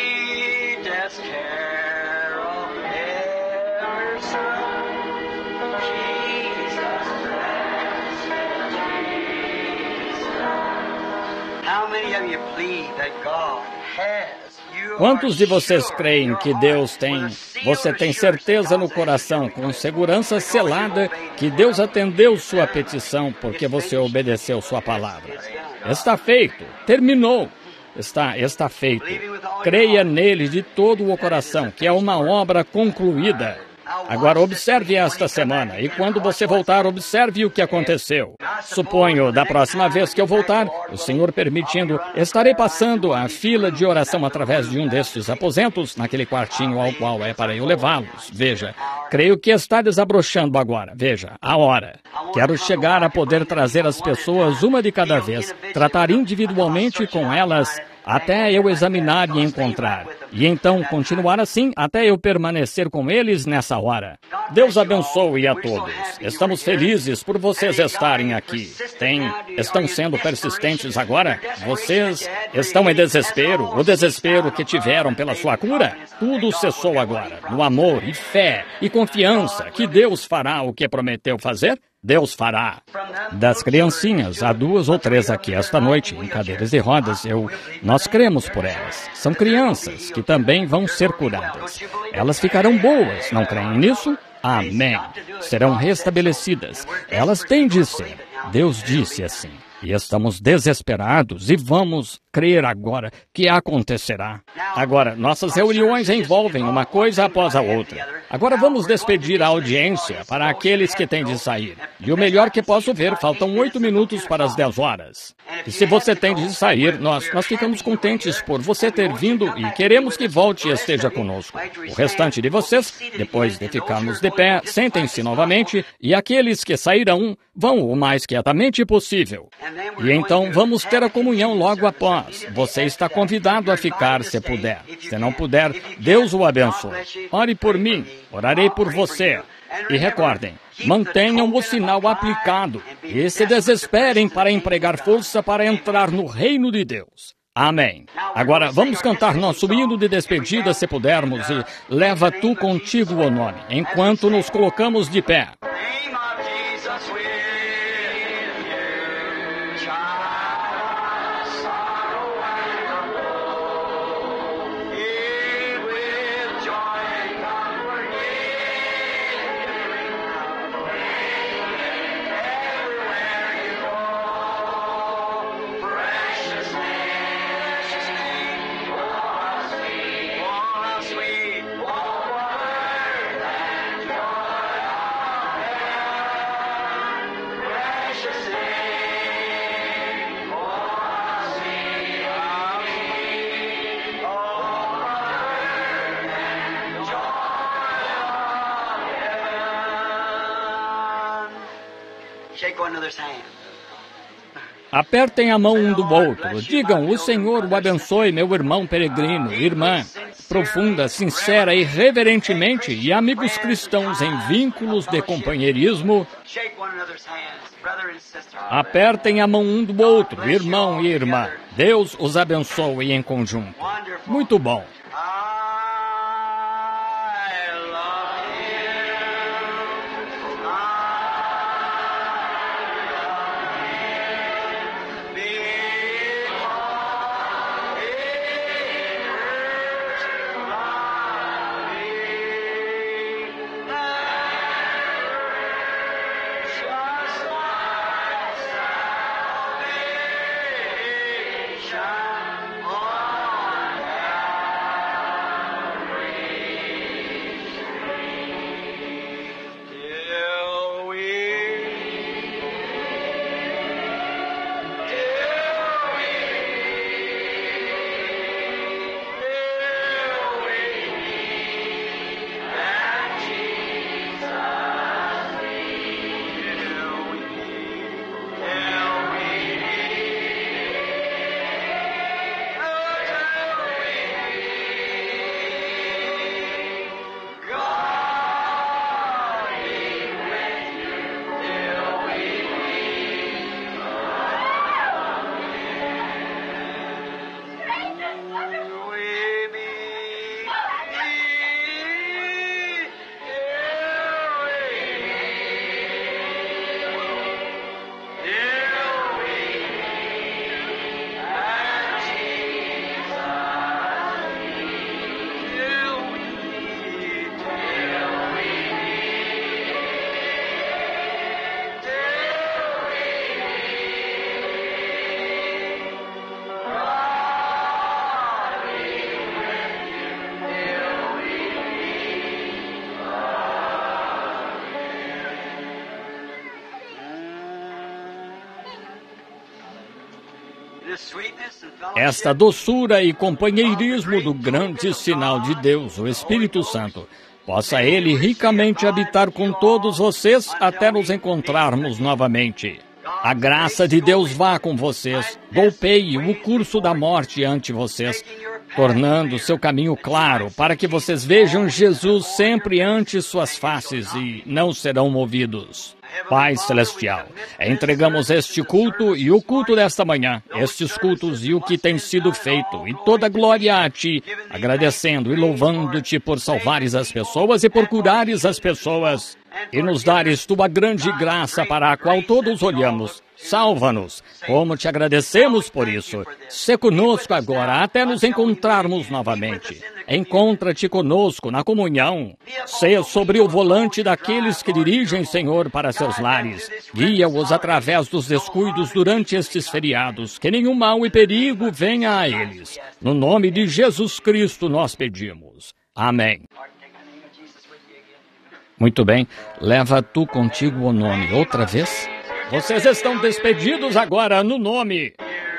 sweetest carol ever sung, Jesus, blessed Jesus. How many of you believe that God has? Quantos de vocês creem que Deus tem? Você tem certeza no coração, com segurança selada, que Deus atendeu sua petição porque você obedeceu sua palavra. Está feito. Terminou. Está feito. Creia nele de todo o coração, que é uma obra concluída. Agora observe esta semana, e quando você voltar, observe o que aconteceu. Suponho, da próxima vez que eu voltar, o Senhor permitindo, estarei passando a fila de oração através de um destes aposentos, naquele quartinho ao qual é para eu levá-los. Veja, creio que está desabrochando agora. Veja, a hora. Quero chegar a poder trazer as pessoas uma de cada vez, tratar individualmente com elas, até eu examinar e encontrar. E então continuar assim até eu permanecer com eles nessa hora. Deus abençoe a todos. Estamos felizes por vocês estarem aqui. Estão sendo persistentes agora? Vocês estão em desespero? O desespero que tiveram pela sua cura? Tudo cessou agora. No amor e fé e confiança que Deus fará o que prometeu fazer? Deus fará. Das criancinhas, há 2 ou 3 aqui esta noite, em cadeiras de rodas, nós cremos por elas. São crianças que também vão ser curadas. Elas ficarão boas, não creem nisso? Amém. Serão restabelecidas. Elas têm de ser. Deus disse assim. E estamos desesperados e vamos crer agora que acontecerá. Agora, nossas reuniões envolvem uma coisa após a outra. Agora vamos despedir a audiência para aqueles que têm de sair. E o melhor que posso ver, faltam 8 minutos para as 10 horas. E se você tem de sair, nós ficamos contentes por você ter vindo e queremos que volte e esteja conosco. O restante de vocês, depois de ficarmos de pé, sentem-se novamente e aqueles que sairão vão o mais quietamente possível. E então vamos ter a comunhão logo após. Você está convidado a ficar se puder. Se não puder, Deus o abençoe. Ore por mim, orarei por você. E recordem, mantenham o sinal aplicado e se desesperem para empregar força para entrar no reino de Deus. Amém. Agora vamos cantar nosso hino de despedida se pudermos e leva tu contigo o nome, enquanto nos colocamos de pé. Apertem a mão um do outro. Digam, o Senhor o abençoe, meu irmão peregrino, irmã, profunda, sincera e reverentemente, e amigos cristãos em vínculos de companheirismo. Apertem a mão um do outro, irmão e irmã. Deus os abençoe em conjunto. Muito bom. Esta doçura e companheirismo do grande sinal de Deus, o Espírito Santo, possa Ele ricamente habitar com todos vocês até nos encontrarmos novamente. A graça de Deus vá com vocês, golpeie o curso da morte ante vocês, tornando seu caminho claro, para que vocês vejam Jesus sempre ante suas faces e não serão movidos. Pai Celestial, entregamos este culto e o culto desta manhã, estes cultos e o que tem sido feito, e toda glória a Ti, agradecendo e louvando-Te por salvares as pessoas e por curares as pessoas. e nos dares tua grande graça para a qual todos olhamos. Salva-nos, como te agradecemos por isso. Sê conosco agora, até nos encontrarmos novamente. Encontra-te conosco na comunhão. Sê sobre o volante daqueles que dirigem, Senhor, para seus lares. Guia-os através dos descuidos durante estes feriados. Que nenhum mal e perigo venha a eles. No nome de Jesus Cristo nós pedimos. Amém. Muito bem. Leva tu contigo o nome outra vez. Vocês estão despedidos agora no nome.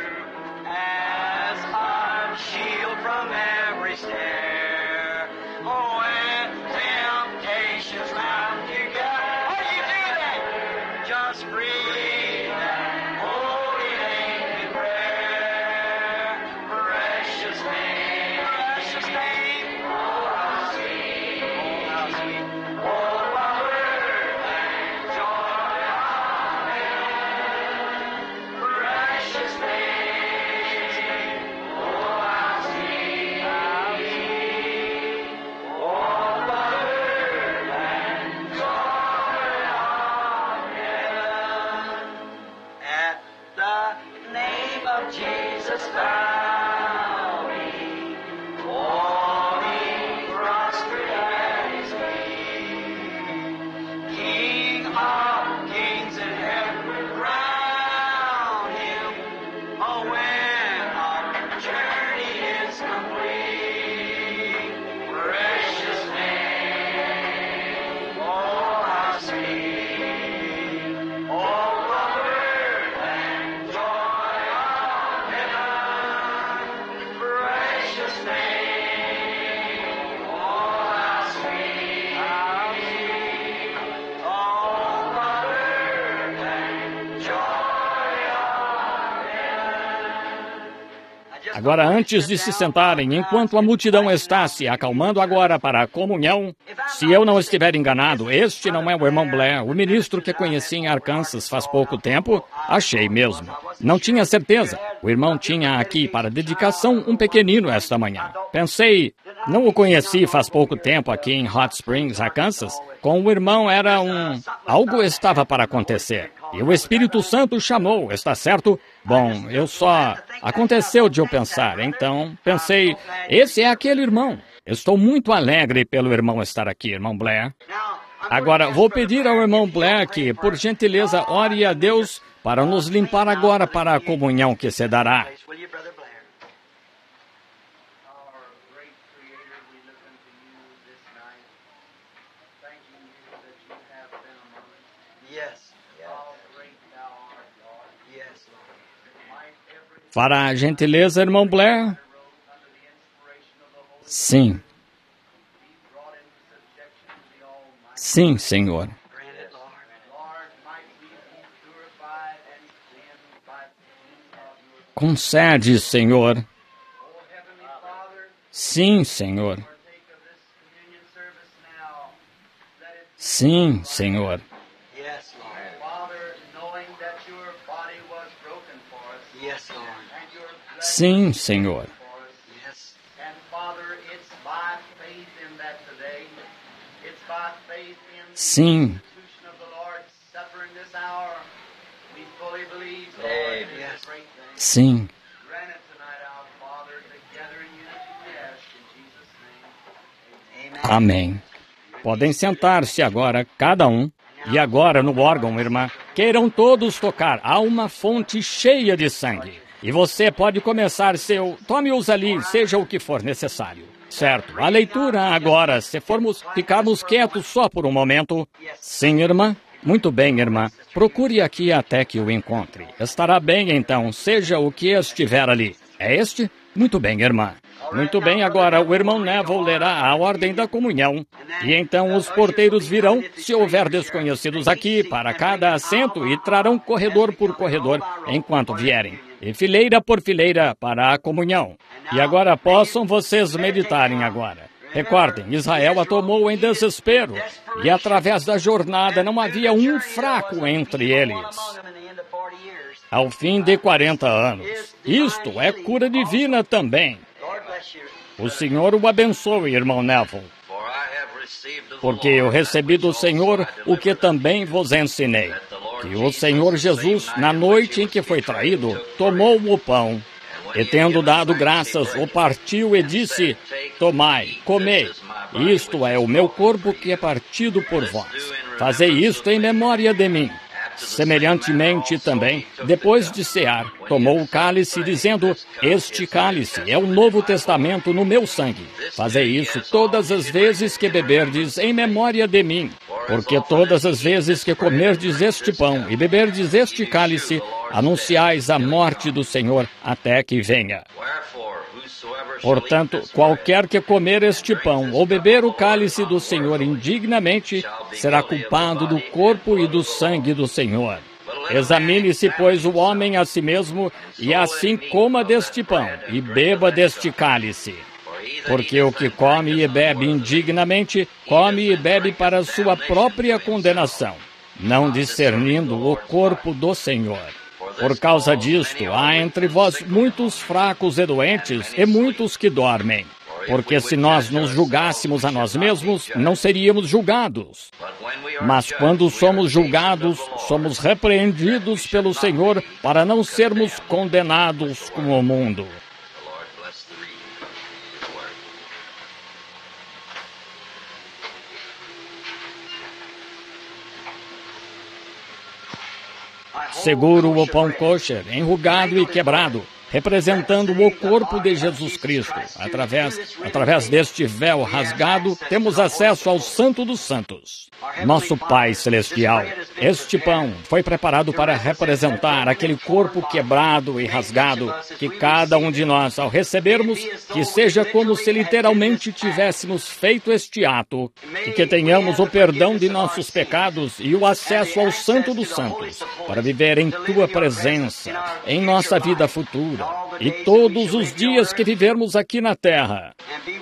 Agora, antes de se sentarem, enquanto a multidão está se acalmando agora para a comunhão, se eu não estiver enganado, este não é o irmão Blair, o ministro que conheci em Arkansas faz pouco tempo? Achei mesmo. Não tinha certeza. O irmão tinha aqui para dedicação um pequenino esta manhã. Pensei, não o conheci faz pouco tempo aqui em Hot Springs, Arkansas. Com o irmão era algo estava para acontecer. E o Espírito Santo chamou, está certo? Bom, aconteceu de eu pensar. Então, pensei, esse é aquele irmão. Estou muito alegre pelo irmão estar aqui, irmão Blair. Agora, vou pedir ao irmão Blair que, por gentileza, ore a Deus para nos limpar agora para a comunhão que se dará. Fará a gentileza, irmão Blair? Sim. Sim, Senhor. Concede, Senhor. Sim, Senhor. Sim, Senhor. Sim, Senhor. Sim. Sim. Amém. Podem sentar-se agora, cada um. E agora, no órgão, irmã, queiram todos tocar. Há uma fonte cheia de sangue. E você pode começar tome-os ali, seja o que for necessário. Certo. A leitura agora, se ficarmos quietos só por um momento. Sim, irmã? Muito bem, irmã. Procure aqui até que o encontre. Estará bem, então, seja o que estiver ali. É este? Muito bem, irmã. Muito bem, agora o irmão Neville lerá a ordem da comunhão. E então os porteiros virão, se houver desconhecidos aqui, para cada assento e trarão corredor por corredor enquanto vierem. E fileira por fileira para a comunhão. E agora possam vocês meditarem agora. Recordem, Israel a tomou em desespero, e através da jornada não havia um fraco entre eles. Ao fim de 40 anos. Isto é cura divina também. O Senhor o abençoe, irmão Neville. porque eu recebi do Senhor o que também vos ensinei, que o Senhor Jesus, na noite em que foi traído, tomou o pão, e tendo dado graças, o partiu e disse: tomai, comei, isto é o meu corpo que é partido por vós. Fazei isto em memória de mim. Semelhantemente também, depois de cear, tomou o cálice, dizendo: este cálice é o Novo Testamento no meu sangue. Fazei isso todas as vezes que beberdes em memória de mim. Porque todas as vezes que comerdes este pão e beberdes este cálice, anunciais a morte do Senhor até que venha. Portanto, qualquer que comer este pão ou beber o cálice do Senhor indignamente, será culpado do corpo e do sangue do Senhor. Examine-se, pois, o homem a si mesmo, e assim coma deste pão e beba deste cálice. Porque o que come e bebe indignamente, come e bebe para a sua própria condenação, não discernindo o corpo do Senhor. Por causa disto, há entre vós muitos fracos e doentes, e muitos que dormem. Porque se nós nos julgássemos a nós mesmos, não seríamos julgados. Mas quando somos julgados, somos repreendidos pelo Senhor para não sermos condenados com o mundo. Seguro o pão kosher, enrugado e quebrado, representando o corpo de Jesus Cristo. Através deste véu rasgado, temos acesso ao Santo dos Santos. Nosso Pai Celestial, este pão foi preparado para representar aquele corpo quebrado e rasgado, que cada um de nós, ao recebermos, que seja como se literalmente tivéssemos feito este ato, e que tenhamos o perdão de nossos pecados e o acesso ao Santo dos Santos, para viver em Tua presença, em nossa vida futura, e todos os dias que vivermos aqui na terra,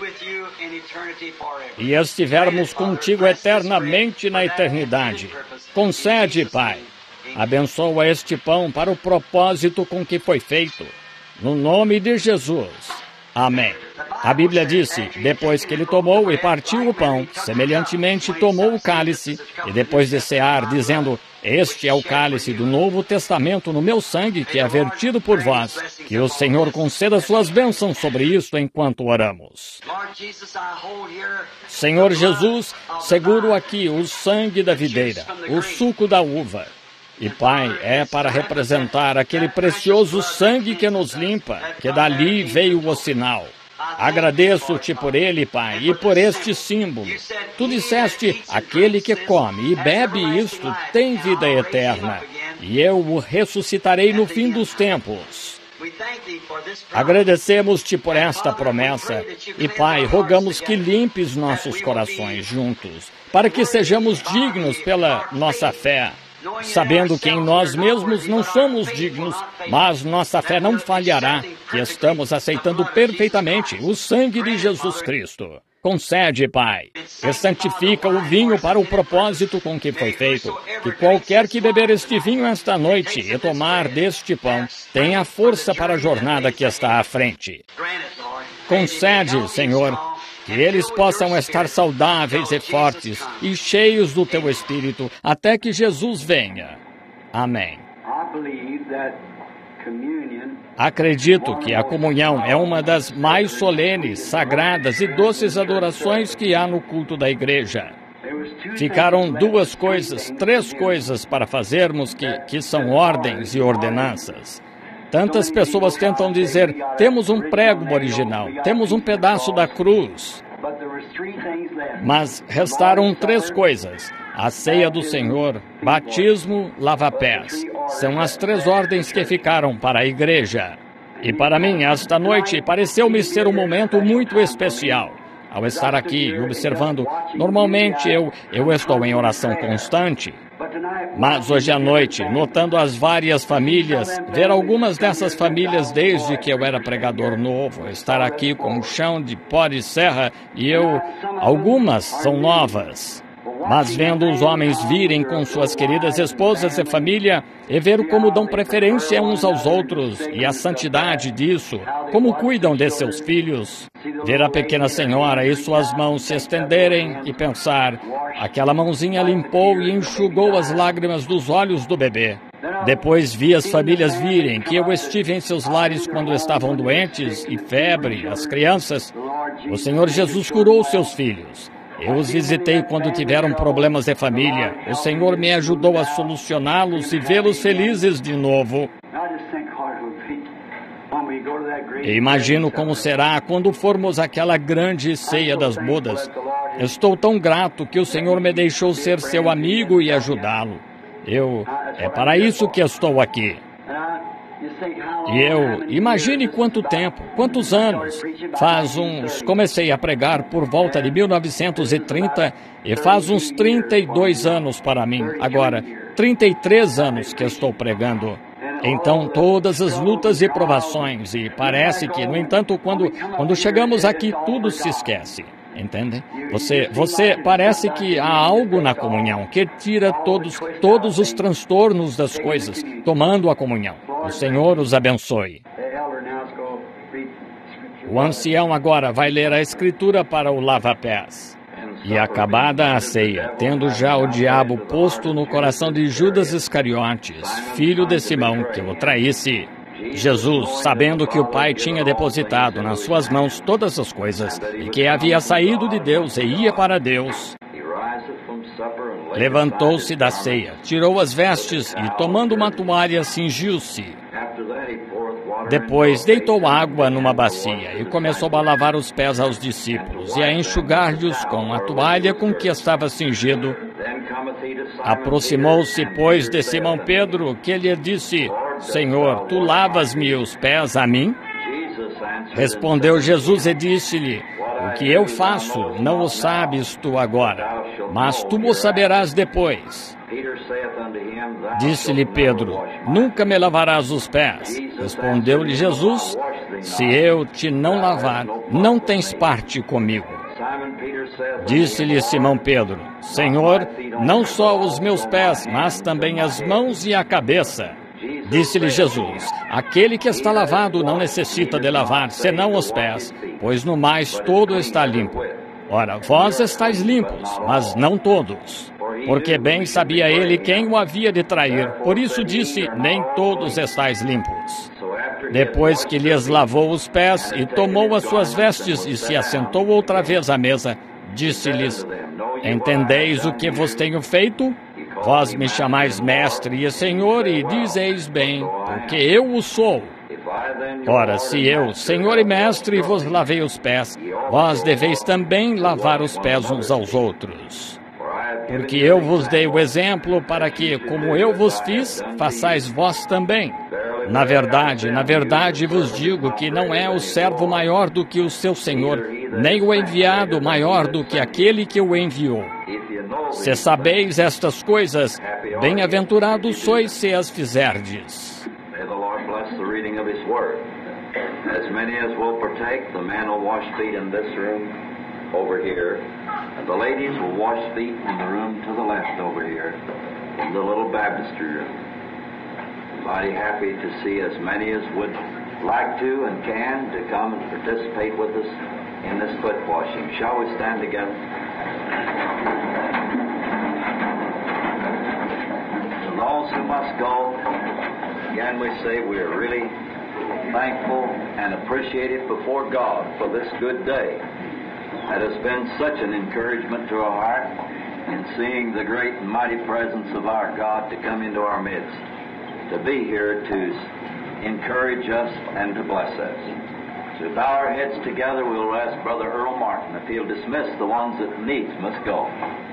e estivermos contigo eternamente na eternidade. Concede, Pai. Abençoa este pão para o propósito com que foi feito. No nome de Jesus. Amém. A Bíblia disse: depois que ele tomou e partiu o pão, semelhantemente tomou o cálice, e depois de cear, dizendo: este é o cálice do Novo Testamento no meu sangue, que é vertido por vós. Que o Senhor conceda suas bênçãos sobre isto enquanto oramos. Senhor Jesus, seguro aqui o sangue da videira, o suco da uva. E, Pai, é para representar aquele precioso sangue que nos limpa, que dali veio o sinal. Agradeço-te por ele, Pai, e por este símbolo. Tu disseste: aquele que come e bebe isto tem vida eterna, e eu o ressuscitarei no fim dos tempos. Agradecemos-te por esta promessa, e, Pai, rogamos que limpes nossos corações juntos, para que sejamos dignos pela nossa fé, sabendo que em nós mesmos não somos dignos, mas nossa fé não falhará, que estamos aceitando perfeitamente o sangue de Jesus Cristo. Concede, Pai, e santifica o vinho para o propósito com que foi feito, que qualquer que beber este vinho esta noite e tomar deste pão, tenha força para a jornada que está à frente. Concede, Senhor, que eles possam estar saudáveis e fortes e cheios do Teu Espírito até que Jesus venha. Amém. Acredito que a comunhão é uma das mais solenes, sagradas e doces adorações que há no culto da igreja. Ficaram três coisas para fazermos que são ordens e ordenanças. Tantas pessoas tentam dizer: temos um prego original, temos um pedaço da cruz. Mas restaram três coisas: a ceia do Senhor, batismo, lava-pés. São as três ordens que ficaram para a igreja. E para mim, esta noite, pareceu-me ser um momento muito especial. Ao estar aqui observando, normalmente eu estou em oração constante. Mas hoje à noite, notando as várias famílias, ver algumas dessas famílias desde que eu era pregador novo, estar aqui com um chão de pó de serra e algumas são novas. Mas vendo os homens virem com suas queridas esposas e família, e ver como dão preferência uns aos outros, e a santidade disso, como cuidam de seus filhos, ver a pequena senhora e suas mãos se estenderem e pensar, aquela mãozinha limpou e enxugou as lágrimas dos olhos do bebê. Depois vi as famílias virem que eu estive em seus lares quando estavam doentes e febre, as crianças. O Senhor Jesus curou seus filhos. Eu os visitei quando tiveram problemas de família. O Senhor me ajudou a solucioná-los e vê-los felizes de novo. E imagino como será quando formos àquela grande ceia das bodas. Estou tão grato que o Senhor me deixou ser seu amigo e ajudá-lo. É para isso que estou aqui. E imagine quanto tempo, quantos anos. Comecei a pregar por volta de 1930 e faz uns 32 anos para mim. Agora, 33 anos que estou pregando. Então, todas as lutas e provações, e parece que, no entanto, quando chegamos aqui, tudo se esquece. Entende? Você parece que há algo na comunhão que tira todos os transtornos das coisas, tomando a comunhão. O Senhor os abençoe. O ancião agora vai ler a escritura para o lava-pés. E acabada a ceia, tendo já o diabo posto no coração de Judas Iscariotes, filho de Simão, que o traísse, Jesus, sabendo que o Pai tinha depositado nas suas mãos todas as coisas, e que havia saído de Deus e ia para Deus, levantou-se da ceia, tirou as vestes e, tomando uma toalha, cingiu-se. Depois deitou água numa bacia e começou a lavar os pés aos discípulos e a enxugar-lhes com a toalha com que estava cingido. Aproximou-se, pois, de Simão Pedro, que lhe disse, Senhor, tu lavas-me os pés a mim? Respondeu Jesus e disse-lhe, o que eu faço não o sabes tu agora, mas tu o saberás depois. Disse-lhe Pedro, nunca me lavarás os pés. Respondeu-lhe Jesus, se eu te não lavar, não tens parte comigo. Disse-lhe Simão Pedro, Senhor, não só os meus pés, mas também as mãos e a cabeça. Disse-lhe Jesus, aquele que está lavado não necessita de lavar, senão os pés, pois no mais todo está limpo. Ora, vós estáis limpos, mas não todos. Porque bem sabia ele quem o havia de trair, por isso disse, nem todos estáis limpos. Depois que lhes lavou os pés e tomou as suas vestes e se assentou outra vez à mesa, disse-lhes, entendeis o que vos tenho feito? Vós me chamais mestre e senhor e dizeis bem, porque eu o sou. Ora, se eu, senhor e mestre, vos lavei os pés, vós deveis também lavar os pés uns aos outros. Porque eu vos dei o exemplo para que, como eu vos fiz, façais vós também. Na verdade vos digo que não é o servo maior do que o seu senhor, nem o enviado maior do que aquele que o enviou. Se sabeis estas coisas, bem-aventurados sois se as fizerdes. Over here, and the ladies will wash feet in the room to the left over here, in the little baptistry room. Mighty happy to see as many as would like to and can to come and participate with us in this foot washing. Shall we stand together? To those who must go, again we say we are really thankful and appreciative before God for this good day. That has been such an encouragement to our heart in seeing the great and mighty presence of our God to come into our midst, to be here to encourage us and to bless us. To bow our heads together, we'll ask Brother Earl Martin if he'll dismiss the ones that needs must go.